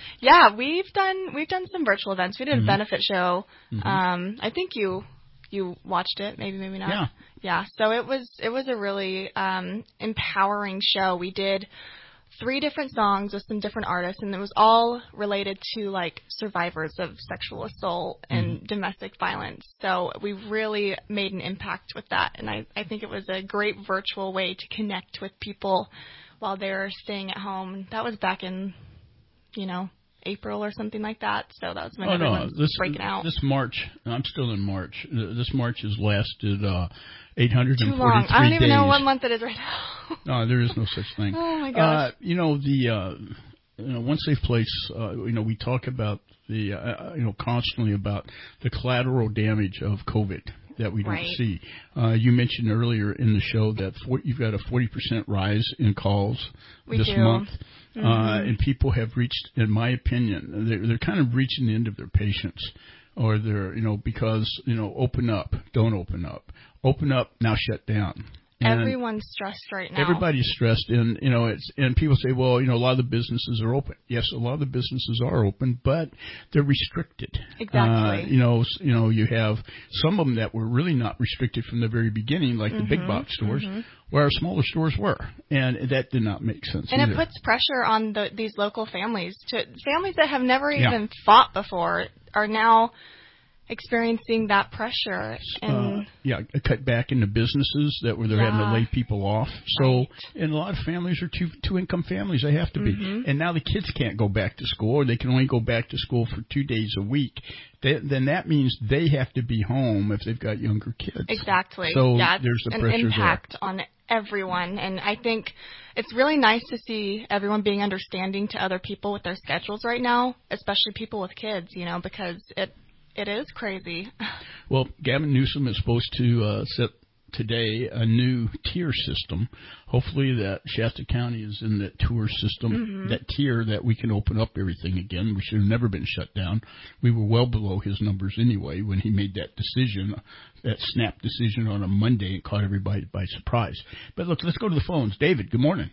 Speaker 17: Yeah, we've done we've done some virtual events. We did
Speaker 2: Mm-hmm.
Speaker 17: a benefit show.
Speaker 2: Mm-hmm.
Speaker 17: Um, I think you you watched it, maybe maybe not.
Speaker 2: Yeah.
Speaker 17: Yeah. So it was it was a really um, empowering show. We did three different songs with some different artists, and it was all related to like survivors of sexual assault and
Speaker 2: Mm-hmm.
Speaker 17: domestic violence. So we really made an impact with that, and I, I think it was a great virtual way to connect with people while they were staying at home. That was back in, you know, April or something like that. So that was when
Speaker 2: oh,
Speaker 17: everyone
Speaker 2: no.
Speaker 17: was
Speaker 2: This,
Speaker 17: breaking out.
Speaker 2: This March, I'm still in March. This March has lasted uh, eight hundred forty-three
Speaker 17: Too long. I don't even
Speaker 2: days.
Speaker 17: know what month it is right now.
Speaker 2: No, there is no such thing.
Speaker 17: Oh, my gosh.
Speaker 2: Uh, you know, the uh, you know, One Safe Place, uh, you know, we talk about the, uh, you know, constantly about the collateral damage of COVID that we don't
Speaker 17: Right.
Speaker 2: see. Uh, you mentioned earlier in the show that for, you've got a forty percent rise in calls
Speaker 17: We
Speaker 2: this
Speaker 17: do.
Speaker 2: month.
Speaker 17: Mm-hmm.
Speaker 2: Uh, and people have reached, in my opinion, they're, they're kind of reaching the end of their patience. Or they're, you know, because, you know, open up, don't open up. Open up, now shut down. And
Speaker 17: Everyone's stressed right now.
Speaker 2: everybody's stressed, and you know, it's and people say, well, you know, a lot of the businesses are open. Yes, a lot of the businesses are open, but they're restricted.
Speaker 17: Exactly.
Speaker 2: Uh, you know, s- you know, you have some of them that were really not restricted from the very beginning, like the big
Speaker 17: Mhm,
Speaker 2: box stores,
Speaker 17: mhm.
Speaker 2: where our smaller stores were, and that did not make sense.
Speaker 17: And
Speaker 2: either.
Speaker 17: it puts pressure on the, these local families to families that have never
Speaker 2: Yeah.
Speaker 17: even fought before are now experiencing that pressure. And
Speaker 2: uh, yeah, cut back into businesses that were they're having to
Speaker 17: Yeah.
Speaker 2: lay people off. So, and a lot of families are two two income families. They have to be,
Speaker 17: Mhm.
Speaker 2: and now the kids can't go back to school, or they can only go back to school for two days a week. They, then that means they have to be home if they've got younger kids.
Speaker 17: exactly.
Speaker 2: So
Speaker 17: yeah, it's
Speaker 2: there's the
Speaker 17: an
Speaker 2: pressure
Speaker 17: impact on everyone. And I think it's really nice to see everyone being understanding to other people with their schedules right now, especially people with kids, you know, because it it is crazy.
Speaker 2: Well, Gavin Newsom is supposed to uh, set today a new tier system. Hopefully that Shasta County is in that tour system,
Speaker 17: Mhm.
Speaker 2: that tier that we can open up everything again. We should have never been shut down. We were well below his numbers anyway when he made that decision, that snap decision on a Monday, and caught everybody by surprise. But look, let's go to the phones. David, good morning.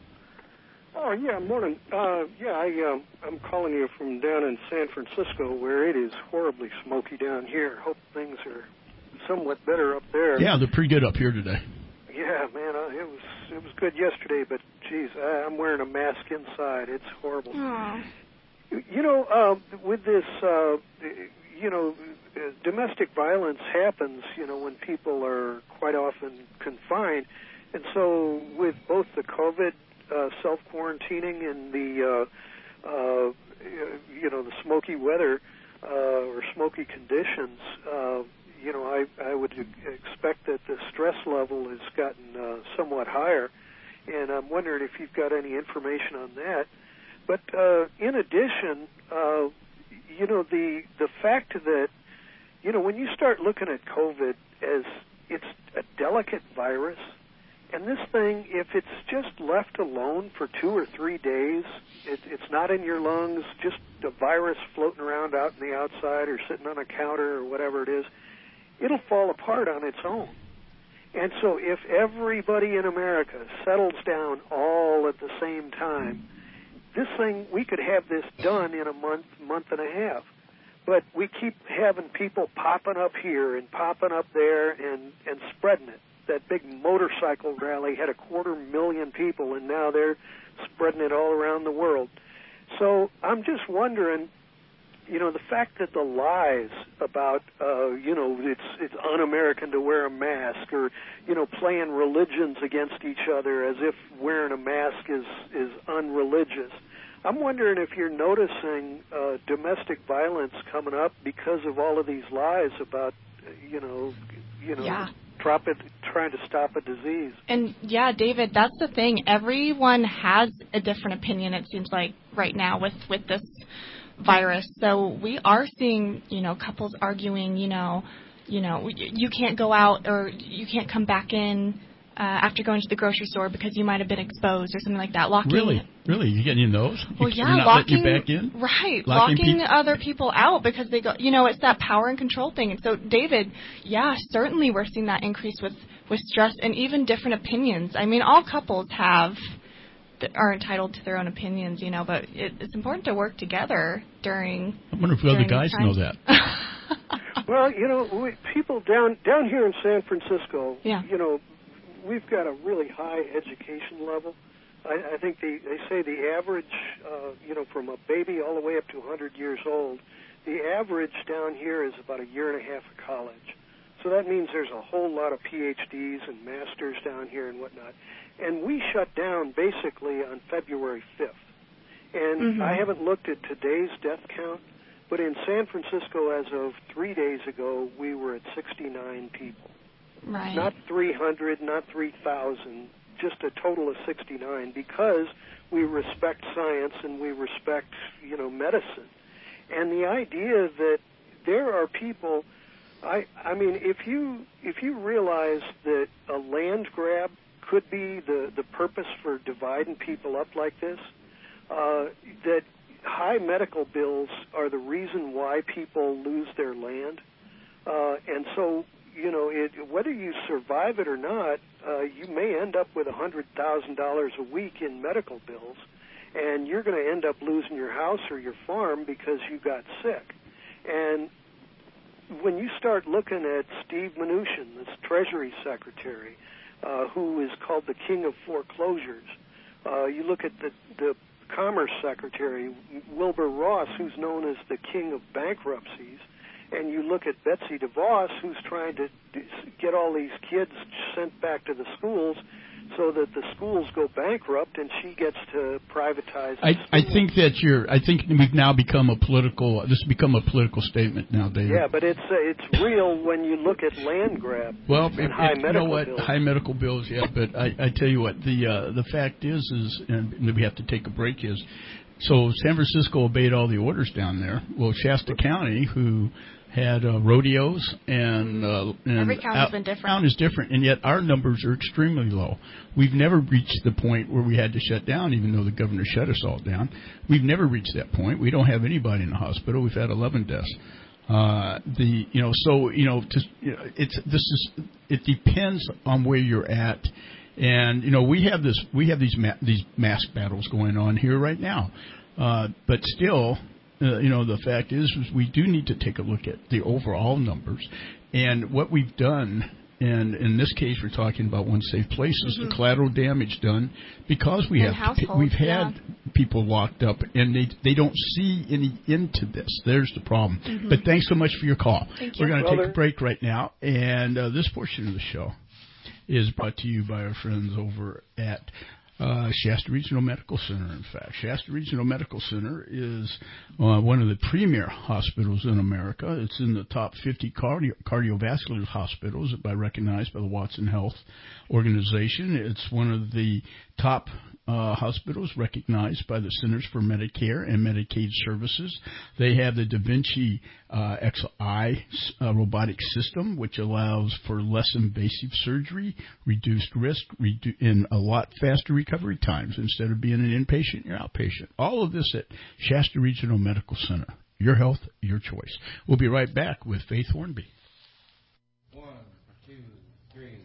Speaker 6: Oh, yeah, morning. Uh, yeah, I, um, I'm calling you from down in San Francisco where it is horribly smoky down here. Hope things are somewhat better up there.
Speaker 2: Yeah, they're pretty good up here today.
Speaker 6: Yeah, man, uh, it was it was good yesterday, but, geez, I, I'm wearing a mask inside. It's horrible. You know, uh, with this, uh, you know, uh, domestic violence happens, you know, when people are quite often confined. And so with both the COVID uh, self-quarantining and the, uh, uh, you know, the smoky weather uh, or smoky conditions, uh, you know, I, I would expect that the stress level has gotten uh, somewhat higher. And I'm wondering if you've got any information on that. But uh, in addition, uh, you know, the the fact that, you know, when you start looking at COVID as it's a delicate virus, and this thing, if it's just left alone for two or three days, it, it's not in your lungs, just a virus floating around out in the outside or sitting on a counter or whatever it is, it'll fall apart on its own. And so if everybody in America settles down all at the same time, this thing, we could have this done in a month, month and a half. But we keep having people popping up here and popping up there and, and spreading it. That big motorcycle rally had a quarter million people, and now they're spreading it all around the world. So I'm just wondering, you know, the fact that the lies about, uh, you know, it's it's un-American to wear a mask, or, you know, playing religions against each other as if wearing a mask is, is unreligious. I'm wondering if you're noticing uh, domestic violence coming up because of all of these lies about, you know, you know,
Speaker 17: Yeah.
Speaker 6: drop it, trying to stop a disease.
Speaker 17: And yeah, David, that's the thing. Everyone has a different opinion, it seems like, right now with, with this virus. So we are seeing, you know, couples arguing, you know, you know, you can't go out or you can't come back in uh, after going to the grocery store because you might have been exposed or something like that. Locking.
Speaker 2: Really? Really? You getting those?
Speaker 17: Well,
Speaker 2: you,
Speaker 17: yeah,
Speaker 2: you're not
Speaker 17: locking,
Speaker 2: letting you back in?
Speaker 17: Right,
Speaker 2: Locking
Speaker 17: locking,
Speaker 2: people-
Speaker 17: other people out because they go, you know, it's that power and control thing. And so, David, yeah, certainly we're seeing that increase with, with stress and even different opinions. I mean, all couples have th- are entitled to their own opinions, you know, but it, it's important to work together during.
Speaker 2: I wonder if the other guys know that.
Speaker 6: Well, you know, we, people down down here in San Francisco,
Speaker 17: yeah.
Speaker 6: you know, we've got a really high education level. I, I think the, they say the average, uh, you know, from a baby all the way up to one hundred years old, the average down here is about a year and a half of college. So that means there's a whole lot of P H Ds and masters down here and whatnot. And we shut down basically on February fifth. And
Speaker 17: mm-hmm.
Speaker 6: I haven't looked at today's death count, but in San Francisco as of three days ago, we were at sixty-nine people.
Speaker 17: Right.
Speaker 6: Not three hundred, not three thousand, just a total of sixty-nine, because we respect science and we respect, you know, medicine. And the idea that there are people, I I mean, if you if you realize that a land grab could be the, the purpose for dividing people up like this, uh, that high medical bills are the reason why people lose their land. Uh, and so, you know, it, whether you survive it or not, uh, you may end up with one hundred thousand dollars a week in medical bills, and you're going to end up losing your house or your farm because you got sick. And when you start looking at Steve Mnuchin, this Treasury Secretary, uh, who is called the king of foreclosures, uh, you look at the, the Commerce Secretary, Wilbur Ross, who's known as the king of bankruptcies, and you look at Betsy DeVos, who's trying to get all these kids sent back to the schools so that the schools go bankrupt and she gets to privatize.
Speaker 2: I, I think that you're. I think we've now become a political. This has become a political statement now, David.
Speaker 6: Yeah, but it's uh, it's real when you look at land grab.
Speaker 2: Well,
Speaker 6: and
Speaker 2: it,
Speaker 6: high
Speaker 2: it,
Speaker 6: medical
Speaker 2: you know what?
Speaker 6: bills.
Speaker 2: High medical bills. Yeah, but I, I tell you what. The uh, the fact is, is and we have to take a break. Is so San Francisco obeyed all the orders down there. Well, Shasta County, who had uh, rodeos and, uh, and
Speaker 17: every county's
Speaker 2: out,
Speaker 17: been different.
Speaker 2: Town is different, and yet our numbers are extremely low. We've never reached the point where we had to shut down, even though the governor shut us all down. We've never reached that point. We don't have anybody in the hospital. We've had eleven deaths. Uh, the you know so you know, to, you know it's this is it depends on where you're at, and you know we have this we have these ma- these mask battles going on here right now, uh, but still. Uh, you know, the fact is, is we do need to take a look at the overall numbers. And what we've done, and in this case we're talking about One Safe Places, mm-hmm. the collateral damage done because we
Speaker 17: in
Speaker 2: have to, we've had
Speaker 17: yeah.
Speaker 2: people locked up and they they don't see any end to this. There's the problem.
Speaker 17: Mm-hmm.
Speaker 2: But thanks so much for your call.
Speaker 17: Thank
Speaker 2: we're
Speaker 17: you.
Speaker 2: going to
Speaker 6: Well,
Speaker 2: take a break right now. And uh, this portion of the show is brought to you by our friends over at Uh, Shasta Regional Medical Center, in fact. Shasta Regional Medical Center is uh, one of the premier hospitals in America. It's in the top fifty cardio- cardiovascular hospitals by recognized by the Watson Health Organization. It's one of the top uh, hospitals recognized by the Centers for Medicare and Medicaid Services. They have the Da Vinci uh, X I uh, robotic system, which allows for less invasive surgery, reduced risk, redu- and a lot faster recovery times. Instead of being an inpatient, you're outpatient. All of this at Shasta Regional Medical Center. Your health, your choice. We'll be right back with Faith Hornby.
Speaker 7: One, two, three.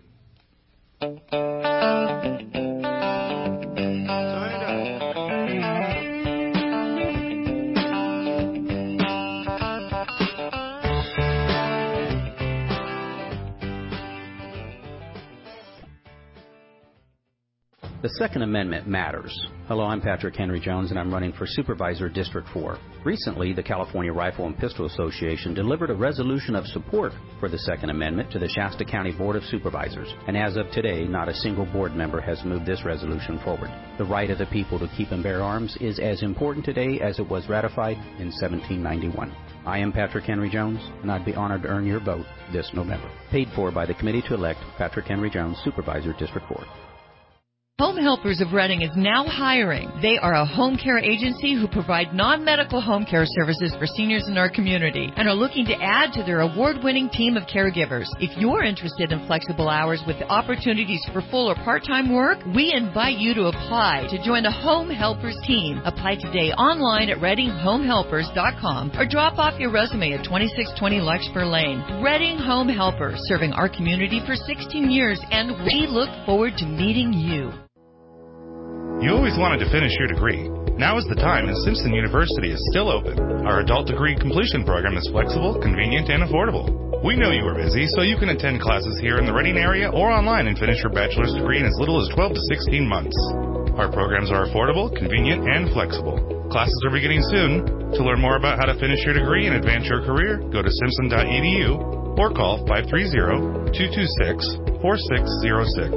Speaker 12: The Second Amendment matters. Hello, I'm Patrick Henry Jones, and I'm running for Supervisor District four. Recently, the California Rifle and Pistol Association delivered a resolution of support for the Second Amendment to the Shasta County Board of Supervisors. And as of today, not a single board member has moved this resolution forward. The right of the people to keep and bear arms is as important today as it was ratified in seventeen ninety-one. I am Patrick Henry Jones, and I'd be honored to earn your vote this November. Paid for by the committee to elect Patrick Henry Jones, Supervisor District four.
Speaker 27: Home Helpers of Reading is now hiring. They are a home care agency who provide non-medical home care services for seniors in our community and are looking to add to their award-winning team of caregivers. If you're interested in flexible hours with opportunities for full or part-time work, we invite you to apply to join the Home Helpers team. Apply today online at reading home helpers dot com or drop off your resume at twenty-six twenty Larkspur Lane. Reading Home Helpers, serving our community for sixteen years, and we look forward to meeting you.
Speaker 3: You always wanted to finish your degree. Now is the time, and Simpson University is still open. Our adult degree completion program is flexible, convenient, and affordable. We know you are busy, so you can attend classes here in the Reading area or online and finish your bachelor's degree in as little as twelve to sixteen months. Our programs are affordable, convenient, and flexible. Classes are beginning soon. To learn more about how to finish your degree and advance your career, go to simpson dot e d u or call five three zero, two two six, four six zero six.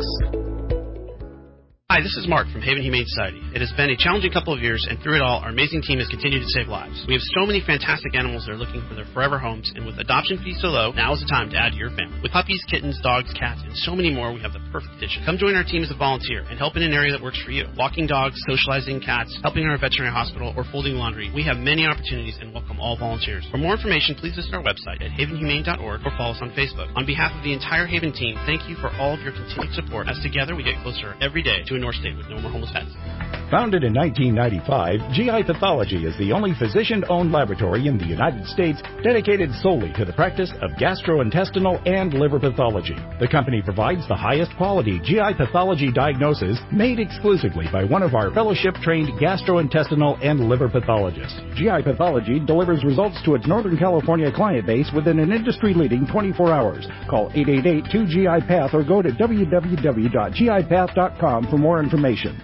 Speaker 5: Hi, this is Mark from Haven Humane Society. It has been a challenging couple of years, and through it all, our amazing team has continued to save lives. We have so many fantastic animals that are looking for their forever homes, and with adoption fees so low, now is the time to add to your family. With puppies, kittens, dogs, cats, and so many more, we have the perfect addition. Come join our team as a volunteer and help in an area that works for you. Walking dogs, socializing cats, helping in our veterinary hospital, or folding laundry. We have many opportunities and welcome all volunteers. For more information, please visit our website at haven humane dot org or follow us on Facebook. On behalf of the entire Haven team, thank you for all of your continued support, as together we get closer every day to a North State with no more homeless pets.
Speaker 13: Founded in nineteen ninety-five, G I Pathology is the only physician-owned laboratory in the United States dedicated solely to the practice of gastrointestinal and liver pathology. The company provides the highest quality G I pathology diagnosis made exclusively by one of our fellowship-trained gastrointestinal and liver pathologists. G I Pathology delivers results to its Northern California client base within an industry-leading twenty-four hours. Call eight eight eight, two G I Path or go to w w w dot g i path dot com for more information.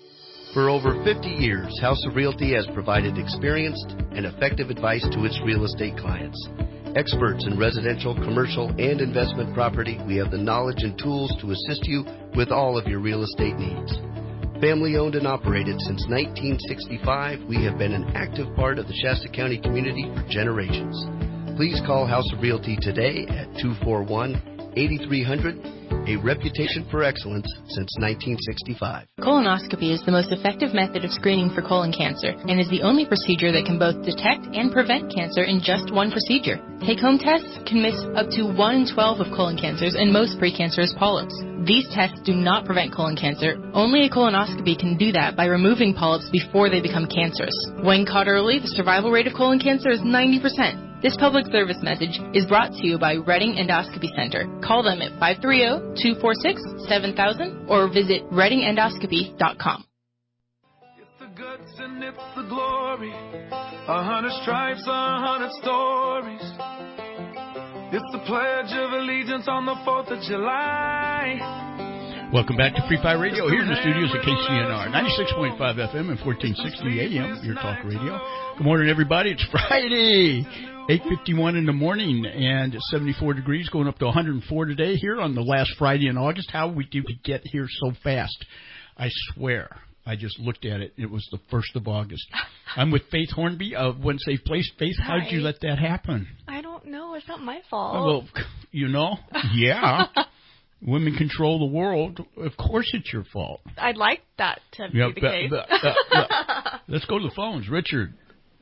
Speaker 14: For over fifty years, House of Realty has provided experienced and effective advice to its real estate clients. Experts in residential, commercial, and investment property, we have the knowledge and tools to assist you with all of your real estate needs. Family owned and operated since nineteen sixty-five, we have been an active part of the Shasta County community for generations. Please call House of Realty today at two four one, eight three zero zero. A reputation for excellence since nineteen sixty-five.
Speaker 15: Colonoscopy is the most effective method of screening for colon cancer and is the only procedure that can both detect and prevent cancer in just one procedure. Take-home tests can miss up to one in twelve of colon cancers and most precancerous polyps. These tests do not prevent colon cancer. Only a colonoscopy can do that by removing polyps before they become cancerous. When caught early, the survival rate of colon cancer is ninety percent. This public service message is brought to you by Reading Endoscopy Center. Call them at five three zero, two four six, seven thousand or visit reading endoscopy dot com.
Speaker 20: It's the guts and it's the glory. A hundred stripes, a hundred stories. It's the Pledge of Allegiance on the fourth of July.
Speaker 2: Welcome back to Free Fire Radio here in the studios at K C N R, ninety-six point five F M and fourteen sixty A M, your talk radio. Good morning, everybody. It's Friday, eight fifty-one in the morning, and seventy-four degrees, going up to one hundred four today here on the last Friday in August. How we did we get here so fast? I swear. I just looked at it. It was the first of August. I'm with Faith Hornby of One Safe Place. Faith, how did you let that happen?
Speaker 17: I don't know. It's not my fault.
Speaker 2: Well, you know, yeah. Women control the world. Of course it's your fault.
Speaker 17: I'd like that to be
Speaker 2: yeah,
Speaker 17: the
Speaker 2: but,
Speaker 17: case.
Speaker 2: But, uh, uh, let's go to the phones. Richard.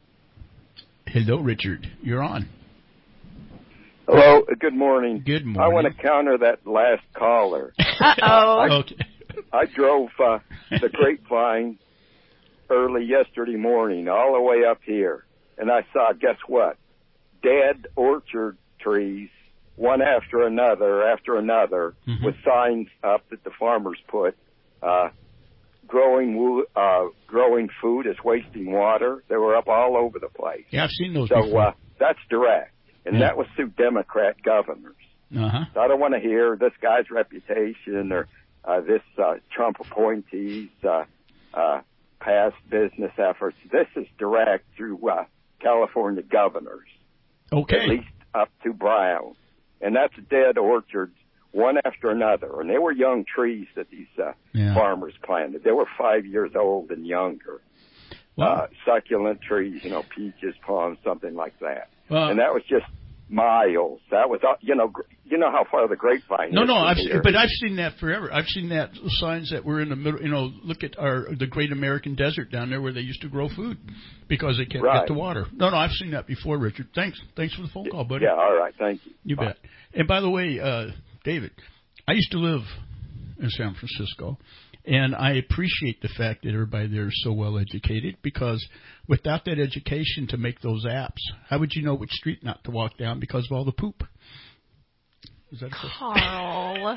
Speaker 2: Hello, Richard. You're on.
Speaker 21: Hello. Good morning.
Speaker 2: Good morning.
Speaker 21: I want to counter that last caller.
Speaker 17: Uh-oh.
Speaker 2: Okay.
Speaker 21: I drove uh, the Grapevine early yesterday morning all the way up here, and I saw, guess what, dead orchard trees, one after another after another, mm-hmm. with signs up that the farmers put, uh, growing uh, growing food is wasting water. They were up all over the place.
Speaker 2: Yeah, I've seen those
Speaker 21: so,
Speaker 2: before.
Speaker 21: Uh, that's direct, and
Speaker 2: yeah.
Speaker 21: that was through Democrat governors.
Speaker 2: Uh-huh.
Speaker 21: So I don't want to hear this guy's reputation or uh, this uh, Trump appointee's uh, uh, past business efforts. This is direct through uh, California governors.
Speaker 2: Okay.
Speaker 21: At least up to Brown. And that's dead orchards, one after another. And they were young trees that these uh, yeah. farmers planted. They were five years old and younger.
Speaker 2: Well,
Speaker 21: uh, succulent trees, you know, peaches, plums, something like that.
Speaker 2: Well,
Speaker 21: and that was just miles. That was, uh, you know, you know how far the Grapevine
Speaker 2: no,
Speaker 21: is.
Speaker 2: No, no,
Speaker 21: I've,
Speaker 2: but I've seen that forever. I've seen that signs that were in the middle. You know, look at our the Great American Desert down there where they used to grow food because they can't
Speaker 21: right.
Speaker 2: get the water. No, no, I've seen that before, Richard. Thanks, thanks for the phone call, buddy.
Speaker 21: Yeah, all right, thank you.
Speaker 2: You
Speaker 21: Bye.
Speaker 2: bet. And by the way, uh, David, I used to live in San Francisco, and I appreciate the fact that everybody there is so well educated, because without that education to make those apps, how would you know which street not to walk down because of all the poop? Is that
Speaker 17: Carl.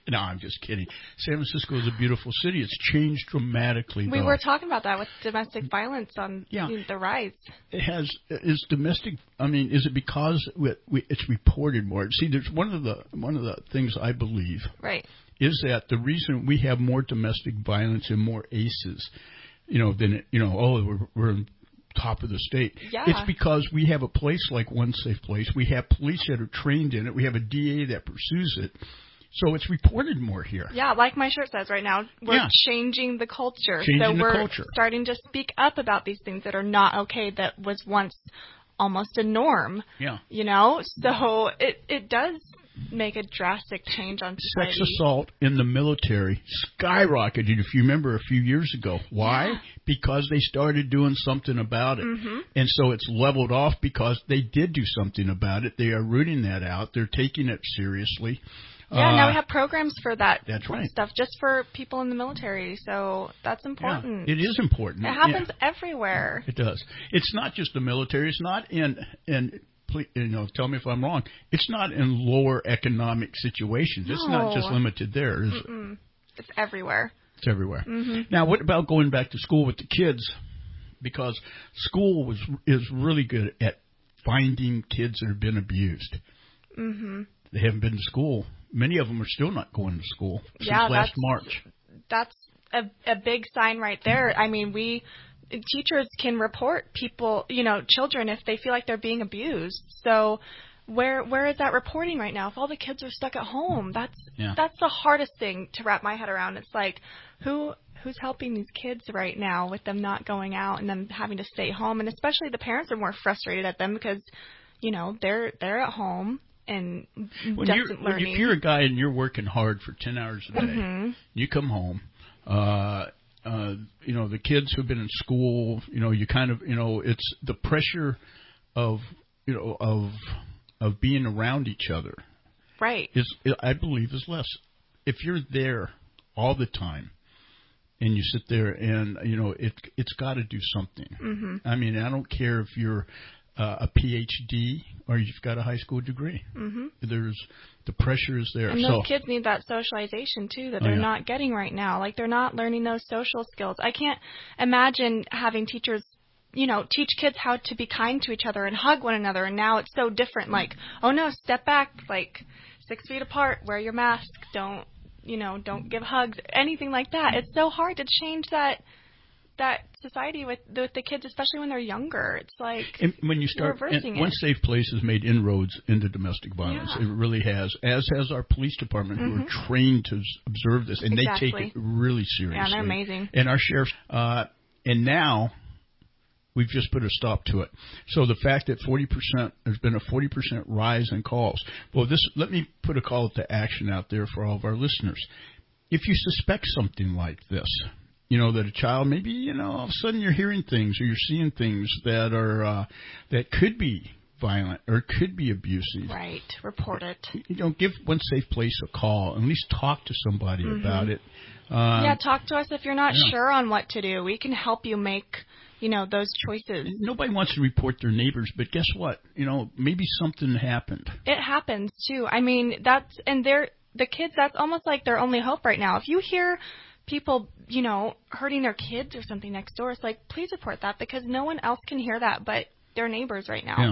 Speaker 2: No, I'm just kidding. San Francisco is a beautiful city. It's changed dramatically.
Speaker 17: We
Speaker 2: though.
Speaker 17: were talking about that with domestic violence on
Speaker 2: Yeah.
Speaker 17: the rise.
Speaker 2: It has is domestic. I mean, is it because we, we, it's reported more? See, there's one of the one of the things I believe.
Speaker 17: Right.
Speaker 2: Is that the reason we have more domestic violence and more A C Es, you know, than you know? Oh, we're, we're in top of the state.
Speaker 17: Yeah.
Speaker 2: It's because we have a place like One Safe Place. We have police that are trained in it. We have a D A that pursues it. So it's reported more here.
Speaker 17: Yeah, like my shirt says right now, we're
Speaker 2: Yeah.
Speaker 17: changing the culture.
Speaker 2: Changing
Speaker 17: so
Speaker 2: the
Speaker 17: we're
Speaker 2: culture.
Speaker 17: starting to speak up about these things that are not okay that was once almost a norm.
Speaker 2: Yeah.
Speaker 17: You know? So it, it does make a drastic change on society.
Speaker 2: Sex assault in the military skyrocketed, if you remember, a few years ago. Why?
Speaker 17: Yeah.
Speaker 2: Because they started doing something about it.
Speaker 17: Mhm.
Speaker 2: And so it's leveled off because they did do something about it. They are rooting that out. They're taking it seriously.
Speaker 17: Yeah, now
Speaker 2: Uh,
Speaker 17: we have programs for that
Speaker 2: That's right.
Speaker 17: stuff just for people in the military. So that's important.
Speaker 2: Yeah, it is important.
Speaker 17: It happens
Speaker 2: Yeah.
Speaker 17: everywhere.
Speaker 2: It does. It's not just the military. It's not in in please, you know, tell me if I'm wrong. It's not in lower economic situations. It's not just
Speaker 17: No.
Speaker 2: limited there. Is it?
Speaker 17: Mm-mm. It's everywhere.
Speaker 2: It's everywhere.
Speaker 17: Mhm.
Speaker 2: Now, what about going back to school with the kids? Because school was is really good at finding kids that have been abused.
Speaker 17: Mhm.
Speaker 2: They haven't been to school. Many of them are still not going to school since
Speaker 17: Yeah,
Speaker 2: last
Speaker 17: that's-
Speaker 2: March.
Speaker 17: That's a, a big sign right there. I mean, we teachers can report people, you know, children if they feel like they're being abused. So where where is that reporting right now? If all the kids are stuck at home, that's
Speaker 2: Yeah.
Speaker 17: that's the hardest thing to wrap my head around. It's like who who's helping these kids right now with them not going out and them having to stay home, and especially the parents are more frustrated at them because, you know, they're they're at home and
Speaker 2: When
Speaker 17: doesn't
Speaker 2: you're, when
Speaker 17: learning.
Speaker 2: if you're a guy and you're working hard for ten hours a day,
Speaker 17: Mhm.
Speaker 2: you come home, uh, uh, you know, the kids who've been in school, you know, you kind of, you know, it's the pressure of, you know, of, of being around each other
Speaker 17: Right.
Speaker 2: is, I believe, is less. If you're there all the time and you sit there and, you know, it, it's got to do something.
Speaker 17: Mhm.
Speaker 2: I mean, I don't care if you're uh, a P H D or you've got a high school degree.
Speaker 17: Mhm.
Speaker 2: There's the pressure is there.
Speaker 17: And
Speaker 2: so
Speaker 17: those kids need that socialization too that
Speaker 2: Oh,
Speaker 17: they're
Speaker 2: yeah.
Speaker 17: not getting right now. Like they're not learning those social skills. I can't imagine having teachers, you know, teach kids how to be kind to each other and hug one another. And now it's so different. Like, oh no, step back, like six feet apart, wear your mask, don't, you know, don't give hugs, anything like that. It's so hard to change that that society with with the kids, especially when they're younger. It's like
Speaker 2: and when you start,
Speaker 17: reversing
Speaker 2: and One
Speaker 17: it.
Speaker 2: Safe Place has made inroads into domestic violence.
Speaker 17: Yeah.
Speaker 2: It really has, as has our police department, who
Speaker 17: Mhm.
Speaker 2: are trained to s- observe this, and they
Speaker 17: Exactly.
Speaker 2: take it really seriously.
Speaker 17: Yeah, they're amazing.
Speaker 2: And our sheriffs, uh, and now we've just put a stop to it. So the fact that forty percent, there's been a forty percent rise in calls. Well, this, let me put a call to action out there for all of our listeners. If you suspect something like this, you know, that a child, maybe, you know, all of a sudden you're hearing things or you're seeing things that are, uh, that could be violent or could be abusive.
Speaker 17: Right. Report it.
Speaker 2: You know, give One Safe Place a call and at least talk to somebody
Speaker 17: Mhm.
Speaker 2: about it. Um,
Speaker 17: Yeah, talk to us if you're not
Speaker 2: yeah.
Speaker 17: sure on what to do. We can help you make, you know, those choices.
Speaker 2: Nobody wants to report their neighbors, but guess what? You know, maybe something happened.
Speaker 17: It happens too. I mean, that's and they're the kids. That's almost like their only hope right now. If you hear people, you know, hurting their kids or something next door, it's like please report that because no one else can hear that but their neighbors right now.
Speaker 2: Yeah.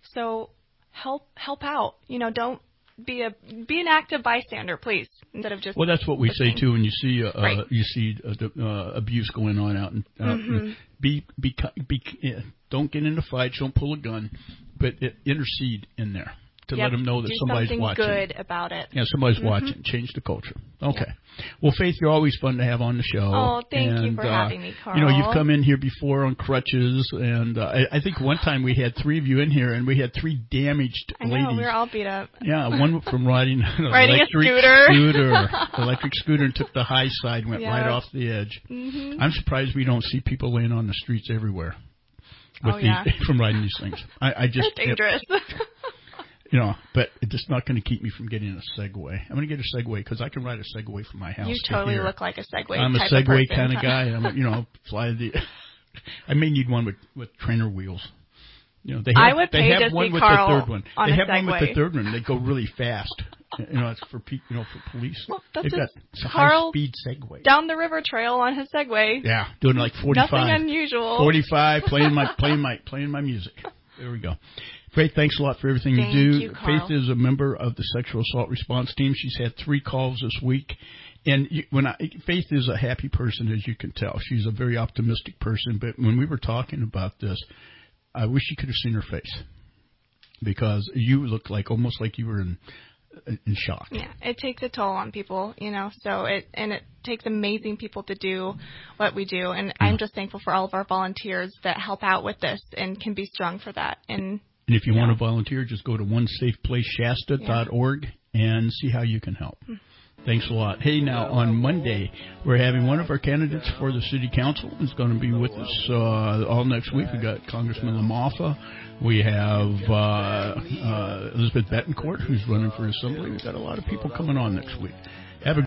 Speaker 17: So help help out. You know, don't be a be an active bystander, please, instead of just.
Speaker 2: Well, that's what we
Speaker 17: listening.
Speaker 2: say too when you see uh,
Speaker 17: Right.
Speaker 2: uh, you see uh, the, uh, abuse going on out. And uh,
Speaker 17: Mhm.
Speaker 2: be be be uh, don't get into fights. Don't pull a gun, but uh, intercede in there to
Speaker 17: Yep.
Speaker 2: let them know that
Speaker 17: Do
Speaker 2: somebody's
Speaker 17: something
Speaker 2: watching.
Speaker 17: good about it.
Speaker 2: Yeah, somebody's
Speaker 17: Mhm.
Speaker 2: watching. Change the culture. Okay. Well, Faith, you're always fun to have on the show.
Speaker 17: Oh, thank you
Speaker 2: and,
Speaker 17: for
Speaker 2: uh,
Speaker 17: having me,
Speaker 2: You know, you've
Speaker 17: Carl.
Speaker 2: come in here before on crutches, and uh, I, I think one time we had three of you in here, and we had three damaged
Speaker 17: I know
Speaker 2: ladies.
Speaker 17: we were all beat up.
Speaker 2: Yeah, one from riding an
Speaker 17: Riding a
Speaker 2: electric
Speaker 17: scooter.
Speaker 2: scooter, electric scooter, and took the high side, went
Speaker 17: Yeah.
Speaker 2: right off the edge.
Speaker 17: Mhm.
Speaker 2: I'm surprised we don't see people laying on the streets everywhere with
Speaker 17: Oh,
Speaker 2: these
Speaker 17: yeah.
Speaker 2: from riding these things. I, I just
Speaker 17: They're dangerous.
Speaker 2: you know, but it's not going to keep me from getting a Segway. I'm going to get a Segway because I can ride a Segway from my house.
Speaker 17: You
Speaker 2: to
Speaker 17: totally
Speaker 2: here.
Speaker 17: look like a Segway
Speaker 2: I'm a
Speaker 17: type of
Speaker 2: Segway
Speaker 17: person.
Speaker 2: kind of guy. I'm, a, you know, fly the. I may need one with with trainer wheels. You know, they have,
Speaker 17: I would
Speaker 2: they
Speaker 17: pay
Speaker 2: have
Speaker 17: to
Speaker 2: one
Speaker 17: see
Speaker 2: with
Speaker 17: Carl
Speaker 2: the third one.
Speaker 17: on
Speaker 2: they
Speaker 17: a
Speaker 2: have one with the
Speaker 17: Segway.
Speaker 2: third one. They go really fast. You know, it's for pe- you know for police.
Speaker 17: Well, that's
Speaker 2: They've got
Speaker 17: it.
Speaker 2: it's a
Speaker 17: Carl
Speaker 2: high speed Segway.
Speaker 17: Down the river trail on his Segway.
Speaker 2: Yeah, doing like forty-five.
Speaker 17: Nothing unusual.
Speaker 2: forty-five, playing my playing my playing my music. There we go. Faith, thanks a lot for everything
Speaker 17: Thank
Speaker 2: you do.
Speaker 17: you, Carl.
Speaker 2: Faith is a member of the sexual assault response team. She's had three calls this week. And you, when I, Faith is a happy person, as you can tell. She's a very optimistic person. But when we were talking about this, I wish you could have seen her face, because you looked like almost like you were in in shock.
Speaker 17: Yeah, it takes a toll on people, you know. So it and it takes amazing people to do what we do. And
Speaker 2: Yeah.
Speaker 17: I'm just thankful for all of our volunteers that help out with this and can be strong for that. And
Speaker 2: And if you want to volunteer, just go to one safe place shasta dot org and see how you can help. Thanks a lot. Hey, now, on Monday, we're having one of our candidates for the city council is going to be with us uh, all next week. We've got Congressman LaMalfa. We have uh, uh, Elizabeth Betancourt, who's running for assembly. We've got a lot of people coming on next week. Have a